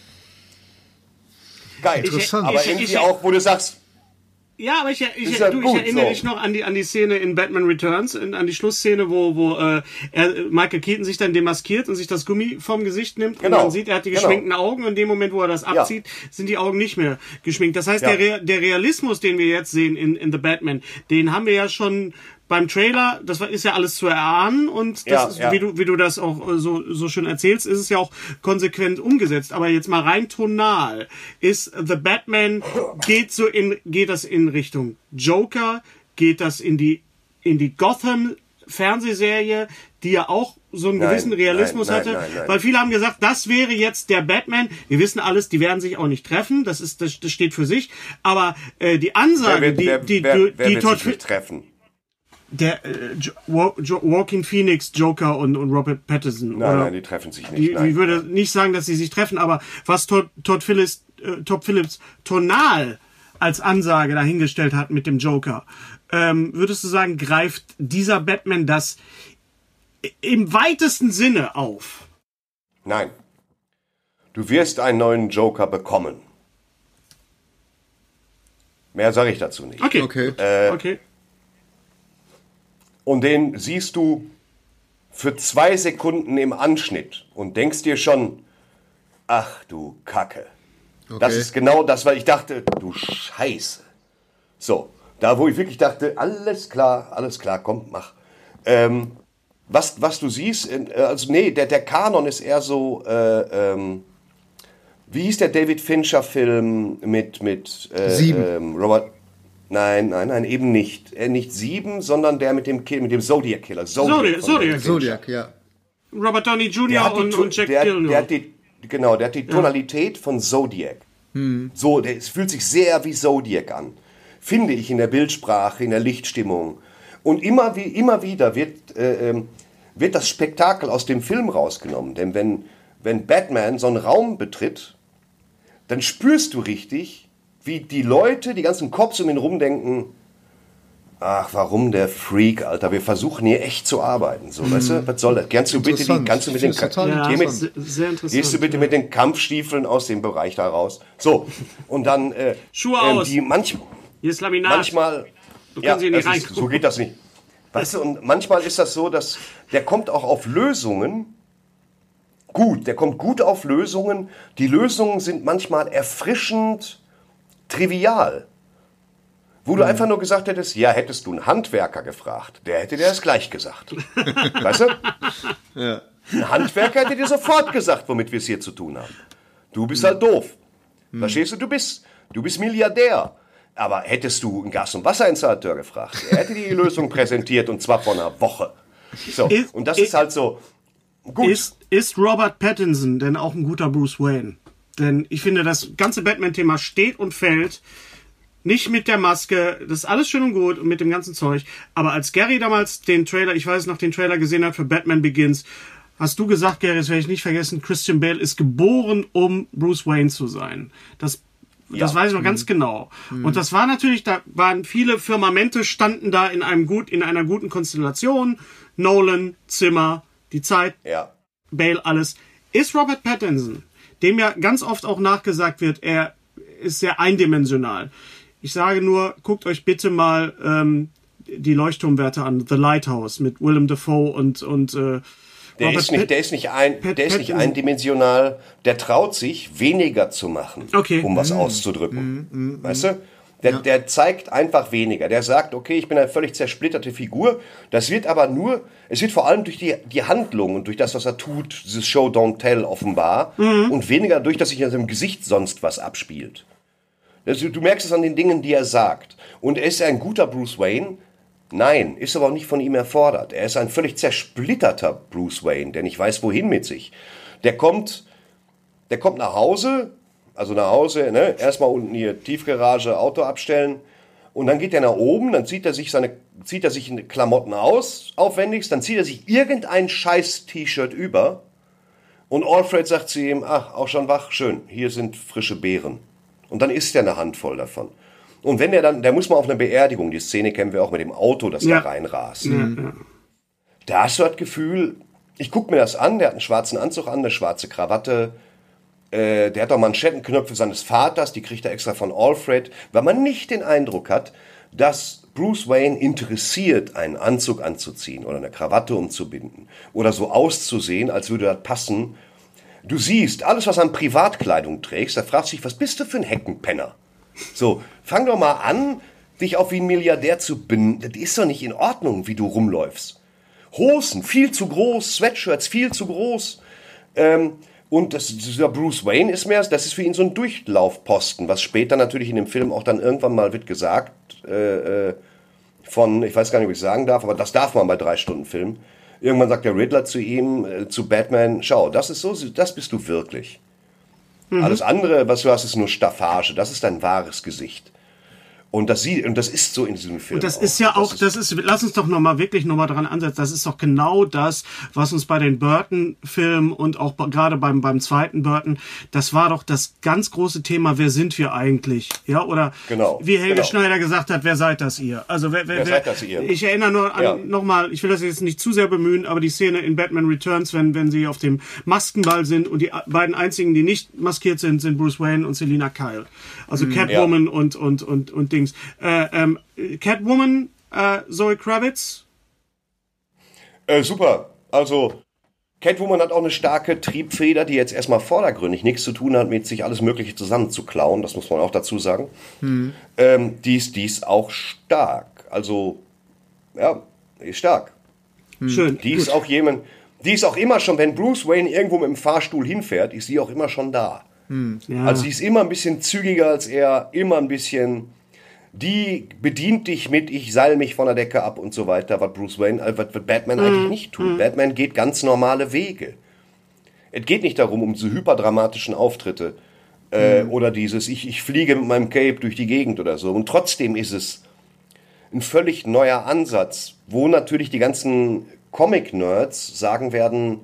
geil. Interessant. Aber Ich- irgendwie ich- auch, wo du sagst, Ja, aber ich, ich, Ist ja du, ich gut erinnere so. dich noch an die, an die Szene in Batman Returns, in, an die Schlussszene, wo, wo äh, er, Michael Keaton sich dann demaskiert und sich das Gummi vom Gesicht nimmt Genau. und man sieht, er hat die Genau. geschminkten Augen und in dem Moment, wo er das abzieht, sind die Augen nicht mehr geschminkt. Das heißt, Ja. der, Re- der Realismus, den wir jetzt sehen in, in The Batman, den haben wir ja schon beim Trailer, das war- ist ja alles zu erahnen und das Ja, ist, ja. wie du, wie du das auch äh, so, so schön erzählst, ist es ja auch konsequent umgesetzt. Aber jetzt mal rein tonal ist The Batman, geht so in, geht das in Richtung Joker, geht das in die, in die Gotham Fernsehserie, die ja auch so einen Nein, gewissen Realismus nein, nein, hatte, nein, nein. weil viele haben gesagt, das wäre jetzt der Batman. Wir wissen alles, die werden sich auch nicht treffen, das ist, das, das steht für sich. Aber äh, die wer Ansage, wird, die, wer, die, wer, die, wer die wird Todd sich nicht treffen? der äh, jo Wa- jo Joaquin Phoenix, Joker und, und Robert Pattinson. Nein, oder nein, die treffen sich nicht. die, nein. ich würde nicht sagen, dass sie sich treffen, aber was Todd, Todd, Phillips, äh, Todd Phillips tonal als Ansage dahingestellt hat mit dem Joker, ähm, würdest du sagen, greift dieser Batman das im weitesten Sinne auf? Nein. Du wirst einen neuen Joker bekommen. Mehr sage ich dazu nicht. Okay. Okay. okay. Und den siehst du für zwei Sekunden im Anschnitt und denkst dir schon, ach du Kacke. Das Okay. ist genau das, weil ich dachte, du Scheiße. So, da wo ich wirklich dachte, alles klar, alles klar, komm, mach. Ähm, was, was du siehst, äh, also nee, der, der Kanon ist eher so, äh, ähm, wie hieß der David Fincher-Film mit, mit äh, Sieben. Ähm, Robert... Nein, nein, nein, eben nicht. Äh, nicht Sieben, sondern der mit dem, Kill, mit dem Zodiac-Killer. Zodiac, von David Zodiac. Fincher. Zodiac, ja. Robert Downey Der Junior hat die und, To- und Jack der, Gyllenhaal. der hat die, genau, der hat die Tonalität von Zodiac. So, der, es fühlt sich sehr wie Zodiac an. Finde ich in der Bildsprache, in der Lichtstimmung. Und immer, wie, immer wieder wird, äh, ähm, wird das Spektakel aus dem Film rausgenommen. Denn wenn, wenn Batman so einen Raum betritt, dann spürst du richtig, wie die Leute, die ganzen Cops um ihn rum denken, ach, warum der Freak, Alter, wir versuchen hier echt zu arbeiten. So, weißt du, was soll das? Kannst du bitte die, Interessant. kannst du mit den, Ich find's total ja, geh mit, sehr, sehr interessant. gehst du bitte mit den Kampfstiefeln aus dem Bereich da raus? So, und dann, äh, Schuhe ähm, aus. die manch, Hier ist Laminat. manchmal, Du kannst hier nicht das ist, reingucken. so geht das nicht. Weißt du, und manchmal ist das so, dass der kommt auch auf Lösungen, gut, der kommt gut auf Lösungen, die Lösungen sind manchmal erfrischend trivial. Wo du einfach nur gesagt hättest, ja, hättest du einen Handwerker gefragt, der hätte dir das gleich gesagt. Weißt du? Ja. Ein Handwerker hätte dir sofort gesagt, womit wir es hier zu tun haben. Du bist halt doof. Verstehst du? Du bist, du bist Milliardär. Aber hättest du einen Gas- und Wasserinstallateur gefragt, er hätte die Lösung präsentiert und zwar vor einer Woche. So, Ist- und das ist- ist halt so gut. Ist, ist Robert Pattinson denn auch ein guter Bruce Wayne? Denn ich finde, das ganze Batman-Thema steht und fällt nicht mit der Maske, das ist alles schön und gut und mit dem ganzen Zeug. Aber als Gary damals den Trailer, ich weiß noch, den Trailer gesehen hat für Batman Begins, hast du gesagt, Gary, das werde ich nicht vergessen, Christian Bale ist geboren, um Bruce Wayne zu sein. Das Das Ja. weiß ich noch ganz genau. Und das war natürlich, da waren viele Firmamente, standen da in einem gut, in einer guten Konstellation. Nolan, Zimmer, die Zeit, Ja. Bale, alles. Ist Robert Pattinson, dem ja ganz oft auch nachgesagt wird, er ist sehr eindimensional. Ich sage nur, guckt euch bitte mal ähm, die Leuchtturmwerte an, The Lighthouse mit Willem Dafoe und und äh, Der Robert ist nicht, Pat- der ist nicht ein, Pat- der ist nicht Pattinson. eindimensional. Der traut sich, weniger zu machen, Okay. um was auszudrücken. Weißt du? Der, der zeigt einfach weniger. Der sagt, okay, ich bin eine völlig zersplitterte Figur. Das wird aber nur, es wird vor allem durch die, die Handlung und durch das, was er tut, dieses Show Don't Tell offenbar, und weniger durch, dass sich in seinem Gesicht sonst was abspielt. Das, du merkst es an den Dingen, die er sagt. Und er ist ein guter Bruce Wayne. Nein, ist aber auch nicht von ihm erfordert. Er ist ein völlig zersplitterter Bruce Wayne, der nicht weiß, wohin mit sich. Der kommt, der kommt nach Hause, also nach Hause, ne, erstmal unten hier Tiefgarage, Auto abstellen, und dann geht er nach oben, dann zieht er sich seine, zieht er sich Klamotten aus, aufwendigst, dann zieht er sich irgendein scheiß T-Shirt über, und Alfred sagt zu ihm, ach, auch schon wach, schön, hier sind frische Beeren. Und dann isst er eine Handvoll davon. Und wenn der dann, der muss mal auf eine Beerdigung, die Szene kennen wir auch mit dem Auto, das Ja. da reinrast. Ja, ja. Da hast du das Gefühl, ich gucke mir das an, der hat einen schwarzen Anzug an, eine schwarze Krawatte, äh, der hat auch Manschettenknöpfe seines Vaters, die kriegt er extra von Alfred, weil man nicht den Eindruck hat, dass Bruce Wayne interessiert, einen Anzug anzuziehen oder eine Krawatte umzubinden oder so auszusehen, als würde das passen. Du siehst, alles, was an Privatkleidung trägst, da fragst du dich, was bist du für ein Heckenpenner? So, fang doch mal an, dich auch wie ein Milliardär zu binden. Das ist doch nicht in Ordnung, wie du rumläufst. Hosen, viel zu groß, Sweatshirts, viel zu groß. Ähm, und das, dieser Bruce Wayne ist mehr, das ist für ihn so ein Durchlaufposten, was später natürlich in dem Film auch dann irgendwann mal wird gesagt, äh, äh, von, ich weiß gar nicht, ob ich sagen darf, aber das darf man bei drei Stunden Film. Irgendwann sagt der Riddler zu ihm, äh, zu Batman, schau, das ist so, das bist du wirklich. Alles andere, was du hast, ist nur Staffage. Das ist dein wahres Gesicht. Und das, sie, und das ist so in diesem Film. Und das auch. ist ja auch, ist- das ist, lass uns doch nochmal wirklich nochmal dran ansetzen, das ist doch genau das, was uns bei den Burton-Filmen und auch bei- gerade beim, beim zweiten Burton, das war doch das ganz große Thema, wer sind wir eigentlich? Ja, oder Genau, wie Helge genau. Schneider gesagt hat, wer seid das ihr? Also wer, wer, Wer seid das ihr? Ich erinnere nur an, Ja. nochmal, ich will das jetzt nicht zu sehr bemühen, aber die Szene in Batman Returns, wenn, wenn sie auf dem Maskenball sind und die beiden einzigen, die nicht maskiert sind, sind Bruce Wayne und Selina Kyle. Also Catwoman und, und, und, und Dings. Äh, ähm, Catwoman, äh, Zoe Kravitz. Äh, super. Also, Catwoman hat auch eine starke Triebfeder, die jetzt erstmal vordergründig nichts zu tun hat, mit sich alles Mögliche zusammenzuklauen. Das muss man auch dazu sagen. Ähm, die ist, die ist auch stark. Also, ja, die ist stark. Schön. Die ist auch jemand, die ist auch immer schon, wenn Bruce Wayne irgendwo mit dem Fahrstuhl hinfährt, ist sie auch immer schon da. Ja. Also sie ist immer ein bisschen zügiger als er, immer ein bisschen, die bedient dich mit, ich seil mich von der Decke ab und so weiter, was Bruce Wayne, äh, was, was Batman eigentlich nicht tut. Batman geht ganz normale Wege. Es geht nicht darum, um diese hyperdramatischen Auftritte äh, oder dieses, ich, ich fliege mit meinem Cape durch die Gegend oder so. Und trotzdem ist es ein völlig neuer Ansatz, wo natürlich die ganzen Comic-Nerds sagen werden,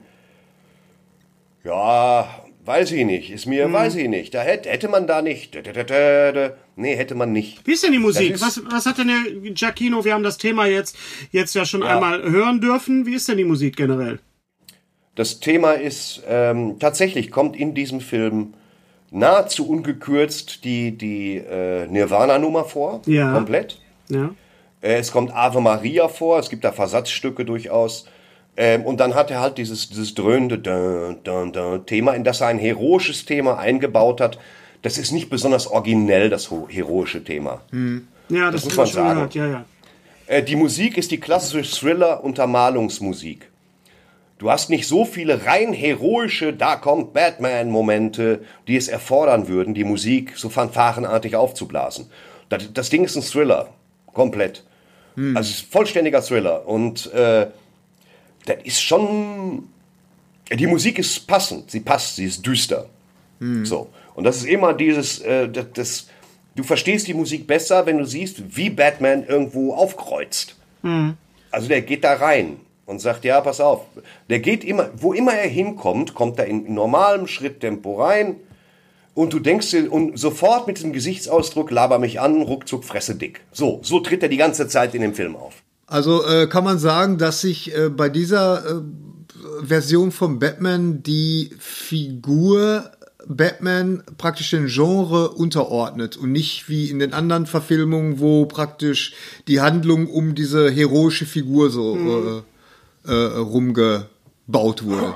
ja, weiß ich nicht, ist mir, weiß ich nicht, da hätte, hätte man da nicht, nee, hätte man nicht. Wie ist denn die Musik? Das ist- Was, was hat denn der Giacchino? Wir haben das Thema jetzt, jetzt ja schon Ja. einmal hören dürfen. Wie ist denn die Musik generell? Das Thema ist, ähm, tatsächlich kommt in diesem Film nahezu ungekürzt die, die äh, Nirvana-Nummer vor, Ja. komplett. Ja. Äh, es kommt Ave Maria vor, es gibt da Versatzstücke durchaus. Ähm, und dann hat er halt dieses, dieses dröhnende dun, dun, dun Thema, in das er ein heroisches Thema eingebaut hat. Das ist nicht besonders originell, das ho- heroische Thema. Ja, Das das, muss haben wir man schon sagen. gehört. Ja, ja. Äh, die Musik ist die klassische Thriller-Untermalungsmusik. Du hast nicht so viele rein heroische, da kommt Batman-Momente, die es erfordern würden, die Musik so fanfarenartig aufzublasen. Das, das Ding ist ein Thriller, komplett. Also es ist vollständiger Thriller. Und äh, das ist schon... Die Musik ist passend, sie passt, sie ist düster. So. Und das ist immer dieses... Äh, das, das, du verstehst die Musik besser, wenn du siehst, wie Batman irgendwo aufkreuzt. Also der geht da rein und sagt, ja, pass auf. Der geht immer, wo immer er hinkommt, kommt er in normalem Schritttempo rein, Und du denkst dir, und sofort mit diesem Gesichtsausdruck, laber mich an, ruckzuck, fresse dick. So, so tritt er die ganze Zeit in dem Film auf. Also äh, kann man sagen, dass sich äh, bei dieser äh, Version von Batman die Figur Batman praktisch den Genre unterordnet und nicht wie in den anderen Verfilmungen, wo praktisch die Handlung um diese heroische Figur so mhm. äh, äh, rumgebaut wurde.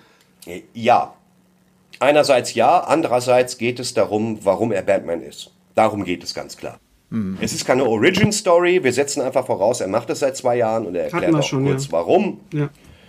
Ja. Einerseits ja, andererseits geht es darum, warum er Batman ist. Darum geht es ganz klar. Mhm. Es ist keine Origin-Story, wir setzen einfach voraus, er macht es seit zwei Jahren und er erklärt auch schon, kurz, ja. warum. Ja.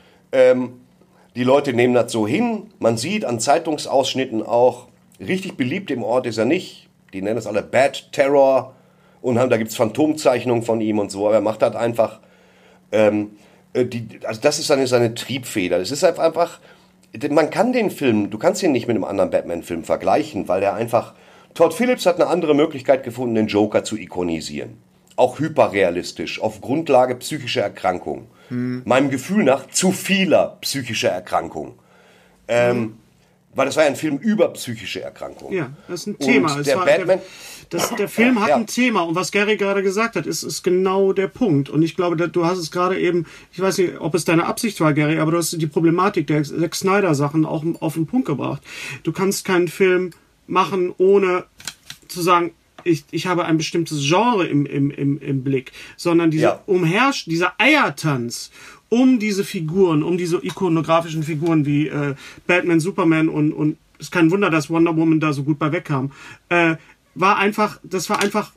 Ähm, die Leute nehmen das so hin, man sieht an Zeitungsausschnitten auch, richtig beliebt im Ort ist er nicht. Die nennen es alle Bat Terror und haben, da gibt es Phantomzeichnungen von ihm und so, aber er macht das einfach. Ähm, die, also das ist seine, seine Triebfeder. Es ist einfach... Man kann den Film, du kannst ihn nicht mit einem anderen Batman-Film vergleichen, weil der einfach, Todd Phillips hat eine andere Möglichkeit gefunden, den Joker zu ikonisieren. Auch hyperrealistisch, auf Grundlage psychischer Erkrankungen. Hm. Meinem Gefühl nach zu vieler psychischer Erkrankungen. Ähm, hm. Weil das war ja ein Film über psychische Erkrankungen. Ja, das ist ein Thema. Und der Batman... Das, der Film hat ja. ein Thema und was Gary gerade gesagt hat, ist, ist genau der Punkt. Und ich glaube, du hast es gerade eben, ich weiß nicht, ob es deine Absicht war, Gary, aber du hast die Problematik der Zack Snyder-Sachen auch auf den Punkt gebracht. Du kannst keinen Film machen, ohne zu sagen, ich, ich habe ein bestimmtes Genre im, im, im, im Blick, sondern dieser ja. Umherrsch, dieser Eiertanz um diese Figuren, um diese ikonografischen Figuren wie äh, Batman, Superman und, und ist kein Wunder, dass Wonder Woman da so gut bei wegkam, äh, war einfach, das war einfach,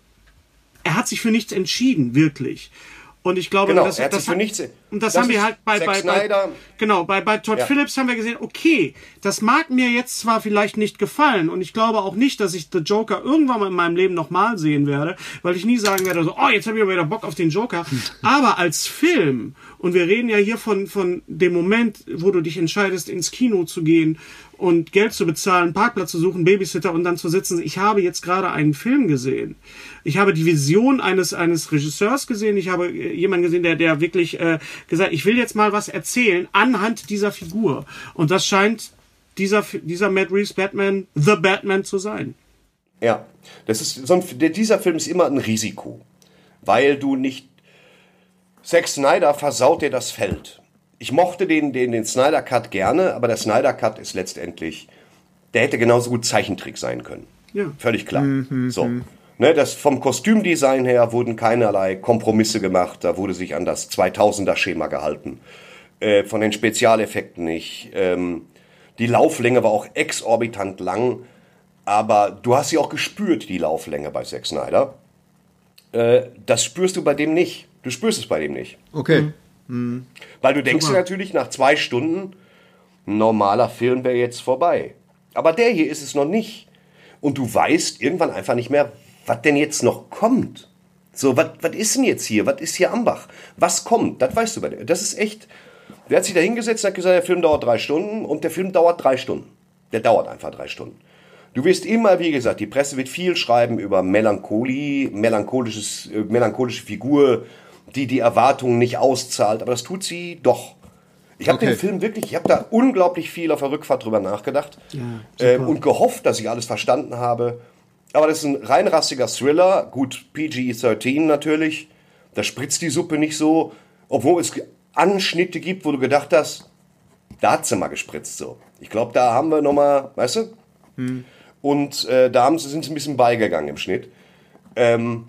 er hat sich für nichts entschieden, wirklich. Und ich glaube, genau, das, er hat das, sich für nichts, und das, das haben wir halt bei, bei, bei, genau, bei, bei Todd ja. Phillips haben wir gesehen, okay, das mag mir jetzt zwar vielleicht nicht gefallen und ich glaube auch nicht, dass ich The Joker irgendwann mal in meinem Leben nochmal sehen werde, weil ich nie sagen werde, so, oh, jetzt habe ich aber wieder Bock auf den Joker. Aber als Film, und wir reden ja hier von, von dem Moment, wo du dich entscheidest, ins Kino zu gehen und Geld zu bezahlen, Parkplatz zu suchen, Babysitter und dann zu sitzen. Ich habe jetzt gerade einen Film gesehen. Ich habe die Vision eines eines Regisseurs gesehen. Ich habe jemanden gesehen, der der wirklich äh, gesagt, ich will jetzt mal was erzählen anhand dieser Figur. Und das scheint dieser dieser Matt Reeves Batman, The Batman zu sein. Ja, das ist so ein, dieser Film ist immer ein Risiko, weil du nicht Zack Snyder versaut dir das Feld. Ich mochte den, den, den Snyder Cut gerne, aber der Snyder Cut ist letztendlich, der hätte genauso gut Zeichentrick sein können. Ja. Völlig klar. Mhm, so. Ne, das vom Kostümdesign her wurden keinerlei Kompromisse gemacht, da wurde sich an das zweitausender-Schema gehalten. Äh, von den Spezialeffekten nicht. Ähm, die Lauflänge war auch exorbitant lang, aber du hast sie auch gespürt, die Lauflänge bei Zack Snyder. Äh, das spürst du bei dem nicht. Du spürst es bei dem nicht. Okay. Mhm. Mhm. Weil du denkst dir natürlich nach zwei Stunden, ein normaler Film wäre jetzt vorbei. Aber der hier ist es noch nicht. Und du weißt irgendwann einfach nicht mehr, was denn jetzt noch kommt. So, was ist denn jetzt hier? Was ist hier Ambach? Was kommt? Das weißt du bei dem. Das ist echt. Der hat sich da hingesetzt und hat gesagt, der Film dauert drei Stunden und der Film dauert drei Stunden. Der dauert einfach drei Stunden. Du wirst immer, wie gesagt, die Presse wird viel schreiben über Melancholie, melancholisches, äh, melancholische Figur, die die Erwartungen nicht auszahlt, aber das tut sie doch. Ich habe okay. den Film wirklich, ich habe da unglaublich viel auf der Rückfahrt drüber nachgedacht ja, äh, und gehofft, dass ich alles verstanden habe. Aber das ist ein reinrassiger Thriller, gut, P G dreizehn natürlich, da spritzt die Suppe nicht so, obwohl es Anschnitte gibt, wo du gedacht hast, da hat sie mal gespritzt so. Ich glaube, da haben wir nochmal, weißt du? Hm. Und äh, da haben sie, sind sie ein bisschen beigegangen im Schnitt. Ähm,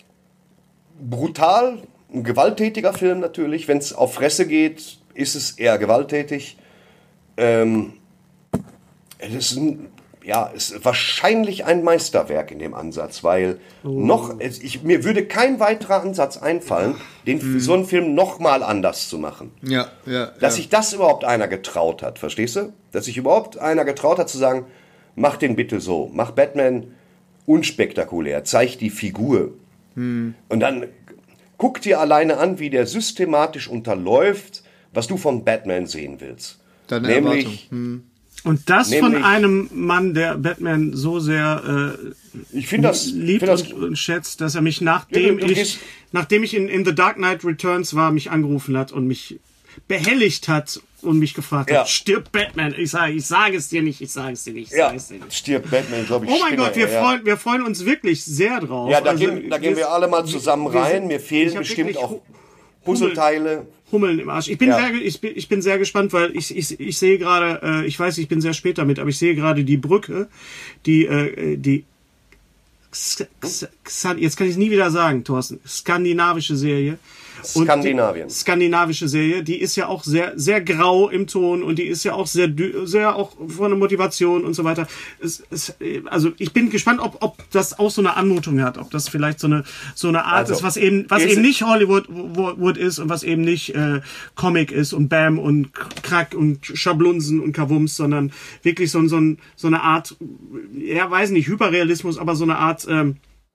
brutal, ein gewalttätiger Film natürlich. Wenn es auf Fresse geht, ist es eher gewalttätig. Ähm, es ist, ein, ja, ist wahrscheinlich ein Meisterwerk in dem Ansatz, weil oh. noch, ich, mir würde kein weiterer Ansatz einfallen, den, hm. so einen Film nochmal anders zu machen. Ja, ja, Dass ja. sich das überhaupt einer getraut hat, verstehst du? Dass sich überhaupt einer getraut hat zu sagen, mach den bitte so, mach Batman unspektakulär, zeig die Figur. Hm. Und dann guck dir alleine an, wie der systematisch unterläuft, was du von Batman sehen willst. Deine nämlich hm. Und das nämlich, von einem Mann, der Batman so sehr äh, ich find das, liebt find und, das, und schätzt, dass er mich, nachdem ja, du, du ich, nachdem ich in, in The Dark Knight Returns war, mich angerufen hat und mich behelligt hat und mich gefragt Ja. hat, stirbt Batman? Ich sage, ich sage es dir nicht, ich sage es dir nicht, ich Ja, sage es dir nicht. stirbt Batman, glaube ich. Oh mein Spinner, Gott, wir, ja. freuen, wir freuen uns wirklich sehr drauf. Ja, da, Also, gehen, da gehen wir alle mal zusammen wir rein. sind- Mir ich fehlen hab bestimmt wirklich auch Hu- Puzzleteile. Hummeln im Arsch. Ich bin, Ja. sehr, ich bin, ich bin sehr gespannt, weil ich, ich, ich sehe gerade, äh, ich weiß, ich bin sehr spät damit, aber ich sehe gerade die Brücke, die, äh, die, X- X- X- jetzt kann ich es nie wieder sagen, Thorsten, skandinavische Serie. Und Skandinavien. Die, skandinavische Serie, die ist ja auch sehr, sehr grau im Ton und die ist ja auch sehr, dü- sehr auch von der Motivation und so weiter. Es, es, also ich bin gespannt, ob, ob das auch so eine Anmutung hat, ob das vielleicht so eine, so eine Art Also, ist, was eben, was ist- eben nicht Hollywood wo- Wood ist und was eben nicht äh, Comic ist und Bam und Krack und Schablunsen und Kavums, sondern wirklich so, so, ein, so eine Art, ja weiß nicht, Hyperrealismus, aber so eine Art ähm,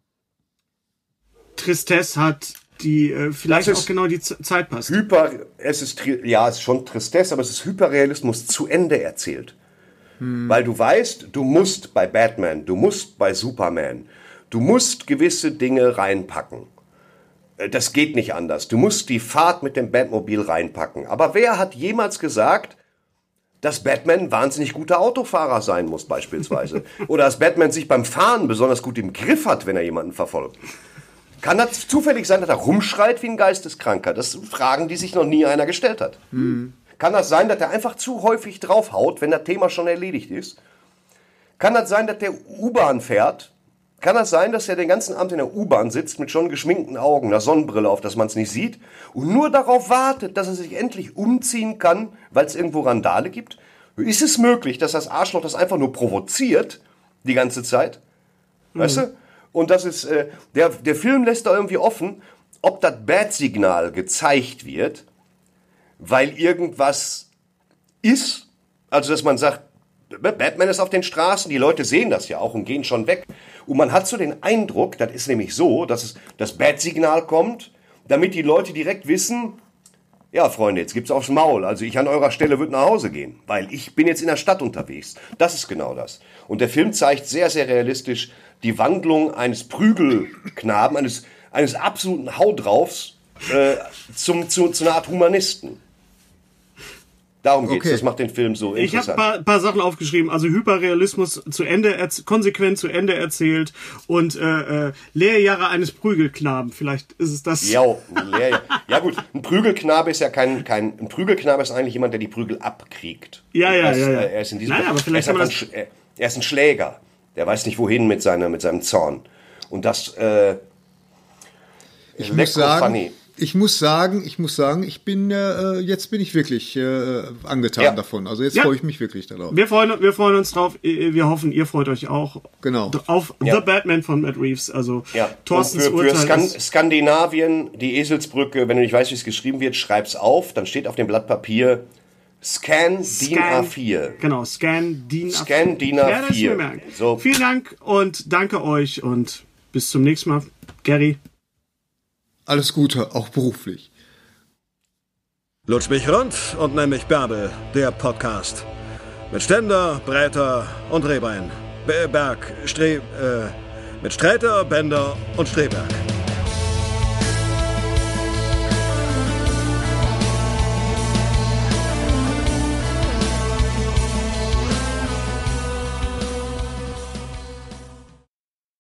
Tristesse hat, die äh, vielleicht Das ist auch genau die Z- Zeit passt. Hyper, es ist, tri- ja, es ist schon Tristesse, aber es ist Hyperrealismus zu Ende erzählt. Weil du weißt, du musst bei Batman, du musst bei Superman, du musst gewisse Dinge reinpacken. Äh, Das geht nicht anders. Du musst die Fahrt mit dem Batmobil reinpacken. Aber wer hat jemals gesagt, dass Batman ein wahnsinnig guter Autofahrer sein muss, beispielsweise? Oder dass Batman sich beim Fahren besonders gut im Griff hat, wenn er jemanden verfolgt? Kann das zufällig sein, dass er rumschreit wie ein Geisteskranker? Das sind Fragen, die sich noch nie einer gestellt hat. Kann das sein, dass er einfach zu häufig draufhaut, wenn das Thema schon erledigt ist? Kann das sein, dass der U-Bahn fährt? Kann das sein, dass er den ganzen Abend in der U-Bahn sitzt mit schon geschminkten Augen, einer Sonnenbrille auf, dass man es nicht sieht und nur darauf wartet, dass er sich endlich umziehen kann, weil es irgendwo Randale gibt? Ist es möglich, dass das Arschloch das einfach nur provoziert die ganze Zeit? Weißt du? Und das ist, äh, der, der Film lässt da irgendwie offen, ob das Bat-Signal gezeigt wird, weil irgendwas ist. Also, dass man sagt, Batman ist auf den Straßen, die Leute sehen das ja auch und gehen schon weg. Und man hat so den Eindruck, das ist nämlich so, dass es das Bat-Signal kommt, damit die Leute direkt wissen, ja, Freunde, jetzt gibt's aufs Maul. Also ich an eurer Stelle würde nach Hause gehen, weil ich bin jetzt in der Stadt unterwegs. Das ist genau das. Und der Film zeigt sehr, sehr realistisch die Wandlung eines Prügelknaben, eines, eines absoluten Haudraufs äh, zum, zu, zu einer Art Humanisten. Darum geht's. Okay. Das macht den Film so Ich habe interessant. ein paar, paar Sachen aufgeschrieben. Also Hyperrealismus zu Ende, erz- konsequent zu Ende erzählt und äh, äh, Lehrjahre eines Prügelknaben. Vielleicht ist es das. Ja, ja, ja gut, ein Prügelknabe ist ja kein, kein, ein Prügelknabe ist eigentlich jemand, der die Prügel abkriegt. Ja, ja, er ist, ja, ja. Er ist in diesem Nein, aber vielleicht er kann man ist, einfach ein, Sch- er ist ein Schläger. Der weiß nicht wohin mit seiner, mit seinem Zorn. Und das, äh, Ich lecker muss sagen, funny. ich muss sagen, ich muss sagen, ich bin äh, jetzt bin ich wirklich äh, angetan Ja. davon. Also jetzt Ja. freue ich mich wirklich darauf. Wir freuen, wir freuen uns drauf. Wir hoffen, ihr freut euch auch. Genau. Auf Ja. The Batman von Matt Reeves. Also Ja, Thorstens und für, für Urteil Skan ist, Skandinavien, die Eselsbrücke, wenn du nicht weißt, wie es geschrieben wird, schreib's auf, dann steht auf dem Blatt Papier Scan DIN A vier. Genau, Scan DIN A vier. Scan DIN A Ja, das vier. mir merken. So. Vielen Dank und danke euch und bis zum nächsten Mal. Gary. Alles Gute, auch beruflich. Lutsch mich rund und nenn mich Bärbel, der Podcast. Mit Ständer, Breiter und Rehbein. Be- Berg, Stre... Äh, mit Sträter, Bender und Streberg.